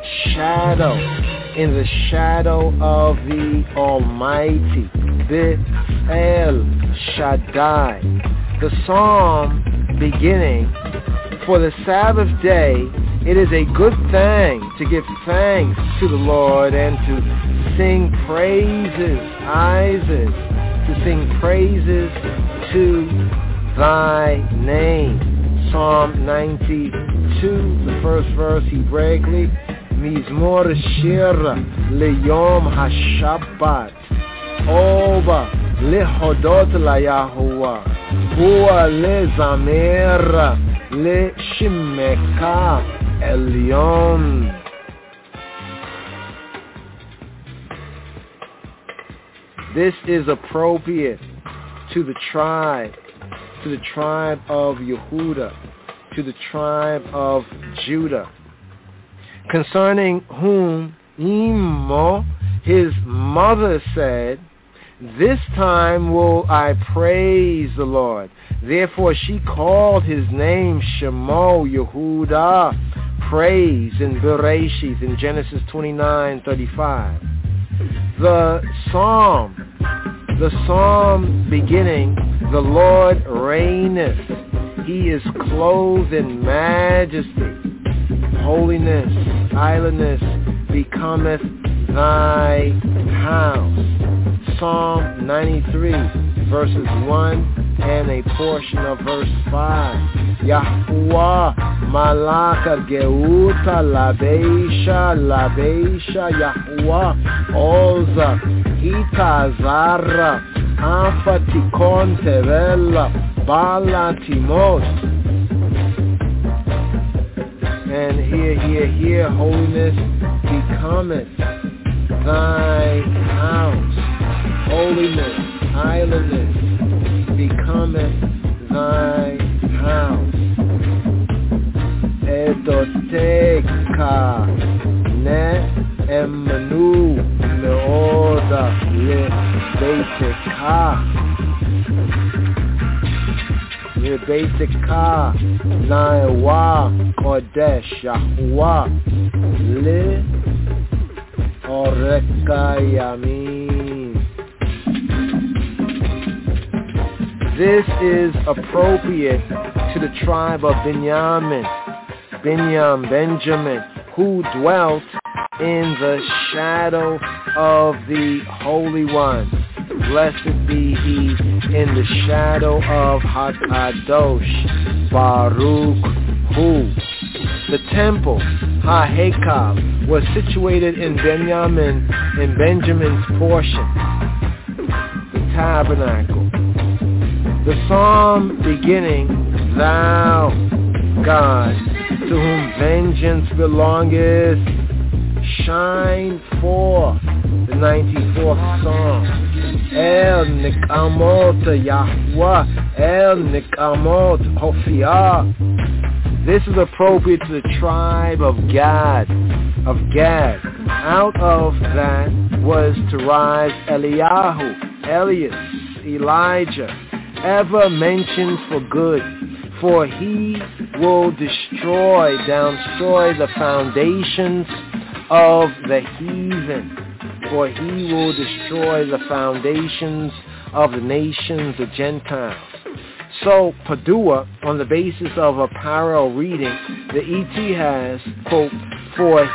shadow of the Almighty, B'el Shaddai. The psalm beginning, for the Sabbath day, it is a good thing to give thanks to the Lord and to sing praises, to sing praises to thy name. Psalm 92, the first verse Hebraically, Mizmor Shir Leyom HaShabbat, Oba Lehodot LaYahuwah, Hua Lezamer Leshimeka Elyon. This is appropriate to the tribe of Yehuda, to the tribe of Judah, concerning whom Imo, his mother, said, this time will I praise the Lord. Therefore she called his name Shemo Yehuda, praise, in Bereshith, in Genesis 29:35. The psalm beginning, the Lord reigneth. He is clothed in majesty. Holiness, silentness becometh thy house. Psalm 93, verses 1 and a portion of verse 5. Yahuwah malaka geuta labeisha Yahuwah oza itazara afatikon terella bala timos. And here, holiness becometh thy house. Holiness, islandness, becometh thy house. Edoteka ne emanu meoda le Beteka Naiwa Kodesh Yahweh Le Oreka Yamin. This is appropriate to the tribe of Benjamin, who dwelt in the shadow of the Holy One. Blessed be he in the shadow of Hakadosh Baruch Hu. The temple, HaHekal, was situated in Benjamin's portion, the tabernacle. The psalm beginning, Thou, God, to whom vengeance belongeth, shine forth, the 94th Psalm. El Nikamot Yahweh, El Nikamot Hophia. This is appropriate to the tribe of Gad. Out of that was to rise Eliyahu, Elias, Elijah, ever mentioned for good, for he will destroy the foundations of the heathen. For he will destroy the foundations of the nations, the Gentiles. So, Padua, on the basis of a parallel reading, the ET has, quote, For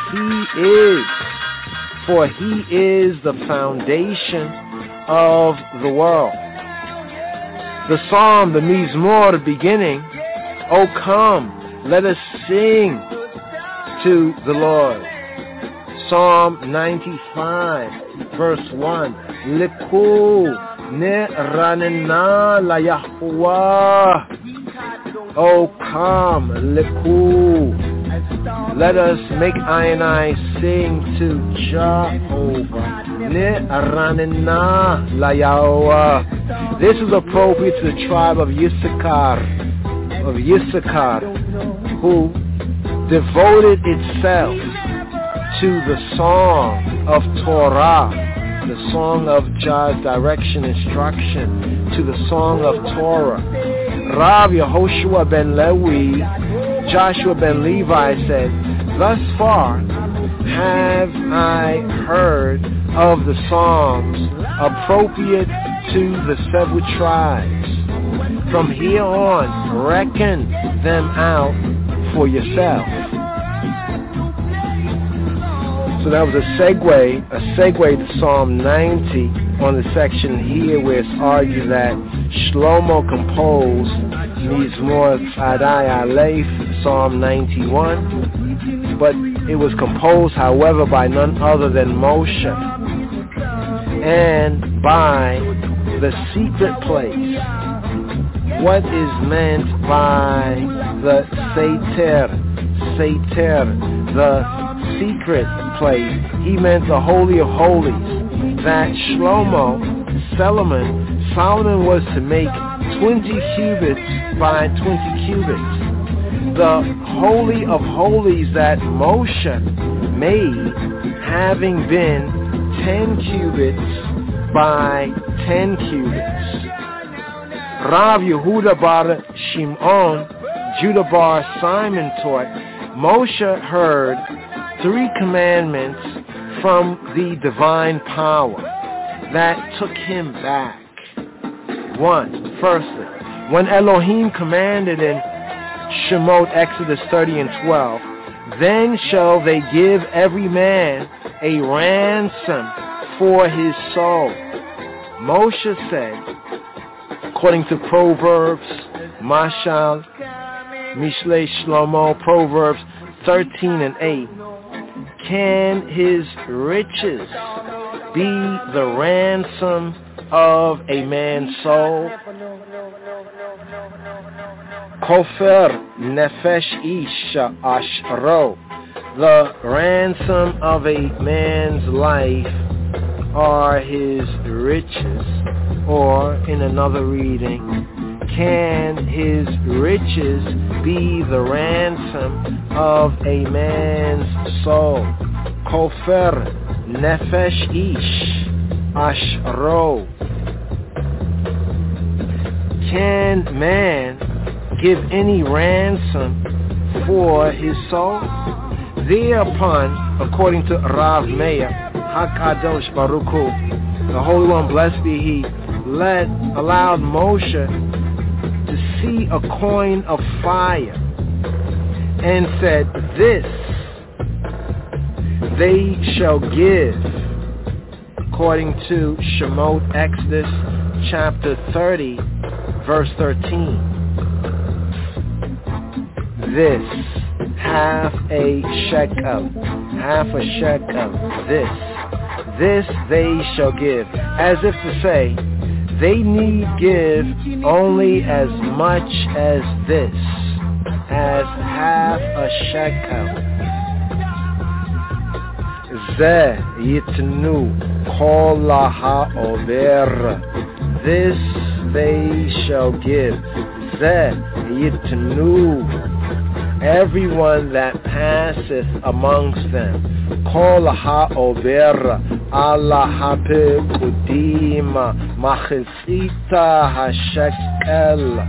he is the foundation of the world. The psalm, the Mizmor, beginning, O come, let us sing to the Lord. Psalm 95, verse 1. Liku ne'ranena la Yahweh. Oh, come, Liku. Let us make I sing to Jehovah. Ne'ranena la Yahweh. This is appropriate to the tribe of Issachar, who devoted itself to the song of Torah, the song of God's direction, instruction, to the song of Torah. Rav Yehoshua ben Levi, Joshua ben Levi said, Thus far have I heard of the psalms appropriate to the several tribes. From here on, reckon them out for yourself. So that was a segue to Psalm 90 on the section here where it's argued that Shlomo composed Mizmor Tzadai Aleph, Psalm 91, but it was composed, however, by none other than Moshe, and by the secret place. What is meant by the Seter, the secret place? He meant the Holy of Holies, that Solomon was to make 20 cubits by 20 cubits. The Holy of Holies that Moshe made having been 10 cubits by 10 cubits. Rav Yehuda bar Shimon, Judah bar Simon taught, Moshe heard 3 commandments from the divine power that took him back. 1. Firstly, when Elohim commanded in Shemot, Exodus 30 and 12, then shall they give every man a ransom for his soul. Moshe said, according to Proverbs, Mashal, Mishlei Shlomo, Proverbs 13 and 8, can his riches be the ransom of a man's soul? Kofer nefesh isha ashro. The ransom of a man's life are his riches. Or, in another reading, can his riches be the ransom of a man's soul? Kofer nefesh ish ashro. Can man give any ransom for his soul? Thereupon, according to Rav Meir, HaKadosh Baruch Hu, the Holy One, blessed be He, allowed Moshe to see a coin of fire and said, this they shall give, according to Shemot Exodus chapter 30, verse 13. This, half a shekel, this they shall give, as if to say, they need give only as much as this, as half a shekel. Ze yitnu kol ha'over. This they shall give. Ze yitnu. Everyone that passeth amongst them. Kol ha'over ala ha'pekudima machesita ha'shekel.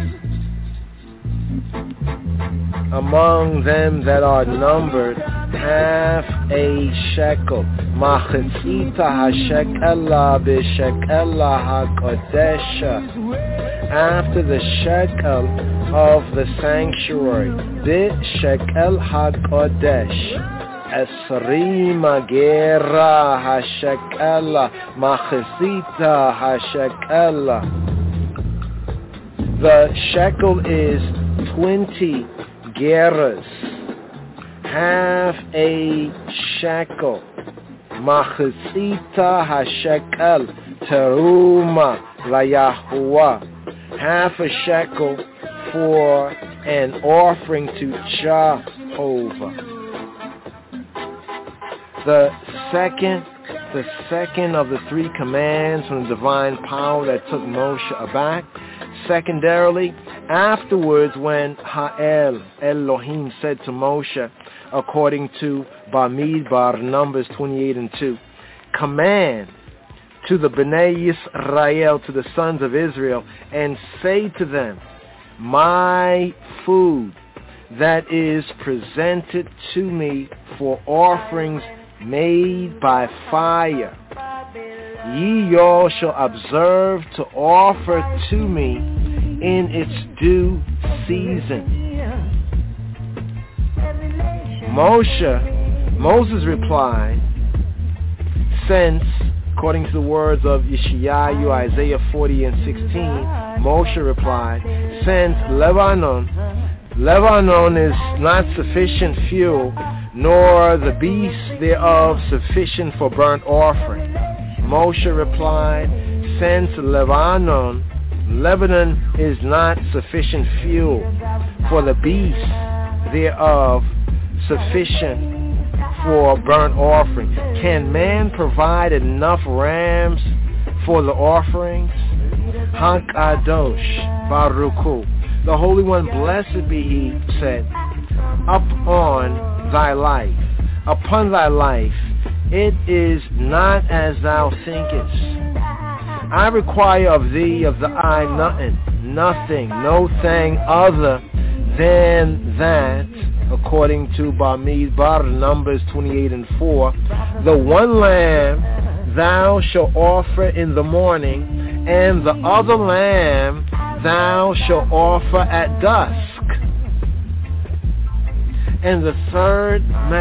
Among them that are numbered, half a shekel. Machesita ha'shekela b'shekela ha'kodesha. After the shekel of the sanctuary, b'shekel ha'kodesh. Esrim gera ha'shekela machesita ha'shekela. The shekel is 20 geras, half a shekel. Machesita ha'shekel teruma layahuah. Half a shekel for an offering to Jehovah. The second of the three commands from the divine power that took Moshe aback. Secondarily, afterwards when Ha'el Elohim said to Moshe, according to Bamidbar, Numbers 28 and 2, command to the Bnei Yisrael, to the sons of Israel, and say to them, my food that is presented to me for offerings made by fire, ye all shall observe to offer to me in its due season. Moses replied, since, according to the words of Yeshayahu, Isaiah 40 and 16, Moshe replied, since Lebanon is not sufficient fuel, nor the beasts thereof sufficient for burnt offering. Moshe replied, since Lebanon is not sufficient fuel, for the beasts thereof sufficient for burnt offering, can man provide enough rams for the offerings? HaKadosh Baruch Hu, the Holy One, blessed be He, said, upon thy life, it is not as thou thinkest. I require of thee, of the eye, nothing, no thing other than that, according to Bamidbar, Numbers 28 and 4, the one lamb thou shalt offer in the morning, and the other lamb thou shalt offer at dusk. And the third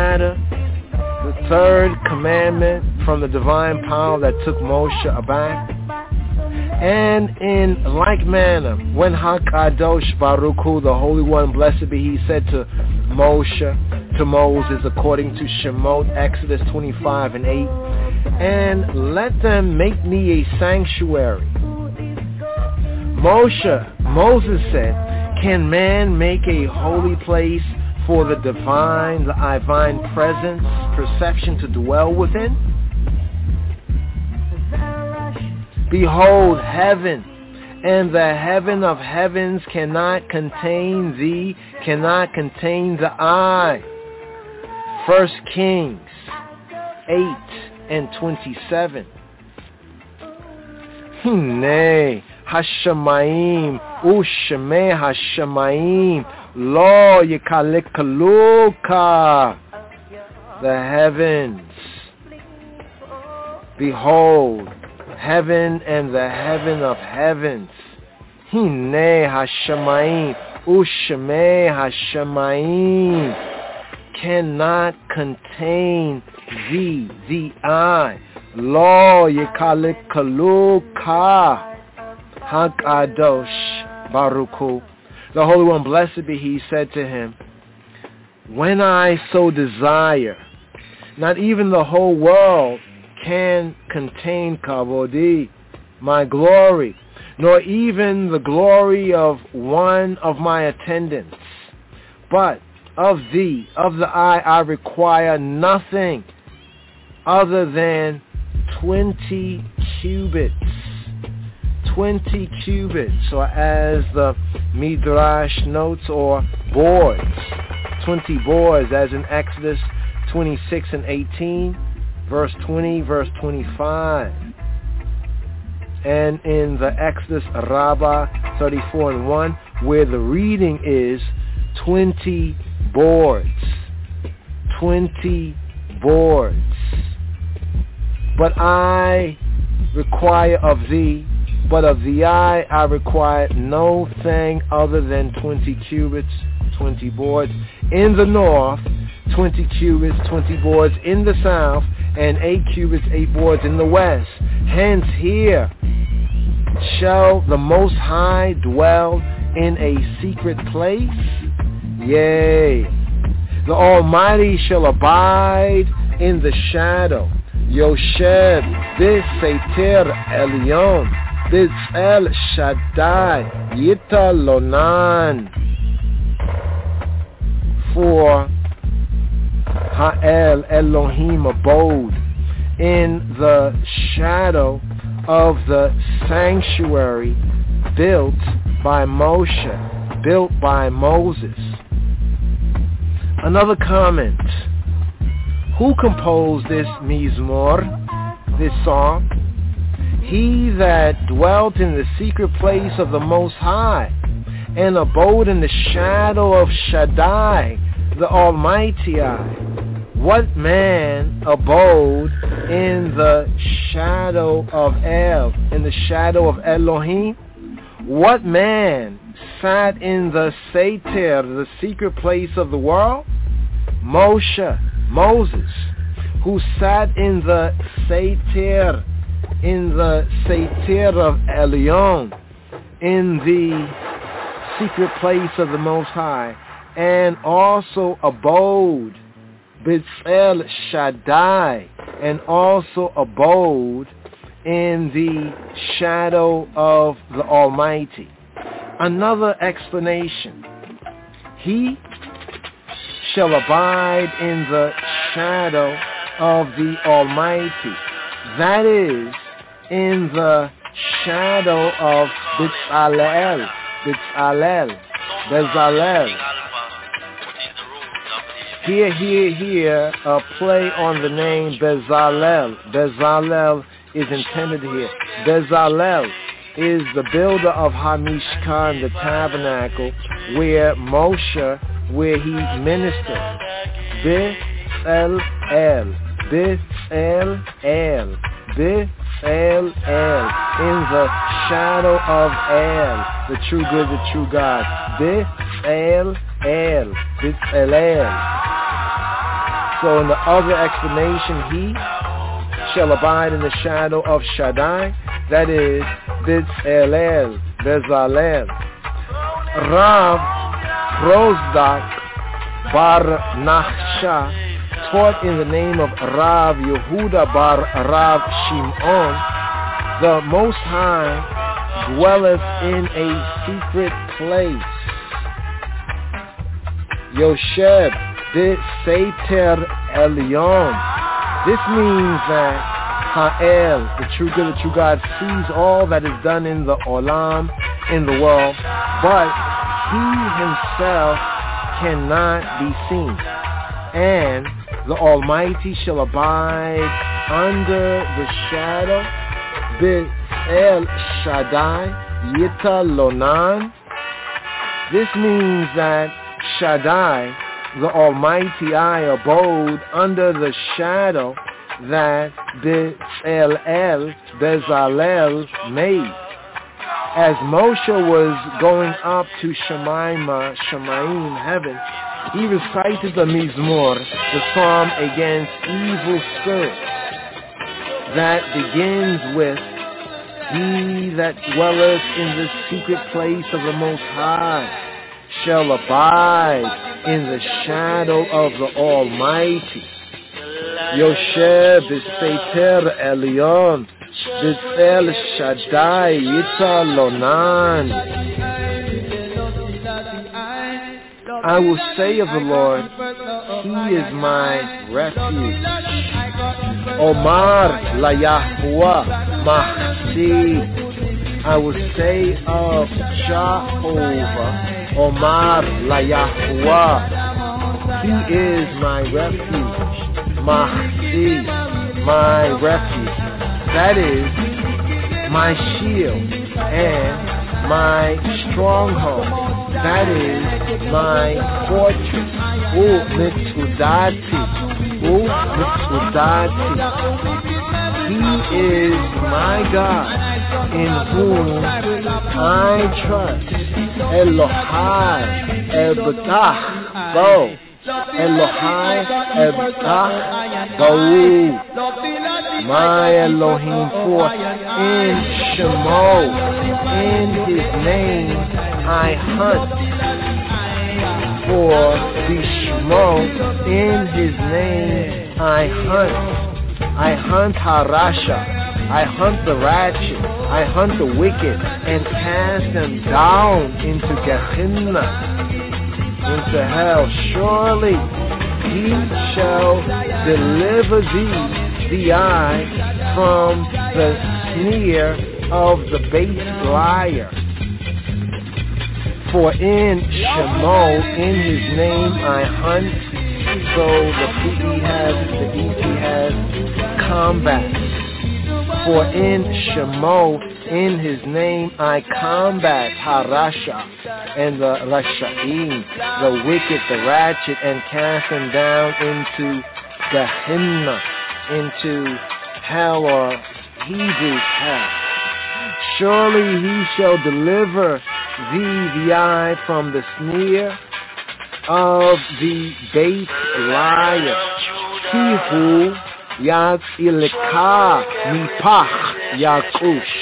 commandment from the divine power that took Moshe aback. And in like manner, when HaKadosh Baruch Hu, the Holy One, blessed be He, said to Moses, according to Shemot, Exodus 25 and 8, and let them make me a sanctuary. Moses said, Can man make a holy place for the divine presence, perception to dwell within? Behold, heaven and the heaven of heavens cannot contain thee, cannot contain the eye. 1 Kings 8:27. Hine Hashemayim Usheme Hashemayim Lo Yikalikaluka. The heavens. Behold, heaven and the heaven of heavens. Hine Hashemayim Usheme Hashemayim cannot contain thee, the eye. Lo Yikalikaluka. Hakadosh Baruchu. The Holy One, blessed be He, said to him, when I so desire, not even the whole world can contain kavodi, my glory, nor even the glory of one of my attendants. But of thee, of the eye, I require nothing other than 20 cubits. 20 cubits, or as the Midrash notes, or boards. 20 boards, as in Exodus 26 and 18, verse 20, verse 25. And in the Exodus Rabbah 34 and 1, where the reading is 20 boards. 20 boards. But I require of thee, but of the eye I require no thing other than 20 cubits, 20 boards. In the north, 20 cubits, 20 boards. In the south, and 8 cubits, 8 boards in the west. Hence here shall the Most High dwell in a secret place. Yea, the Almighty shall abide in the shadow. Yoshev, this Seiter Elyon, this El Shaddai, Yitalonan. For Ha'el Elohim abode in the shadow of the sanctuary built by Moshe, built by Moses. Another comment. Who composed this Mizmor, this song? He that dwelt in the secret place of the Most High and abode in the shadow of Shaddai, the Almighty Eye. What man abode in the shadow of El, in the shadow of Elohim? What man sat in the Seiter, the secret place of the world? Moshe, Moses, who sat in the Seiter, in the Seiter of Elyon, in the secret place of the Most High, and also abode B'Tzel Shaddai, and also abode in the shadow of the Almighty. Another explanation. He shall abide in the shadow of the Almighty. That is, in the shadow of Bezalel, Bezalel. Here, a play on the name Bezalel. Bezalel is intended here. Bezalel is the builder of Hamishkan, the tabernacle, where Moshe, where he ministered. Bezalel, Bezalel, Bezalel, in the shadow of El, the true good, the true God. Bezalel, Bezalel. So in the other explanation, he shall abide in the shadow of Shaddai, that is, Bezalel, Bezalel. Rav Rozdak Bar Nachsha taught in the name of Rav Yehuda Bar Rav Shimon, the Most High dwelleth in a secret place. Yosheb B'Seter Elyon. This means that Ha'el, the true good, the true God, sees all that is done in the Olam, in the world, but he himself cannot be seen. And the Almighty shall abide under the shadow, B'El Shaddai, Yita Lonan. This means that Shaddai, the Almighty I, abode under the shadow that Bezalel made. As Moshe was going up to Shemaim, heaven, he recited the Mizmor, the psalm against evil spirits, that begins with, he that dwelleth in the secret place of the Most High shall abide in the shadow of the Almighty. Yoshe B'Seter Elyon, B'El Shaddai Yita Lonan. I will say of the Lord, he is my refuge. Omar La Yahuwah Mahsi. I will say of Jehovah, Omar La Yahuwah, he is my refuge. Mahsi, my refuge. That is my shield and my stronghold. That is my fortress. Mitzudati. He is my God, in whom I trust. Elohai Ebtach Bo. Elohai Ebtach Bo. My Elohim, for in Shemo, in his name I hunt. For Bishmo, in his name I hunt. I hunt Harasha, I hunt the ratchet, I hunt the wicked, and cast them down into Gehenna, into hell. Surely he shall deliver thee, the eye, from the snare of the base liar. For in Shemo, in his name I hunt. So the PP has, the EP has combat. For in Shemo, in his name I combat Harasha and the Rasha'im, the wicked, the ratchet, and cast them down into Gehenna, into hell, or Hebrew hell. Surely he shall deliver thee, the eye, from the snare of the base liar. He who Yatzileka Mipach Yakush.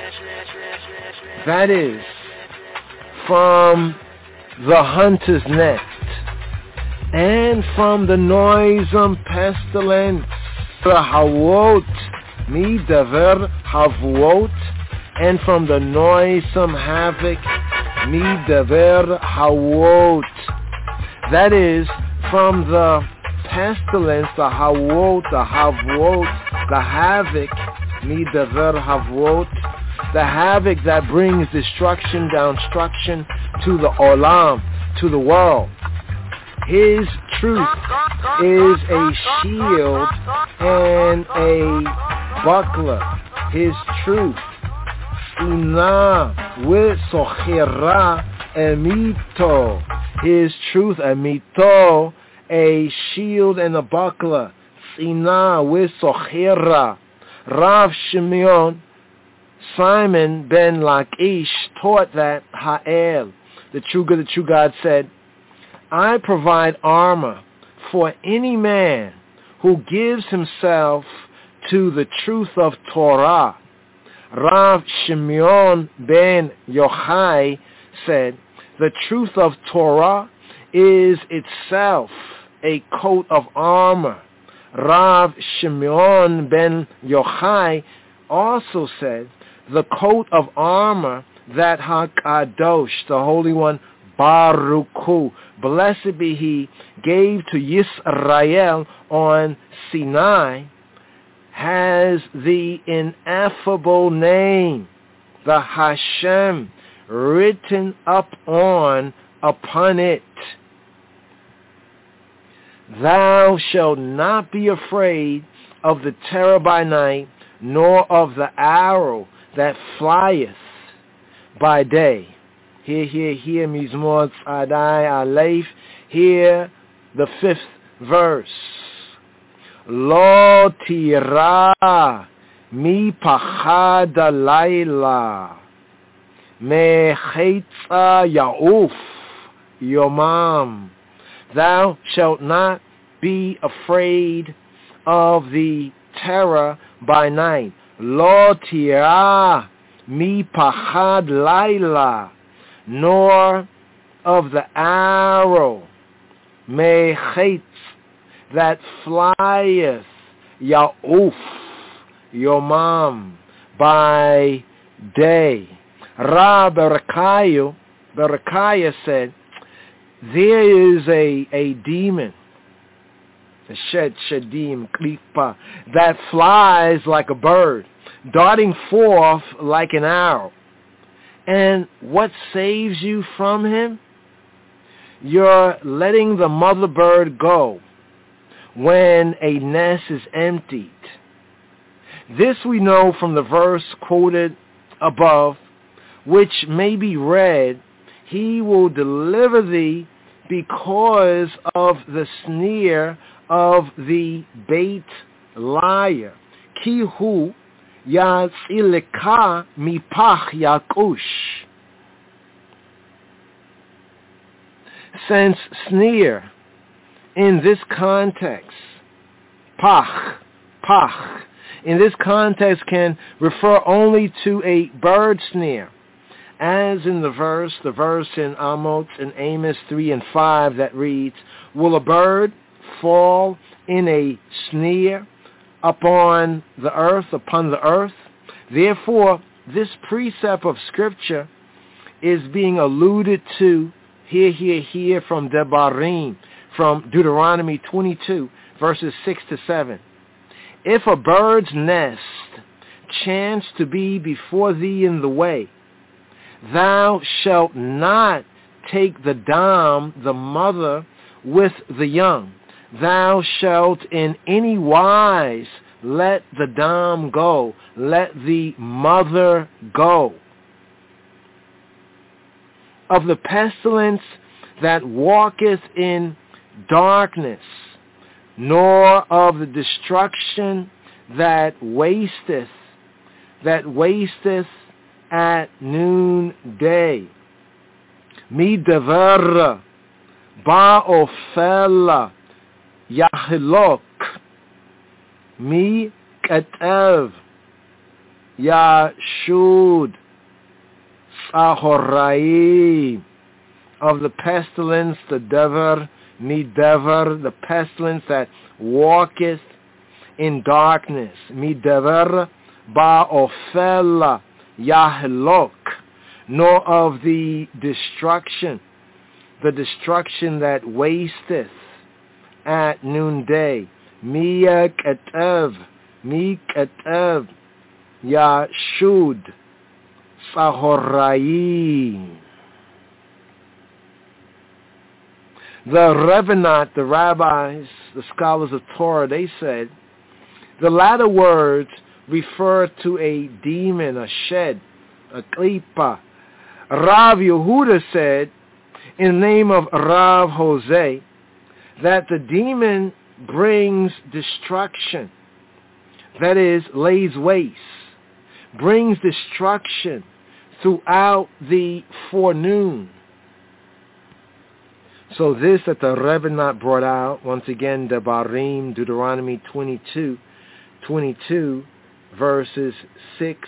That is, from the hunter's net, and from the noisome pestilence, Havot, Midaver Havot, and from the noisome havoc, Midaver Havot. That is, from the pestilence, the Havot, the Havot, the havoc, Midaver Havot, the havoc that brings destruction, destruction to the Olam, to the world. His truth is a shield and a buckler. His truth, Ina Wisochera Emito. His truth, Emito, a shield and a buckler. Ina Wisochera. Rav Shimeon, Simon ben Lakish, taught that Ha'el, the true God, said, I provide armor for any man who gives himself to the truth of Torah. Rav Shimeon ben Yochai said, the truth of Torah is itself a coat of armor. Rav Shimeon ben Yochai also said, the coat of armor that HaKadosh, the Holy One, Baruchu, blessed be he, gave to Yisrael on Sinai, has the ineffable name, the Hashem, written upon it. Thou shalt not be afraid of the terror by night, nor of the arrow that flieth by day. Here, Mizmor Tzadai Aleph, here the 5th verse. Lo tira mi pachad alayla me chetza yauf yomam. Thou shalt not be afraid of the terror by night. Lo tira mi pachad layla, nor of the arrow me chetz that flieth yauf yomam by day. Rab Berechiah said, there is a demon, a shedim klipa, that flies like a bird, darting forth like an arrow. And what saves you from him? You're letting the mother bird go when a nest is emptied. This we know from the verse quoted above, which may be read, he will deliver thee because of the sneer of the bait liar. Ki hu yatzileka mipach yakush. Since sneer in this context, pach, in this context can refer only to a bird snare, as in the verse in Amos and Amos 3 and 5 that reads, will a bird fall in a snare upon the earth? Therefore, this precept of Scripture is being alluded to here from Devarim, from Deuteronomy 22, verses 6 to 7. If a bird's nest chance to be before thee in the way, thou shalt not take the dam, the mother, with the young. Thou shalt in any wise let the dam go, let the mother go. Of the pestilence that walketh in darkness, nor of the destruction that wasteth at noonday. Mi dever ba'ofel yahlok, mi ketev yashud sahorai. Of the pestilence, the dever, mi dever, the pestilence that walketh in darkness. Mi dever ba'ofel yahlok, nor of the destruction that wasteth at noonday. Mi ketev yashud sahorai. The Revenant, the rabbis, the scholars of Torah, they said, the latter words refer to a demon, a shed, a klipa. Rav Yehuda said, in the name of Rav Jose, that the demon brings destruction, that is, lays waste, brings destruction throughout the forenoon. So this that the Revenant brought out, once again, Devarim, Deuteronomy 22, verse 6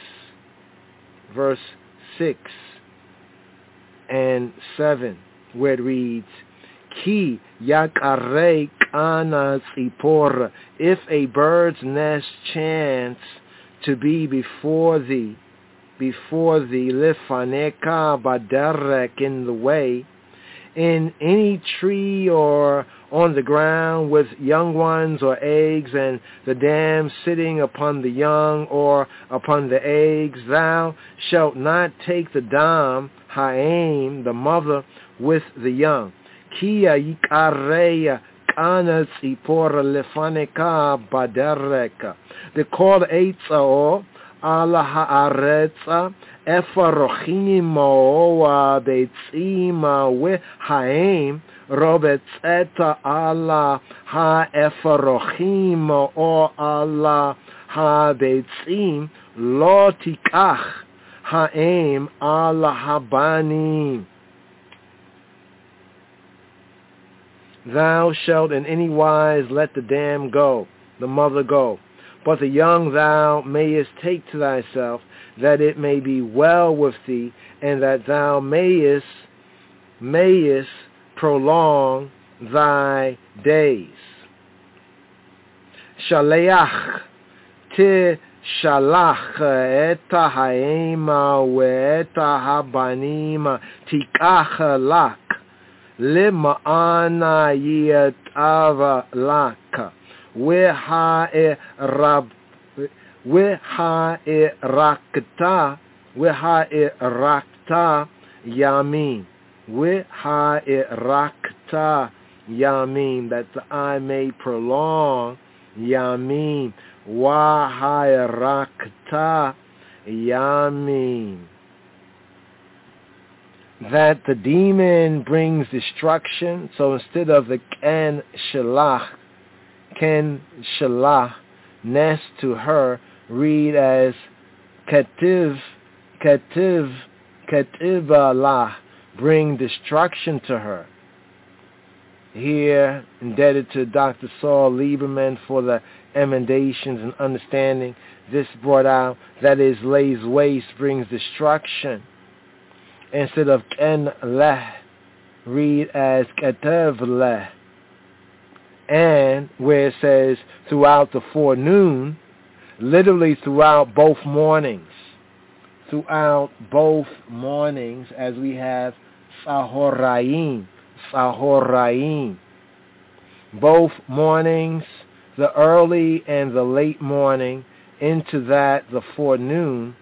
and 7, where it reads, Ki yakarei kana tzipor, if a bird's nest chance to be before thee, lifaneka baderek, in the way, in any tree or on the ground with young ones or eggs, and the dam sitting upon the young or upon the eggs, thou shalt not take the dam, ha'im, the mother, with the young. Kia yikareya kana tzipora lefaneka badereka. The kol eitzao ala haaretza efarochimo beitzima we haim robetzeta ala haefarochim o ala habeitzim lo tikach haim ala habanim. Thou shalt in any wise let the dam go, the mother go, but the young thou mayest take to thyself, that it may be well with thee, and that thou mayest prolong thy days. Shaleach te shalach eta haima ve'eta habanima tikach lak lema'ana yetava lak Weha'irakta yamin. Weha'irakta yamin. That I may prolong yamin. Waha'irakta yamin. That the demon brings destruction. So instead of the ken shalah, nest to her, read as kativ bring destruction to her. Here, indebted to Dr. Saul Lieberman for the emendations and understanding. This brought out, that is, lays waste, brings destruction. Instead of ken leh, read as kativ leh. And where it says throughout the forenoon, literally throughout both mornings. Throughout both mornings, as we have Sahorayim. Both mornings, the early and the late morning, into that the forenoon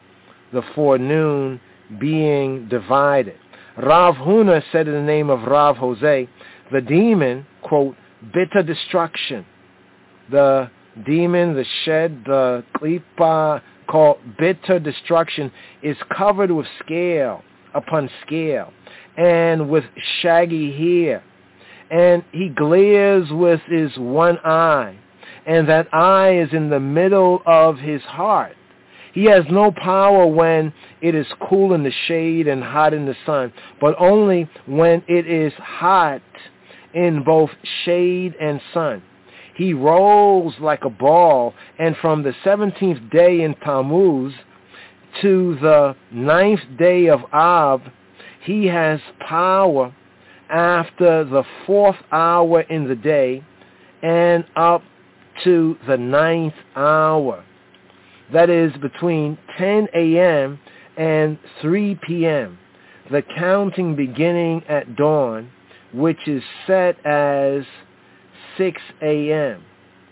being divided. Rav Huna said in the name of Rav Jose, the demon, quote, bitter destruction. The demon, the shed, the klipa, called bitter destruction, is covered with scale upon scale and with shaggy hair. And he glares with his one eye, and that eye is in the middle of his heart. He has no power when it is cool in the shade and hot in the sun, but only when it is hot in both shade and sun. He rolls like a ball, and from the 17th day in Tammuz to the 9th day of Av, he has power after the 4th hour in the day and up to the 9th hour. That is between 10 a.m. and 3 p.m., the counting beginning at dawn, which is set as 6 a.m.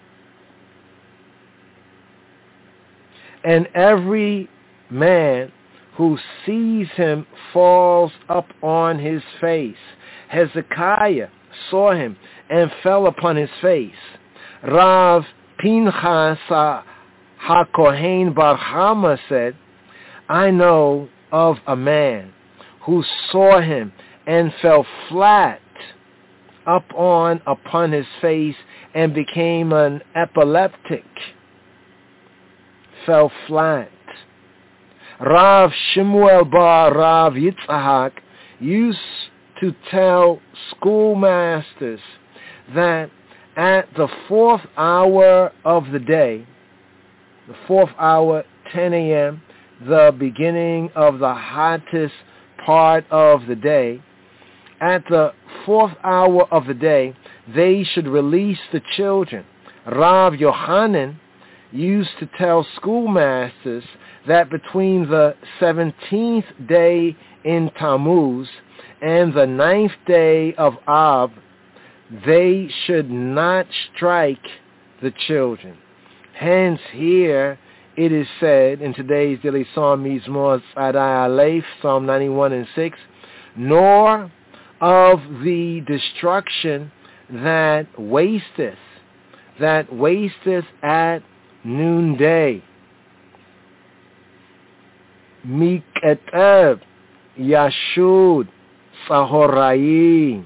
And every man who sees him falls up on his face. Hezekiah saw him and fell upon his face. Rav Pinchas HaKohen Bar Chama said, I know of a man who saw him and fell flat upon his face and became an epileptic. Fell flat. Rav Shemuel Bar Rav Yitzhak used to tell schoolmasters that at the 4th hour of the day, the 4th hour, 10 a.m., the beginning of the hottest part of the day, at the 4th hour of the day, they should release the children. Rav Yochanan used to tell schoolmasters that between the 17th day in Tammuz and the 9th day of Av, they should not strike the children. Hence here it is said in today's daily Psalm, Mizmor Tzadai Aleph, Psalm 91 and 6, nor of the destruction that wasteth at noonday. Miketeb Yashud Sahorayim.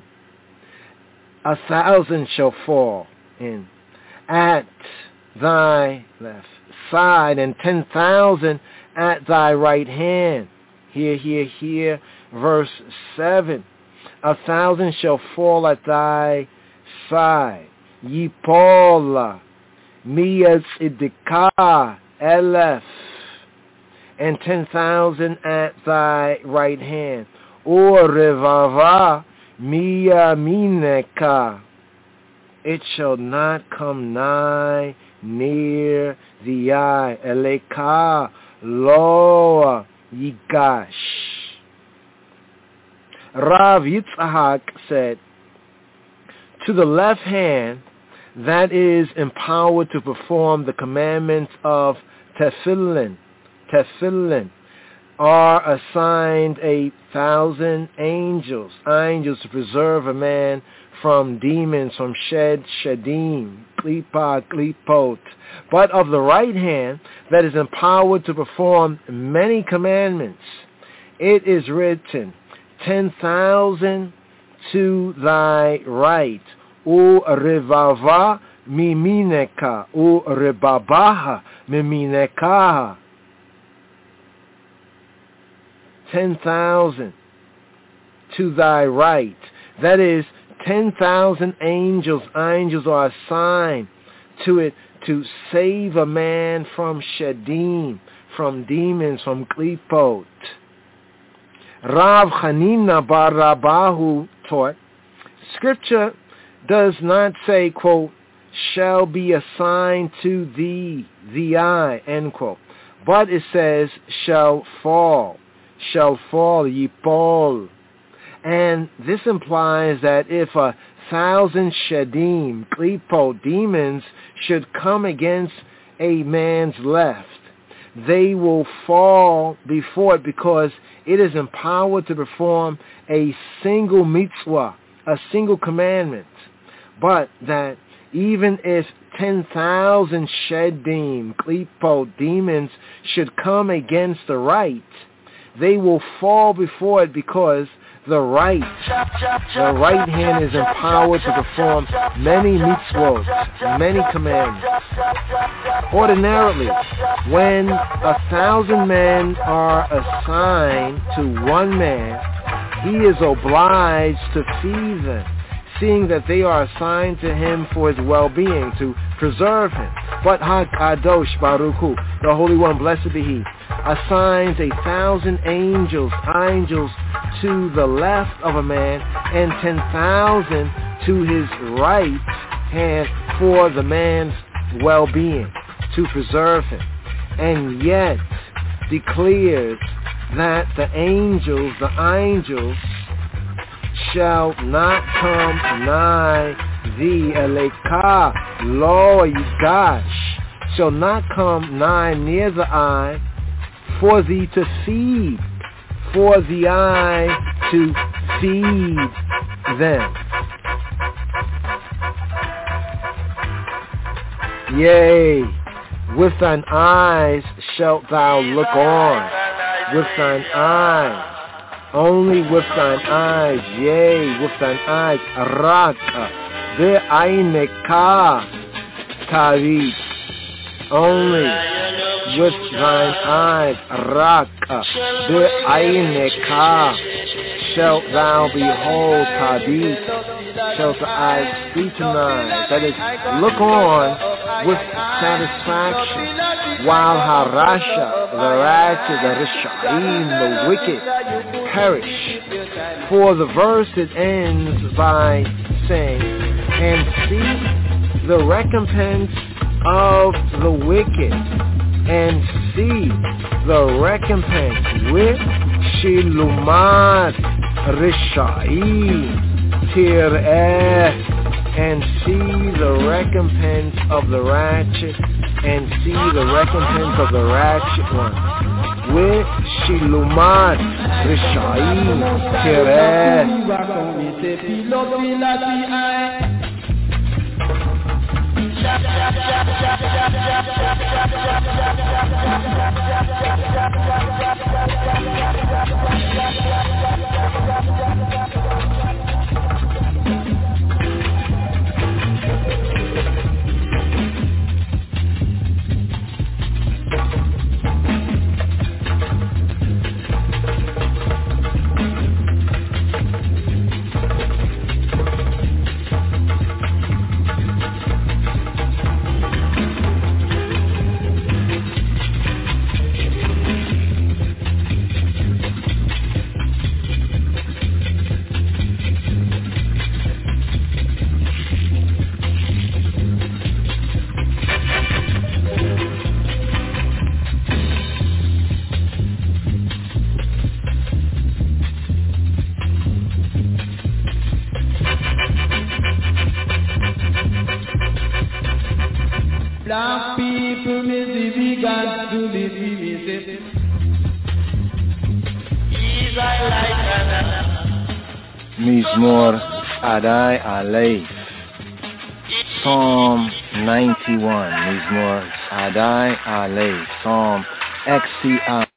1,000 shall fall in at thy left side, and 10,000 at thy right hand. Here, verse 7. 1,000 shall fall at thy side. Yipola miyatzidika elef, and 10,000 at thy right hand. Or revava miyamineka, it shall not come nigh near the eye. Eleka lo yigash. Rav Yitzhak said, to the left hand that is empowered to perform the commandments of tefillin are assigned 1,000 angels to preserve a man from demons, from shedim, klipa, klipot. But of the right hand that is empowered to perform many commandments, it is written, 10,000 to thy right, u revava mimineka, u rebabaha mimineka. 10,000 to thy right. That is, 10,000 angels are assigned to it to save a man from shedim, from demons, from klipot. Rav Chanina bar Rabahu taught, Scripture does not say, quote, shall be assigned to thee, the eye, end quote. But it says, shall fall, yipol. And this implies that if 1,000 shedim, klipot, demons, should come against a man's left, they will fall before it, because it is empowered to perform a single mitzvah, a single commandment. But that even if 10,000 shedim, klipot, demons should come against the right, they will fall before it, because the right hand is empowered to perform many mitzvot, many commandments. Ordinarily, when 1,000 men are assigned to one man, he is obliged to feed them, seeing that they are assigned to him for his well-being, to preserve him. But HaKadosh Baruch Hu, the Holy One, blessed be He, assigns 1,000 angels to the left of a man and 10,000 to his right hand for the man's well-being, to preserve him. And yet declares that the angels shall not come nigh thee, eleka lo yigash, shall not come nigh near the eye, for thee to feed, for the eye to feed them. Yea, with thine eyes shalt thou look on, with thine eyes, only with thine eyes, yea, with thine eyes, raka, be'aineka tarit, only with thine eyes, raka, be'aineka, shalt thou behold tarit, shalt the eyes scrutinize, that is, look on with satisfaction, while harasha, the righteous, the rishaim, the wicked, perish. For the verse it ends by saying, and see the recompense of the wicked, and see the recompense with Shilumat Rishai Tir'eh, and see the recompense of the ratchet, and see the recompense of the ratchet one with Shilumat Rishai Tir'eh. Black people, me got to live me Mizmor Adai Aleph, Psalm 91. Mizmor Adai Aleph, Psalm XCI.